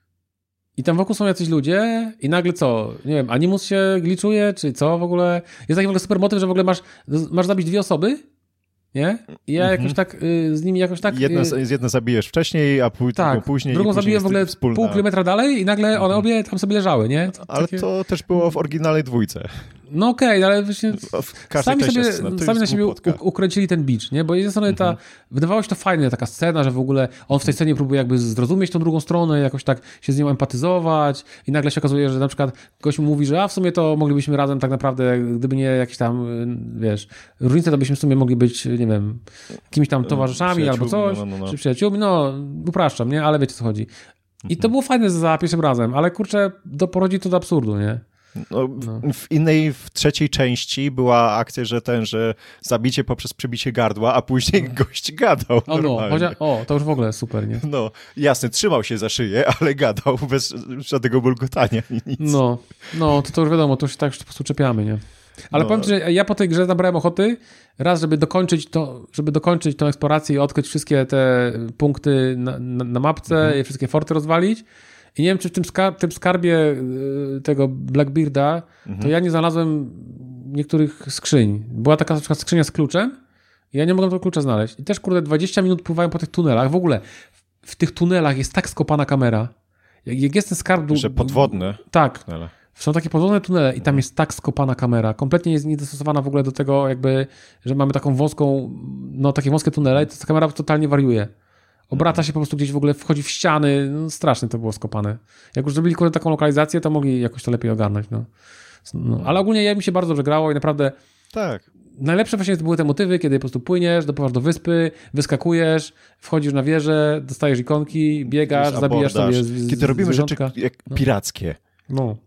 Speaker 1: i tam wokół są jacyś ludzie i nagle co? Nie wiem, animus się glitchuje, czy co w ogóle? Jest taki w ogóle super motyw, że w ogóle masz, masz zabić dwie osoby, nie? I ja jakoś tak y, z nimi jakoś tak...
Speaker 2: Jedno,
Speaker 1: y,
Speaker 2: jedno zabijesz wcześniej, a pój-
Speaker 1: tak,
Speaker 2: później...
Speaker 1: drugą zabiję w ogóle
Speaker 2: wspólna...
Speaker 1: pół kilometra dalej i nagle one mhm. obie tam sobie leżały, nie? To,
Speaker 2: ale takie... to też było w oryginalnej dwójce.
Speaker 1: No okej, okay, ale właśnie sami sobie,
Speaker 2: jest, no,
Speaker 1: sami na siebie u, ukręcili ten beach, nie? Bo z jednej strony ta, mhm. wydawało się to fajne, taka scena, że w ogóle on w tej scenie próbuje jakby zrozumieć tą drugą stronę, jakoś tak się z nią empatyzować i nagle się okazuje, że na przykład ktoś mu mówi, że a w sumie to moglibyśmy razem tak naprawdę, gdyby nie jakieś tam, wiesz, różnice, to byśmy w sumie mogli być, nie wiem, jakimiś tam towarzyszami albo coś, no, no, no. czy przyjaciółmi, no upraszczam, nie? Ale wiecie co chodzi. I mhm. to było fajne za pierwszym razem, ale kurczę, doprowadzi to do absurdu, nie?
Speaker 2: No, w, no. w innej, w trzeciej części była akcja, że ten, że zabicie poprzez przybicie gardła, a później no. gość gadał
Speaker 1: o,
Speaker 2: normalnie.
Speaker 1: No, chociaż, o, to już w ogóle super, nie?
Speaker 2: No, jasne, trzymał się za szyję, ale gadał bez żadnego bulgotania i nic.
Speaker 1: No, no to, to już wiadomo, to się tak po prostu czepiamy, nie? Ale no. powiem ci, że ja po tej grze nabrałem ochoty, raz, żeby dokończyć to, żeby dokończyć tą eksplorację i odkryć wszystkie te punkty na, na, na mapce mhm. i wszystkie forty rozwalić. I nie wiem, czy w tym, skar- tym skarbie tego Blackbearda, mhm. to ja nie znalazłem niektórych skrzyń. Była taka na przykład skrzynia z kluczem i ja nie mogłem tego klucza znaleźć. I też, kurde, dwadzieścia minut pływałem po tych tunelach. W ogóle w tych tunelach jest tak skopana kamera. Jak, jak jest ten skarb...
Speaker 2: Że podwodne
Speaker 1: tak.
Speaker 2: tunele.
Speaker 1: Są takie podwodne tunele i tam jest tak skopana kamera. Kompletnie jest niedostosowana w ogóle do tego, jakby, że mamy taką wąską, no takie wąskie tunele i ta kamera totalnie wariuje. Obraca się po prostu gdzieś w ogóle, wchodzi w ściany. No, strasznie to było skopane. Jak już zrobili kurde taką lokalizację, to mogli jakoś to lepiej ogarnąć. No. No, ale ogólnie ja mi się bardzo dobrze grało i naprawdę
Speaker 2: tak.
Speaker 1: najlepsze właśnie były te motywy, kiedy po prostu płyniesz, dopływasz do wyspy, wyskakujesz, wchodzisz na wieżę, dostajesz ikonki, biegasz, zabijasz sobie z, z,
Speaker 2: kiedy robimy
Speaker 1: zwierzątka.
Speaker 2: rzeczy jak
Speaker 1: no.
Speaker 2: pirackie,
Speaker 1: no.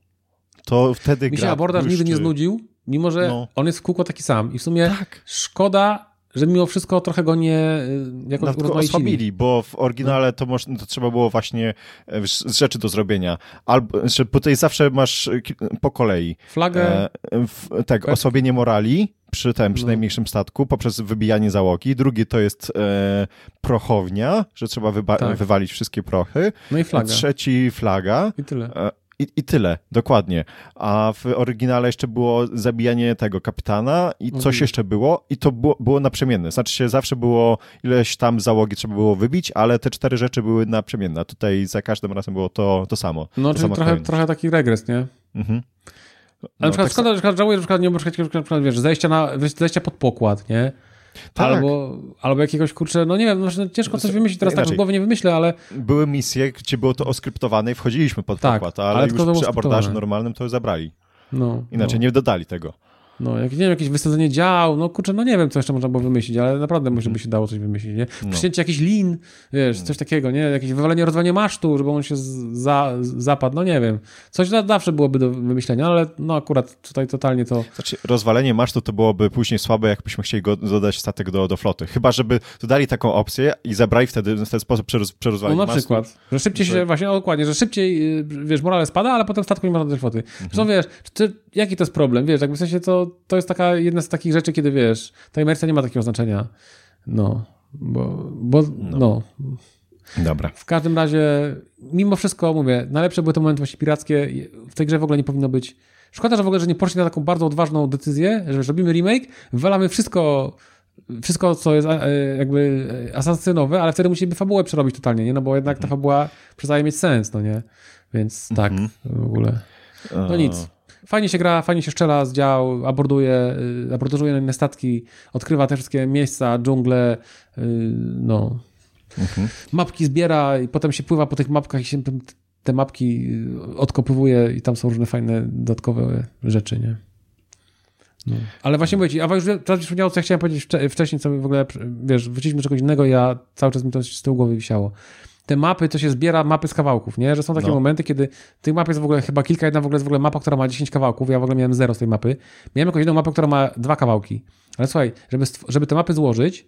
Speaker 2: to wtedy
Speaker 1: mi się abordaż nigdy nie znudził, mimo że no. on jest w kółko taki sam. I w sumie tak. szkoda, że mimo wszystko trochę go nie jakoś
Speaker 2: urozmaicili, bo w oryginale to, moż, to trzeba było właśnie rzeczy do zrobienia. Albo, że tutaj zawsze masz po kolei.
Speaker 1: Flagę. E,
Speaker 2: w, tak, Pek. osłabienie morali przy tym, przy no. najmniejszym statku poprzez wybijanie załogi. Drugi to jest e, prochownia, że trzeba wyba- tak. wywalić wszystkie prochy.
Speaker 1: No i flaga.
Speaker 2: A trzeci flaga.
Speaker 1: I tyle.
Speaker 2: E, I, I tyle, dokładnie. A w oryginale jeszcze było zabijanie tego kapitana i coś mhm. jeszcze było i to było, było naprzemienne. Znaczy się zawsze było ileś tam załogi trzeba było wybić, ale te cztery rzeczy były naprzemienne. A tutaj za każdym razem było to, to samo.
Speaker 1: No,
Speaker 2: to
Speaker 1: czyli trochę, trochę taki regres, nie? Mhm.
Speaker 2: No,
Speaker 1: ale na przykład tak szkoda, że żałuję, że nie można na przykład, wiesz, zejścia, na, zejścia pod pokład, nie? Tak. Albo, albo jakiegoś, kurczę, no nie wiem, no, ciężko coś wymyślić, teraz tak w głowie nie wymyślę, ale...
Speaker 2: Były misje, gdzie było to oskryptowane i wchodziliśmy pod
Speaker 1: tak,
Speaker 2: pokład, ale, ale już przy abordażu normalnym to zabrali. No, Inaczej no. nie dodali tego.
Speaker 1: No, jak nie wiem, jakieś wysadzenie dział, no kurczę, no nie wiem, co jeszcze można było wymyślić, ale naprawdę może by się dało coś wymyślić, nie? Przycięcie no. jakichś lin, wiesz, coś takiego, nie? Jakieś wywalenie, rozwanie masztu, żeby on się za, zapadł, no nie wiem. Coś zawsze byłoby do wymyślenia, ale no akurat tutaj totalnie to...
Speaker 2: Znaczy, rozwalenie masztu to byłoby później słabe, jakbyśmy chcieli go dodać statek do, do floty. Chyba, żeby dodali taką opcję i zabrali wtedy w ten sposób przeroz, przerozwalić
Speaker 1: No na
Speaker 2: mastu.
Speaker 1: przykład, że szybciej się, właśnie, dokładnie, że szybciej, wiesz, morale spada, ale potem statku nie ma dodać floty. Zresztą wiesz, czy, jaki to jest problem, wiesz, jakby w sensie to, to jest taka jedna z takich rzeczy, kiedy wiesz, ta imersja nie ma takiego znaczenia. No, bo, bo no. no.
Speaker 2: Dobra.
Speaker 1: W każdym razie, mimo wszystko mówię, najlepsze były te momenty właśnie pirackie. W tej grze w ogóle nie powinno być Szkoda, że w ogóle, że nie poszli na taką bardzo odważną decyzję, że robimy remake, wywalamy wszystko, wszystko co jest jakby asasynowe, ale wtedy musimy fabułę przerobić totalnie, nie? No bo jednak ta fabuła przestaje mieć sens, no nie? Więc tak, mm-hmm. w ogóle. No nic. Fajnie się gra, fajnie się strzela z dział, aborduje, aborduje inne statki, odkrywa te wszystkie miejsca, dżungle, no. Mhm. Mapki zbiera i potem się pływa po tych mapkach i się te mapki odkopywuje i tam są różne fajne dodatkowe rzeczy, nie? No. Ale właśnie mówię ci, a już teraz przypomniało, co ja chciałem powiedzieć wcześniej, co w ogóle, wiesz, wróciliśmy do czegoś innego, ja cały czas mi to z tyłu głowy wisiało. Te mapy, to się zbiera mapy z kawałków, nie? Że są takie no. momenty, kiedy tych map jest w ogóle chyba kilka, jedna w ogóle jest w ogóle mapa, która ma dziesięć kawałków, ja w ogóle miałem zero z tej mapy. Miałem jakąś jedną mapę, która ma dwa kawałki. Ale słuchaj, żeby, żeby te mapy złożyć,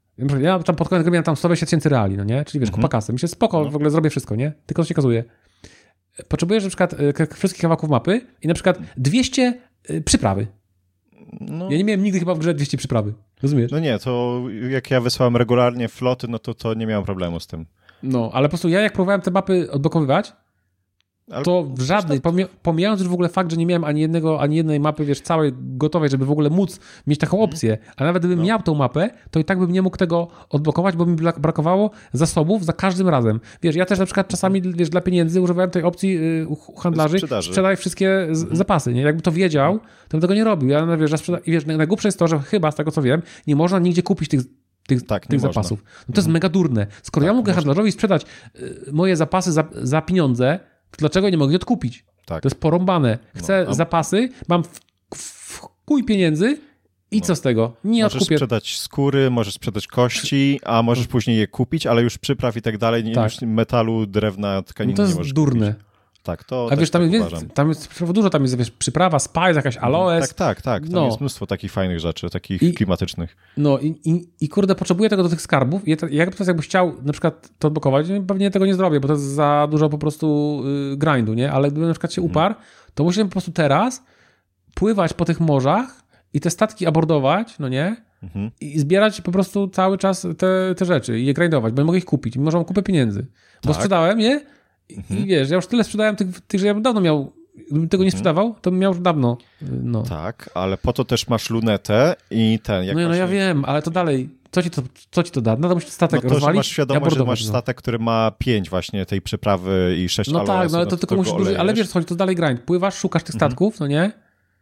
Speaker 1: ja tam pod koniec gry miałem tam sto dwadzieścia tysięcy reali, no nie? Czyli wiesz, mhm. kupa kasy. Myślę, spoko, no. w ogóle zrobię wszystko, nie? Tylko to się okazuje. Potrzebujesz na przykład wszystkich kawałków mapy i na przykład dwieście przyprawy. No. Ja nie miałem nigdy chyba w grze dwieście przyprawy. Rozumiesz?
Speaker 2: No nie, to jak ja wysłałem regularnie floty, no to, to nie miałem problemu z tym.
Speaker 1: No, ale po prostu ja jak próbowałem te mapy odblokowywać, ale to w żadnej, pomija, pomijając już w ogóle fakt, że nie miałem ani jednego, ani jednej mapy, wiesz, całej gotowej, żeby w ogóle móc mieć taką opcję, a nawet gdybym no. miał tą mapę, to i tak bym nie mógł tego odblokować, bo mi brakowało zasobów za każdym razem. Wiesz, ja też na przykład czasami, wiesz, dla pieniędzy używałem tej opcji yy, u handlarzy, sprzedaj wszystkie z, mhm. zapasy, nie? Jakby to wiedział, to bym tego nie robił. Ja, wiesz, sprzeda- i wiesz, najgłupsze jest to, że chyba, z tego co wiem, nie można nigdzie kupić tych tych, tak, tych zapasów. No to mhm. jest mega durne. Skoro tak, ja mogę handlarzowi sprzedać y, moje zapasy za, za pieniądze, to dlaczego nie mogę odkupić? Tak. To jest porąbane. Chcę no, a... zapasy, mam w, w kuj pieniędzy i no. co z tego? Nie
Speaker 2: możesz
Speaker 1: odkupię.
Speaker 2: Możesz sprzedać skóry, możesz sprzedać kości, a możesz później je kupić, ale już przypraw i tak dalej, tak. już metalu, drewna, tkaniny no
Speaker 1: to
Speaker 2: nie możesz
Speaker 1: durne.
Speaker 2: kupić. Tak, to
Speaker 1: A wiesz, tam,
Speaker 2: tak
Speaker 1: jest, tam jest dużo, tam jest wiesz, przyprawa, spice, jakaś aloes.
Speaker 2: Tak, tak, tak. Tam no. jest mnóstwo takich fajnych rzeczy, takich
Speaker 1: I,
Speaker 2: klimatycznych.
Speaker 1: No i, i, i kurde, potrzebuję tego do tych skarbów. I jakby to jakbyś chciał na przykład to odblokować, pewnie tego nie zrobię, bo to jest za dużo po prostu y, grindu, nie? Ale gdybym na przykład się uparł, to musiałem po prostu teraz pływać po tych morzach i te statki abordować, no nie? Mhm. I zbierać po prostu cały czas te, te rzeczy i je grindować, bo nie mogę ich kupić. Może mam kupę pieniędzy. Bo tak. sprzedałem je I, mhm. i wiesz, ja już tyle sprzedałem tych, tych, że ja bym dawno miał, gdybym tego nie sprzedawał, to bym miał już dawno. No.
Speaker 2: Tak, ale po to też masz lunetę i ten... Jak
Speaker 1: no,
Speaker 2: masz...
Speaker 1: no ja wiem, ale to dalej, co ci to, co ci to da? Nadal musisz statek
Speaker 2: no to,
Speaker 1: rozwalić.
Speaker 2: Masz świadomość, że masz statek, który ma pięć właśnie tej przyprawy i sześć
Speaker 1: no
Speaker 2: aloesu.
Speaker 1: Tak, no ale to, to tylko musisz duży, ale wiesz, chodzi, to dalej grind. Pływasz, szukasz tych statków, mhm. no nie?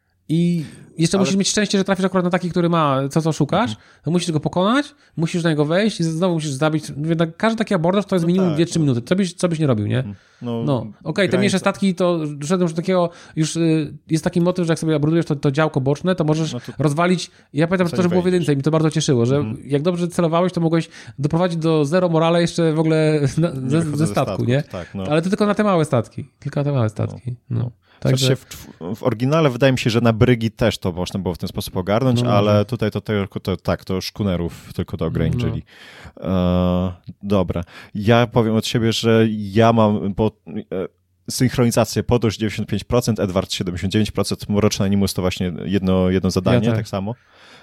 Speaker 1: I jeszcze ale... musisz mieć szczęście, że trafisz akurat na taki, który ma co, co szukasz, mhm. to musisz go pokonać, musisz na niego wejść i znowu musisz zabić. Każdy taki abordaż to jest no minimum tak, dwie trzy no. minuty. Co byś, co byś nie robił, nie? No, no. okej, okay, te mniejsze statki to szedłem już do takiego, już y, jest taki motyw, że jak sobie abordujesz to, to działko boczne, to możesz no to... rozwalić. Ja pamiętam, że to że było w jedynce i mi to bardzo cieszyło, że mhm. jak dobrze celowałeś, to mogłeś doprowadzić do zero morale jeszcze w ogóle na, ze, ze statku, statku, nie? Tak, no. Ale to tylko na te małe statki. Tylko na te małe statki. No. no.
Speaker 2: Także... W, w oryginale wydaje mi się, że na brygi też to można było w ten sposób ogarnąć, no, ale tutaj to tylko to, tak, to szkunerów tylko to ograniczyli. No. E, dobra. Ja powiem od siebie, że ja mam bo, e, synchronizację Podróż dziewięćdziesiąt pięć procent, Edward siedemdziesiąt dziewięć procent, Mroczny Animus to właśnie jedno, jedno zadanie, ja tak. tak samo.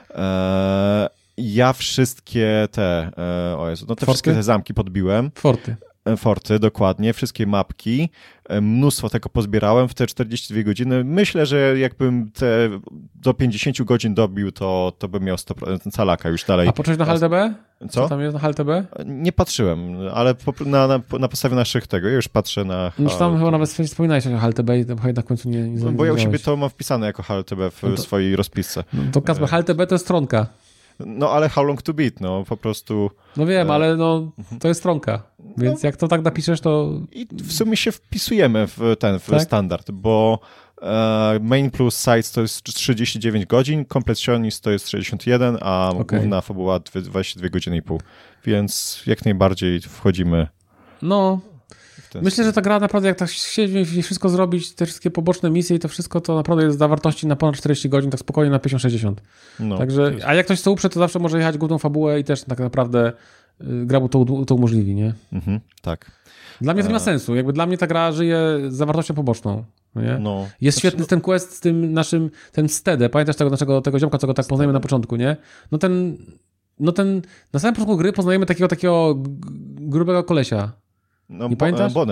Speaker 2: E, ja wszystkie te, e, o Jezu, no te Forty? wszystkie te zamki podbiłem.
Speaker 1: Forty.
Speaker 2: Forty, dokładnie, wszystkie mapki, mnóstwo tego pozbierałem w te czterdzieści dwie godziny. Myślę, że jakbym te do pięćdziesiąt godzin dobił, to, to bym miał sto procent calaka już dalej.
Speaker 1: A począłeś na H L T B?
Speaker 2: Co?
Speaker 1: Co tam jest na H L T B?
Speaker 2: Nie patrzyłem, ale na, na, na podstawie naszych tego, ja już patrzę na...
Speaker 1: Już tam chyba nawet wspominałeś o H L T B i to na końcu nie, nie
Speaker 2: no, Bo ja u siebie to mam wpisane jako H L T B w no to, swojej rozpisce.
Speaker 1: No to Kacper, H L T B to jest stronka.
Speaker 2: No ale how long to beat, no po prostu...
Speaker 1: No wiem, e... ale no to jest stronka, więc no, jak to tak napiszesz, to...
Speaker 2: I w sumie się wpisujemy w ten w tak? standard, bo e, main plus sites to jest trzydzieści dziewięć godzin, completionist to jest sześćdziesiąt jeden, a okay. główna fabuła dwadzieścia dwie godziny i pół, więc jak najbardziej wchodzimy...
Speaker 1: No... Myślę, że ta gra naprawdę, jak tak siedzi wszystko zrobić, te wszystkie poboczne misje i to wszystko, to naprawdę jest zawartości na ponad czterdzieści godzin, tak spokojnie na pięćdziesiąt sześćdziesiąt. No, Także, a jak ktoś chce uprze, to zawsze może jechać główną fabułę i też tak naprawdę y, gra mu to, to umożliwi, nie? Mhm,
Speaker 2: tak.
Speaker 1: Dla mnie to nie ma sensu. Jakby dla mnie ta gra żyje z zawartością poboczną. Nie? No. Jest świetny no... ten quest z tym naszym, ten Stedę. Pamiętasz tego naszego tego ziomka, co go tak poznajemy na początku, nie? No ten, no ten, na samym początku gry poznajemy takiego takiego grubego kolesia.
Speaker 2: No,
Speaker 1: nie pamiętasz?
Speaker 2: Bonnet.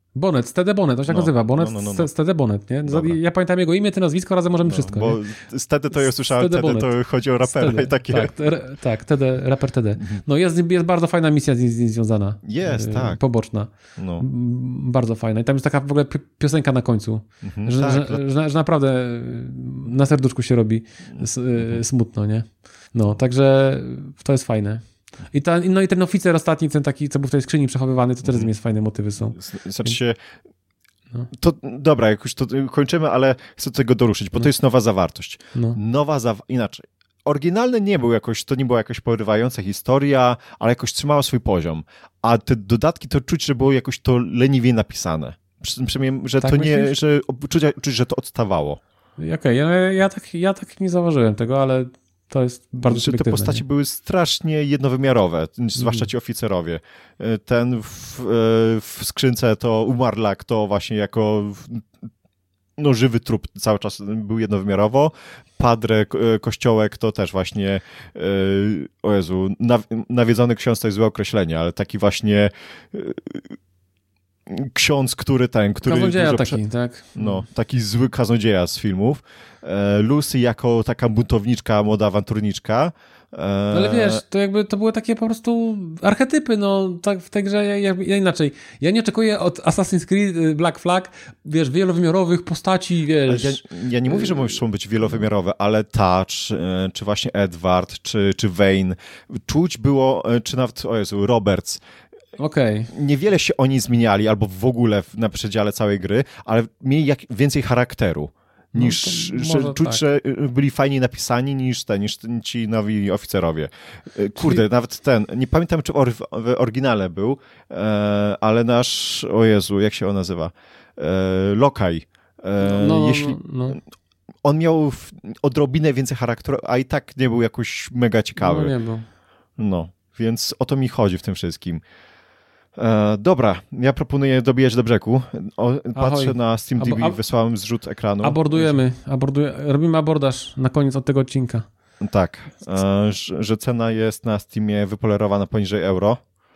Speaker 1: Bonnet, Stede Bonnet, to się tak
Speaker 2: no,
Speaker 1: nazywa, Bonnet,
Speaker 2: no, no, no.
Speaker 1: Stede Bonnet, nie?
Speaker 2: Dobra.
Speaker 1: Ja pamiętam jego imię, ty nazwisko, razem możemy
Speaker 2: no,
Speaker 1: wszystko,
Speaker 2: bo
Speaker 1: nie?
Speaker 2: Stede to ja słyszałem,
Speaker 1: Stede
Speaker 2: Tede to chodzi o rapera
Speaker 1: Stede,
Speaker 2: i takie...
Speaker 1: Tak, te, tak Tede, raper Tede. No jest, jest bardzo fajna misja z nim, z nim związana.
Speaker 2: Jest,
Speaker 1: yy,
Speaker 2: tak.
Speaker 1: Poboczna.
Speaker 2: No.
Speaker 1: Bardzo fajna. I tam jest taka w ogóle piosenka na końcu,
Speaker 2: Mhm,
Speaker 1: że,
Speaker 2: tak,
Speaker 1: że,
Speaker 2: to...
Speaker 1: że, że naprawdę na serduszku się robi
Speaker 2: mhm.
Speaker 1: smutno, nie? No, także to jest fajne. I, ta, no i ten oficer ostatni, ten taki, co był w tej skrzyni przechowywany, to też z nim jest fajne motywy są.
Speaker 2: Znaczy się...
Speaker 1: No.
Speaker 2: To, dobra, jak już to kończymy, ale chcę do tego doruszyć, bo
Speaker 1: no.
Speaker 2: to jest nowa zawartość.
Speaker 1: No.
Speaker 2: Nowa zawartość, inaczej. Oryginalny nie był jakoś, to nie była jakaś porywająca historia, ale jakoś trzymała swój poziom. A te dodatki to czuć, że było jakoś to leniwiej napisane. Przynajmniej, że
Speaker 1: tak
Speaker 2: to
Speaker 1: myślisz?
Speaker 2: nie, że czuć, czuć, że to odstawało.
Speaker 1: Okej, okay, ja, ja, tak, ja tak nie zauważyłem tego, ale to jest bardzo
Speaker 2: że te postaci
Speaker 1: nie?
Speaker 2: były strasznie jednowymiarowe, zwłaszcza ci oficerowie. Ten w, w skrzynce to umarlak, to właśnie jako no, żywy trup cały czas był jednowymiarowo. Padre, kościołek to też właśnie o Jezu, nawiedzony ksiądz to jest złe określenie, ale taki właśnie ksiądz, który ten, który...
Speaker 1: Kaznodzieja taki,
Speaker 2: prze...
Speaker 1: tak?
Speaker 2: No, taki zły kaznodzieja z filmów. Lucy jako taka buntowniczka, młoda awanturniczka.
Speaker 1: No ale wiesz, to jakby to były takie po prostu archetypy, no tak w tej grze, ja, ja, ja inaczej. Ja nie oczekuję od Assassin's Creed Black Flag, wiesz, wielowymiarowych postaci, wiesz.
Speaker 2: Ja, ja nie mówię, że muszą być wielowymiarowe, ale Touch, czy właśnie Edward, czy, czy Wayne, czuć było, czy nawet, o Jezu, Roberts.
Speaker 1: Okej. Okay.
Speaker 2: Niewiele się oni zmieniali, albo w ogóle na przedziale całej gry, ale mieli jak, więcej charakteru. Niż, no że, czuć, tak. że byli fajniej napisani niż, te, niż ci nowi oficerowie. Kurde, Czyli... nawet ten, nie pamiętam, czy or, w oryginale był, e, ale nasz, o Jezu, jak się on nazywa? E, Lokaj. E,
Speaker 1: no, no,
Speaker 2: jeśli
Speaker 1: no, no.
Speaker 2: On miał odrobinę więcej charakteru, a i tak nie był jakoś mega ciekawy.
Speaker 1: No, nie był.
Speaker 2: No, więc o to mi chodzi w tym wszystkim. E, dobra, ja proponuję dobijać do brzegu. O, patrzę Ahoj. na Steam T V, ab- wysłałem zrzut ekranu.
Speaker 1: Abordujemy, aborduje, robimy abordaż na koniec od tego odcinka.
Speaker 2: Tak, e, że, że cena jest na Steamie wypolerowana poniżej euro.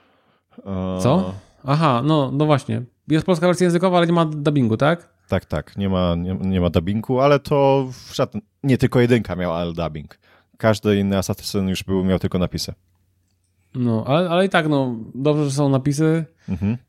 Speaker 1: E, Co? Aha, no, no właśnie. Jest polska wersja językowa, ale nie ma dubbingu, tak?
Speaker 2: Tak, tak, nie ma, nie, nie ma dubbingu, ale to żaden, nie tylko jedynka miała ale dubbing. Każdy inny Assassin już był, miał tylko napisy.
Speaker 1: No, ale, ale i tak, no, dobrze, że są napisy. Mhm. Yy,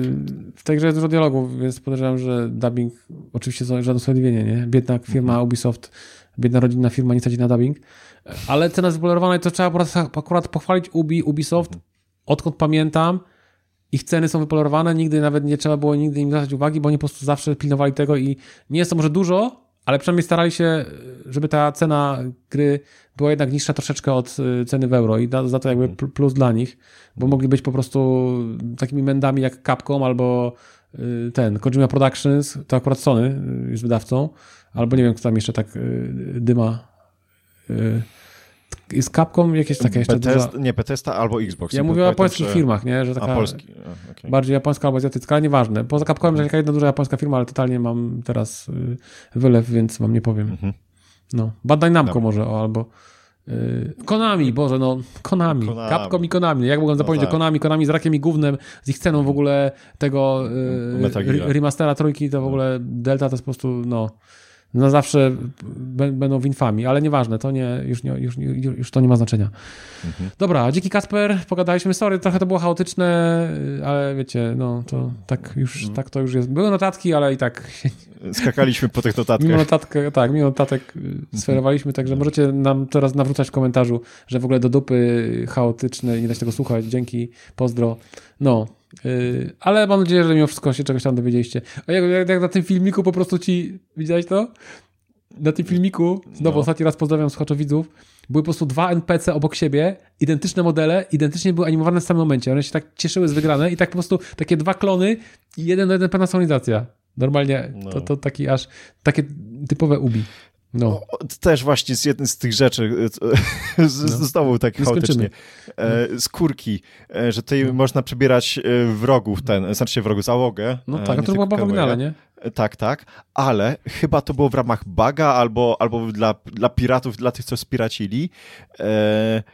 Speaker 1: w tej grze jest dużo dialogów, więc podejrzewam, że dubbing oczywiście są żadne usprawiedliwienie, nie? Biedna firma mhm. Ubisoft, biedna rodzinna firma nie stać na dubbing, ale cena jest wypolerowana i to trzeba akurat pochwalić Ubi, Ubisoft, mhm. odkąd pamiętam, ich ceny są wypolerowane, nigdy nawet nie trzeba było nigdy im zwracać uwagi, bo oni po prostu zawsze pilnowali tego i nie jest to może dużo, ale przynajmniej starali się, żeby ta cena gry była jednak niższa troszeczkę od ceny w euro i da, za to jakby plus dla nich, bo mogli być po prostu takimi mendami jak Capcom albo ten Kojima Productions, to akurat Sony jest wydawcą, albo nie wiem, kto tam jeszcze tak dyma. Jest Capcom jakieś takie jeszcze
Speaker 2: Bethesda,
Speaker 1: duża...
Speaker 2: Nie, Bethesda albo Xbox.
Speaker 1: Ja mówię o japońskich czy... firmach, nie? Że taka
Speaker 2: A, polski. Okay.
Speaker 1: Bardziej japońska albo azjatycka, ale nieważne. Poza Capcomem jest jaka jedna duża japońska firma, ale totalnie mam teraz wylew, więc wam nie powiem. Mhm. No. Bandai Namco no. może, o, albo yy... Konami, Boże, no Konami. Konami. Capcom i Konami. Jak mogłem zapomnieć no tak. o Konami? Konami z rakiem i gównem, z ich ceną w ogóle tego yy, remastera trójki, to w ogóle Delta to jest po prostu, no na zawsze b- będą w infamii, ale nieważne, to nie, już, nie, już, już to nie ma znaczenia. Mhm. Dobra, Dziki Kasper, pogadaliśmy, sorry, trochę to było chaotyczne, ale wiecie, no to tak już, mhm. tak to już jest. Były notatki, ale i tak...
Speaker 2: Skakaliśmy po tych notatkach.
Speaker 1: Mimo notatkę, tak, mimo notatek sferowaliśmy, także możecie nam teraz nawrócać w komentarzu, że w ogóle do dupy chaotyczne i nie da się tego słuchać. Dzięki, pozdro. No, Yy, ale mam nadzieję, że mimo wszystko się czegoś tam dowiedzieliście. A jak, jak, jak na tym filmiku po prostu ci... Widziałeś to? Na tym filmiku, znowu no. ostatni raz pozdrawiam słuchaczowidzów, były po prostu dwa en pe ce obok siebie, identyczne modele, identycznie były animowane w samym momencie. One się tak cieszyły z wygranej i tak po prostu takie dwa klony i jeden do jeden personalizacja. Normalnie no. to, to taki aż takie typowe Ubi. No.
Speaker 2: O, też właśnie z jednej z tych rzeczy z, z, no. znowu tak chaotycznie. E, skórki, e, że tutaj no. można przebierać wrogów, ten, znaczy wrogów, załogę.
Speaker 1: No tak, a to było w oryginale, nie?
Speaker 2: Tak, tak, ale chyba to było w ramach buga albo, albo dla, dla piratów, dla tych, co spiracili. E,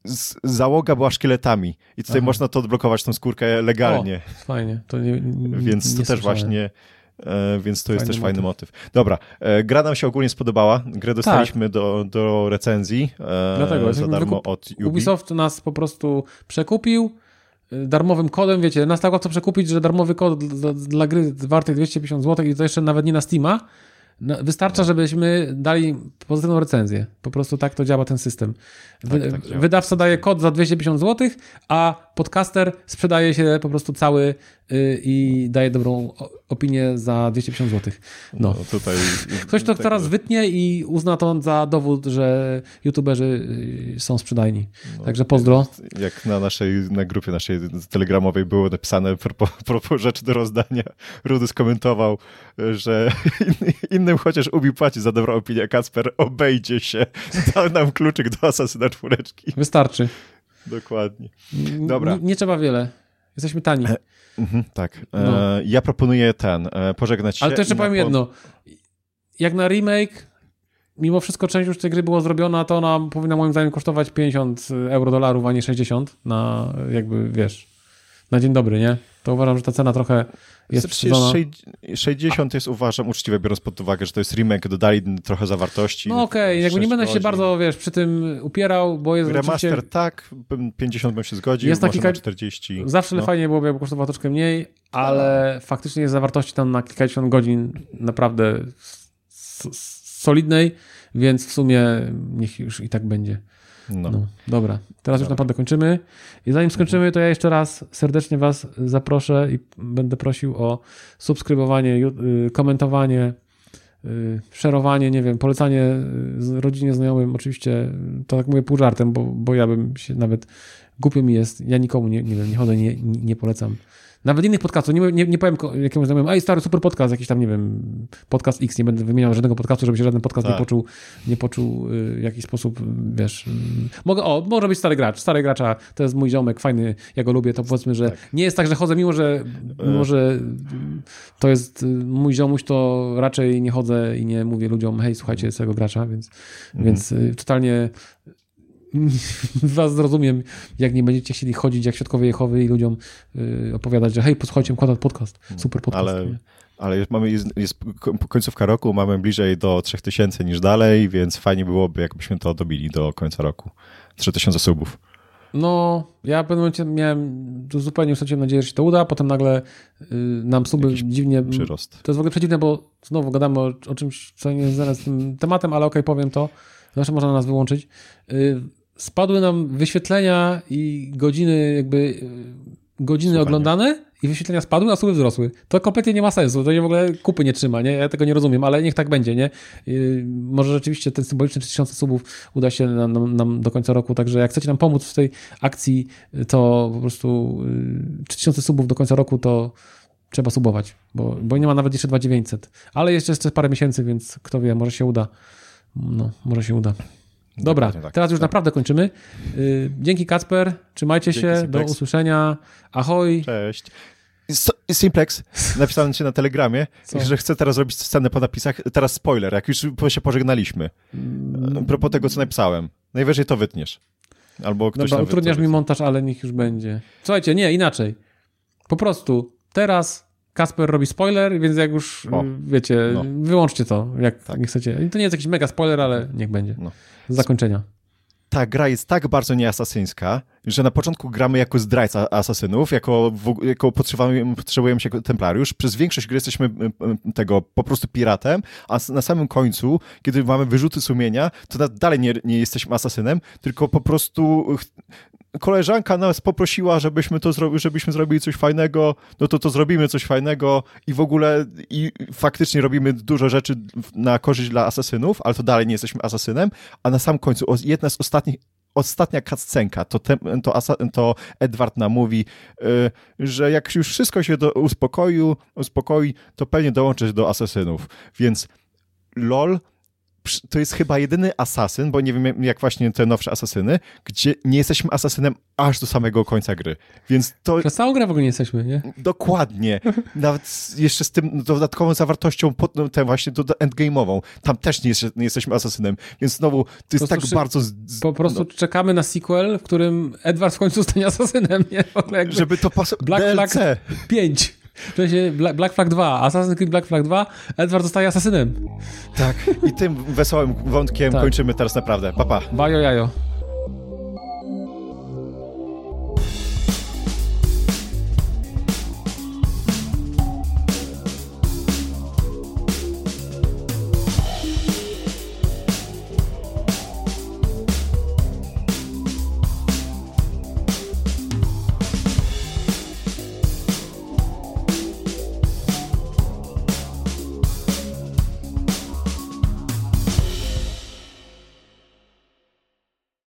Speaker 2: z, załoga była szkieletami i tutaj Aha. można to odblokować, tą skórkę legalnie.
Speaker 1: O, fajnie. To nie, nie,
Speaker 2: Więc to
Speaker 1: nie
Speaker 2: też
Speaker 1: słyszałem.
Speaker 2: właśnie... E, więc to fajny jest też fajny motyw.
Speaker 1: motyw.
Speaker 2: Dobra, e, gra nam się ogólnie spodobała. Grę dostaliśmy tak. do, do recenzji e,
Speaker 1: Dlatego,
Speaker 2: za darmo
Speaker 1: wykup...
Speaker 2: od Ubi.
Speaker 1: Ubisoft nas po prostu przekupił darmowym kodem, wiecie, nas tak łatwo przekupić, że darmowy kod dla, dla gry warty dwieście pięćdziesiąt złotych i to jeszcze nawet nie na Steama. Wystarcza, żebyśmy dali pozytywną recenzję. Po prostu tak to działa ten system. Wy, tak, tak wydawca daje kod za dwieście pięćdziesiąt złotych, a podcaster sprzedaje się po prostu cały yy, i daje dobrą opinię za dwieście pięćdziesiąt złotych. No.
Speaker 2: no tutaj,
Speaker 1: Ktoś to teraz wytnie i uzna to za dowód, że youtuberzy są sprzedajni. No, Także pozdro.
Speaker 2: Jak na naszej na grupie naszej telegramowej było napisane propos, propos rzeczy do rozdania, Rudy skomentował, że innym chociaż Ubi płaci za dobrą opinię, Kacper obejdzie się. Dał nam kluczyk do Asasyna czwóreczki.
Speaker 1: Wystarczy.
Speaker 2: Dokładnie. Dobra.
Speaker 1: Nie, nie trzeba wiele. Jesteśmy tani.
Speaker 2: E, mhm, tak. E, no. Ja proponuję ten, e, pożegnać się.
Speaker 1: Ale to jeszcze powiem
Speaker 2: po...
Speaker 1: jedno. Jak na remake, mimo wszystko część już tej gry była zrobiona, to ona powinna moim zdaniem kosztować pięćdziesiąt euro dolarów, a nie sześćdziesiąt na jakby, wiesz, na dzień dobry, nie? To uważam, że ta cena trochę jest przesadzona.
Speaker 2: sześćdziesiąt jest, uważam, uczciwe, biorąc pod uwagę, że to jest remake, dodali trochę zawartości.
Speaker 1: No okej, okay. jakby nie będę godzin. się bardzo, wiesz, przy tym upierał, bo jest
Speaker 2: remaster oczywiście... tak, pięćdziesiąt bym się zgodził, jest może na czterdzieści.
Speaker 1: Zawsze
Speaker 2: no.
Speaker 1: fajnie byłoby, jakby kosztowało troszkę mniej, ale A. faktycznie jest zawartości tam na kilkadziesiąt godzin naprawdę solidnej, więc w sumie niech już i tak będzie. No. no dobra, teraz dobra. już naprawdę kończymy. I zanim skończymy, to ja jeszcze raz serdecznie was zaproszę i będę prosił o subskrybowanie, komentowanie, szerowanie, nie wiem, polecanie rodzinie, znajomym. Oczywiście to tak mówię pół żartem, bo, bo ja bym się nawet, głupio mi jest, ja nikomu nie, nie wiem, nie chodzę, nie, nie polecam. Nawet innych podcastów, nie, nie, nie powiem jakiemuś znajomemu, ej stary, super podcast, jakiś tam, nie wiem, podcast X, nie będę wymieniał żadnego podcastu, żeby się żaden podcast tak. nie poczuł, nie poczuł y, w jakiś sposób, wiesz, y, mogę, o, może być stary gracz, stary gracza, to jest mój ziomek, fajny, ja go lubię, to powiedzmy, że tak. nie jest tak, że chodzę, mimo że, mimo, że to jest mój ziomuś, to raczej nie chodzę i nie mówię ludziom, hej, słuchajcie, jest tego gracza, więc, mhm. więc y, totalnie was zrozumiem, jak nie będziecie chcieli chodzić jak świadkowie Jehowy i ludziom y, opowiadać, że hej, posłuchajcie, kładam podcast, super podcast.
Speaker 2: Ale, ale mamy, jest, jest końcówka roku, mamy bliżej do trzech tysięcy niż dalej, więc fajnie byłoby, jakbyśmy to dobili do końca roku. trzy tysiące subów.
Speaker 1: No, ja w pewnym momencie miałem, zupełnie straciłem nadzieję, że się to uda, potem nagle y, nam suby Jakiś dziwnie...
Speaker 2: przyrost.
Speaker 1: To jest w ogóle przedziwne, bo znowu gadamy o, o czymś, co nie jest zaraz z tym tematem, ale okej, okay, powiem to. Zawsze można nas wyłączyć. Y, Spadły nam wyświetlenia i godziny jakby godziny Słuchanie. oglądane i wyświetlenia spadły, a suby wzrosły. To kompletnie nie ma sensu, to nie w ogóle kupy nie trzyma, nie? Ja tego nie rozumiem, ale niech tak będzie, nie? Yy, może rzeczywiście ten symboliczny trzy tysiące subów uda się nam, nam, nam do końca roku, także jak chcecie nam pomóc w tej akcji, to po prostu yy, trzy tysiące subów do końca roku to trzeba subować, bo, bo nie ma nawet jeszcze dwa tysiące dziewięćset. Ale jeszcze, jeszcze parę miesięcy, więc kto wie, może się uda. No, może się uda. Dobra, tak, teraz już tak. naprawdę kończymy. Yy, dzięki Kacper, trzymajcie dzięki, się, Simplex. Do usłyszenia. Ahoj.
Speaker 2: Cześć. Simplex napisałem ci na Telegramie, Co? że chcę teraz robić scenę po napisach. Teraz spoiler, jak już się pożegnaliśmy. A propos tego, co napisałem. Najwyżej to wytniesz. Albo ktoś
Speaker 1: Dobra,
Speaker 2: tam
Speaker 1: utrudniasz mi montaż, ale niech już będzie. Słuchajcie, nie, inaczej. Po prostu teraz Kacper robi spoiler, więc jak już, o, wiecie, no. wyłączcie to, jak tak. nie chcecie. I to nie jest jakiś mega spoiler, ale niech będzie. No. Z zakończenia.
Speaker 2: Ta gra jest tak bardzo nieasasyńska, że na początku gramy jako zdrajca asasynów, jako, jako potrzebujemy, potrzebujemy się templariusz. Przez większość gry jesteśmy tego po prostu piratem, a na samym końcu, kiedy mamy wyrzuty sumienia, to dalej nie, nie jesteśmy asasynem, tylko po prostu koleżanka nas poprosiła, żebyśmy to zro- żebyśmy zrobili coś fajnego, no to to zrobimy coś fajnego i w ogóle i faktycznie robimy dużo rzeczy na korzyść dla asasynów, ale to dalej nie jesteśmy asasynem, a na sam końcu jedna z ostatnich Ostatnia cutscenka, to, te, to, to Edward nam mówi, yy, że jak już wszystko się do, uspokoił, uspokoi, to pewnie dołączysz do asasynów. Więc lol, to jest chyba jedyny asasyn, bo nie wiem jak właśnie te nowsze asasyny, gdzie nie jesteśmy asasynem aż do samego końca gry. Więc to...
Speaker 1: Przez całą grę w ogóle nie jesteśmy, nie?
Speaker 2: Dokładnie. Nawet jeszcze z tym dodatkową zawartością, pod, no, tę właśnie do endgame'ową. Tam też nie, jest, nie jesteśmy asasynem. Więc znowu, to jest tak
Speaker 1: czy,
Speaker 2: bardzo... Z, z,
Speaker 1: po prostu no. czekamy na sequel, w którym Edward w końcu stanie asasynem, nie? Jakby
Speaker 2: żeby to pasowało.
Speaker 1: Black Flag pięć. W sensie Black Flag dwa, Assassin's Creed Black Flag dwa, Edward zostaje asasynem.
Speaker 2: Tak, i tym wesołym wątkiem tak. kończymy teraz naprawdę. Pa, pa.
Speaker 1: Bajo jajo.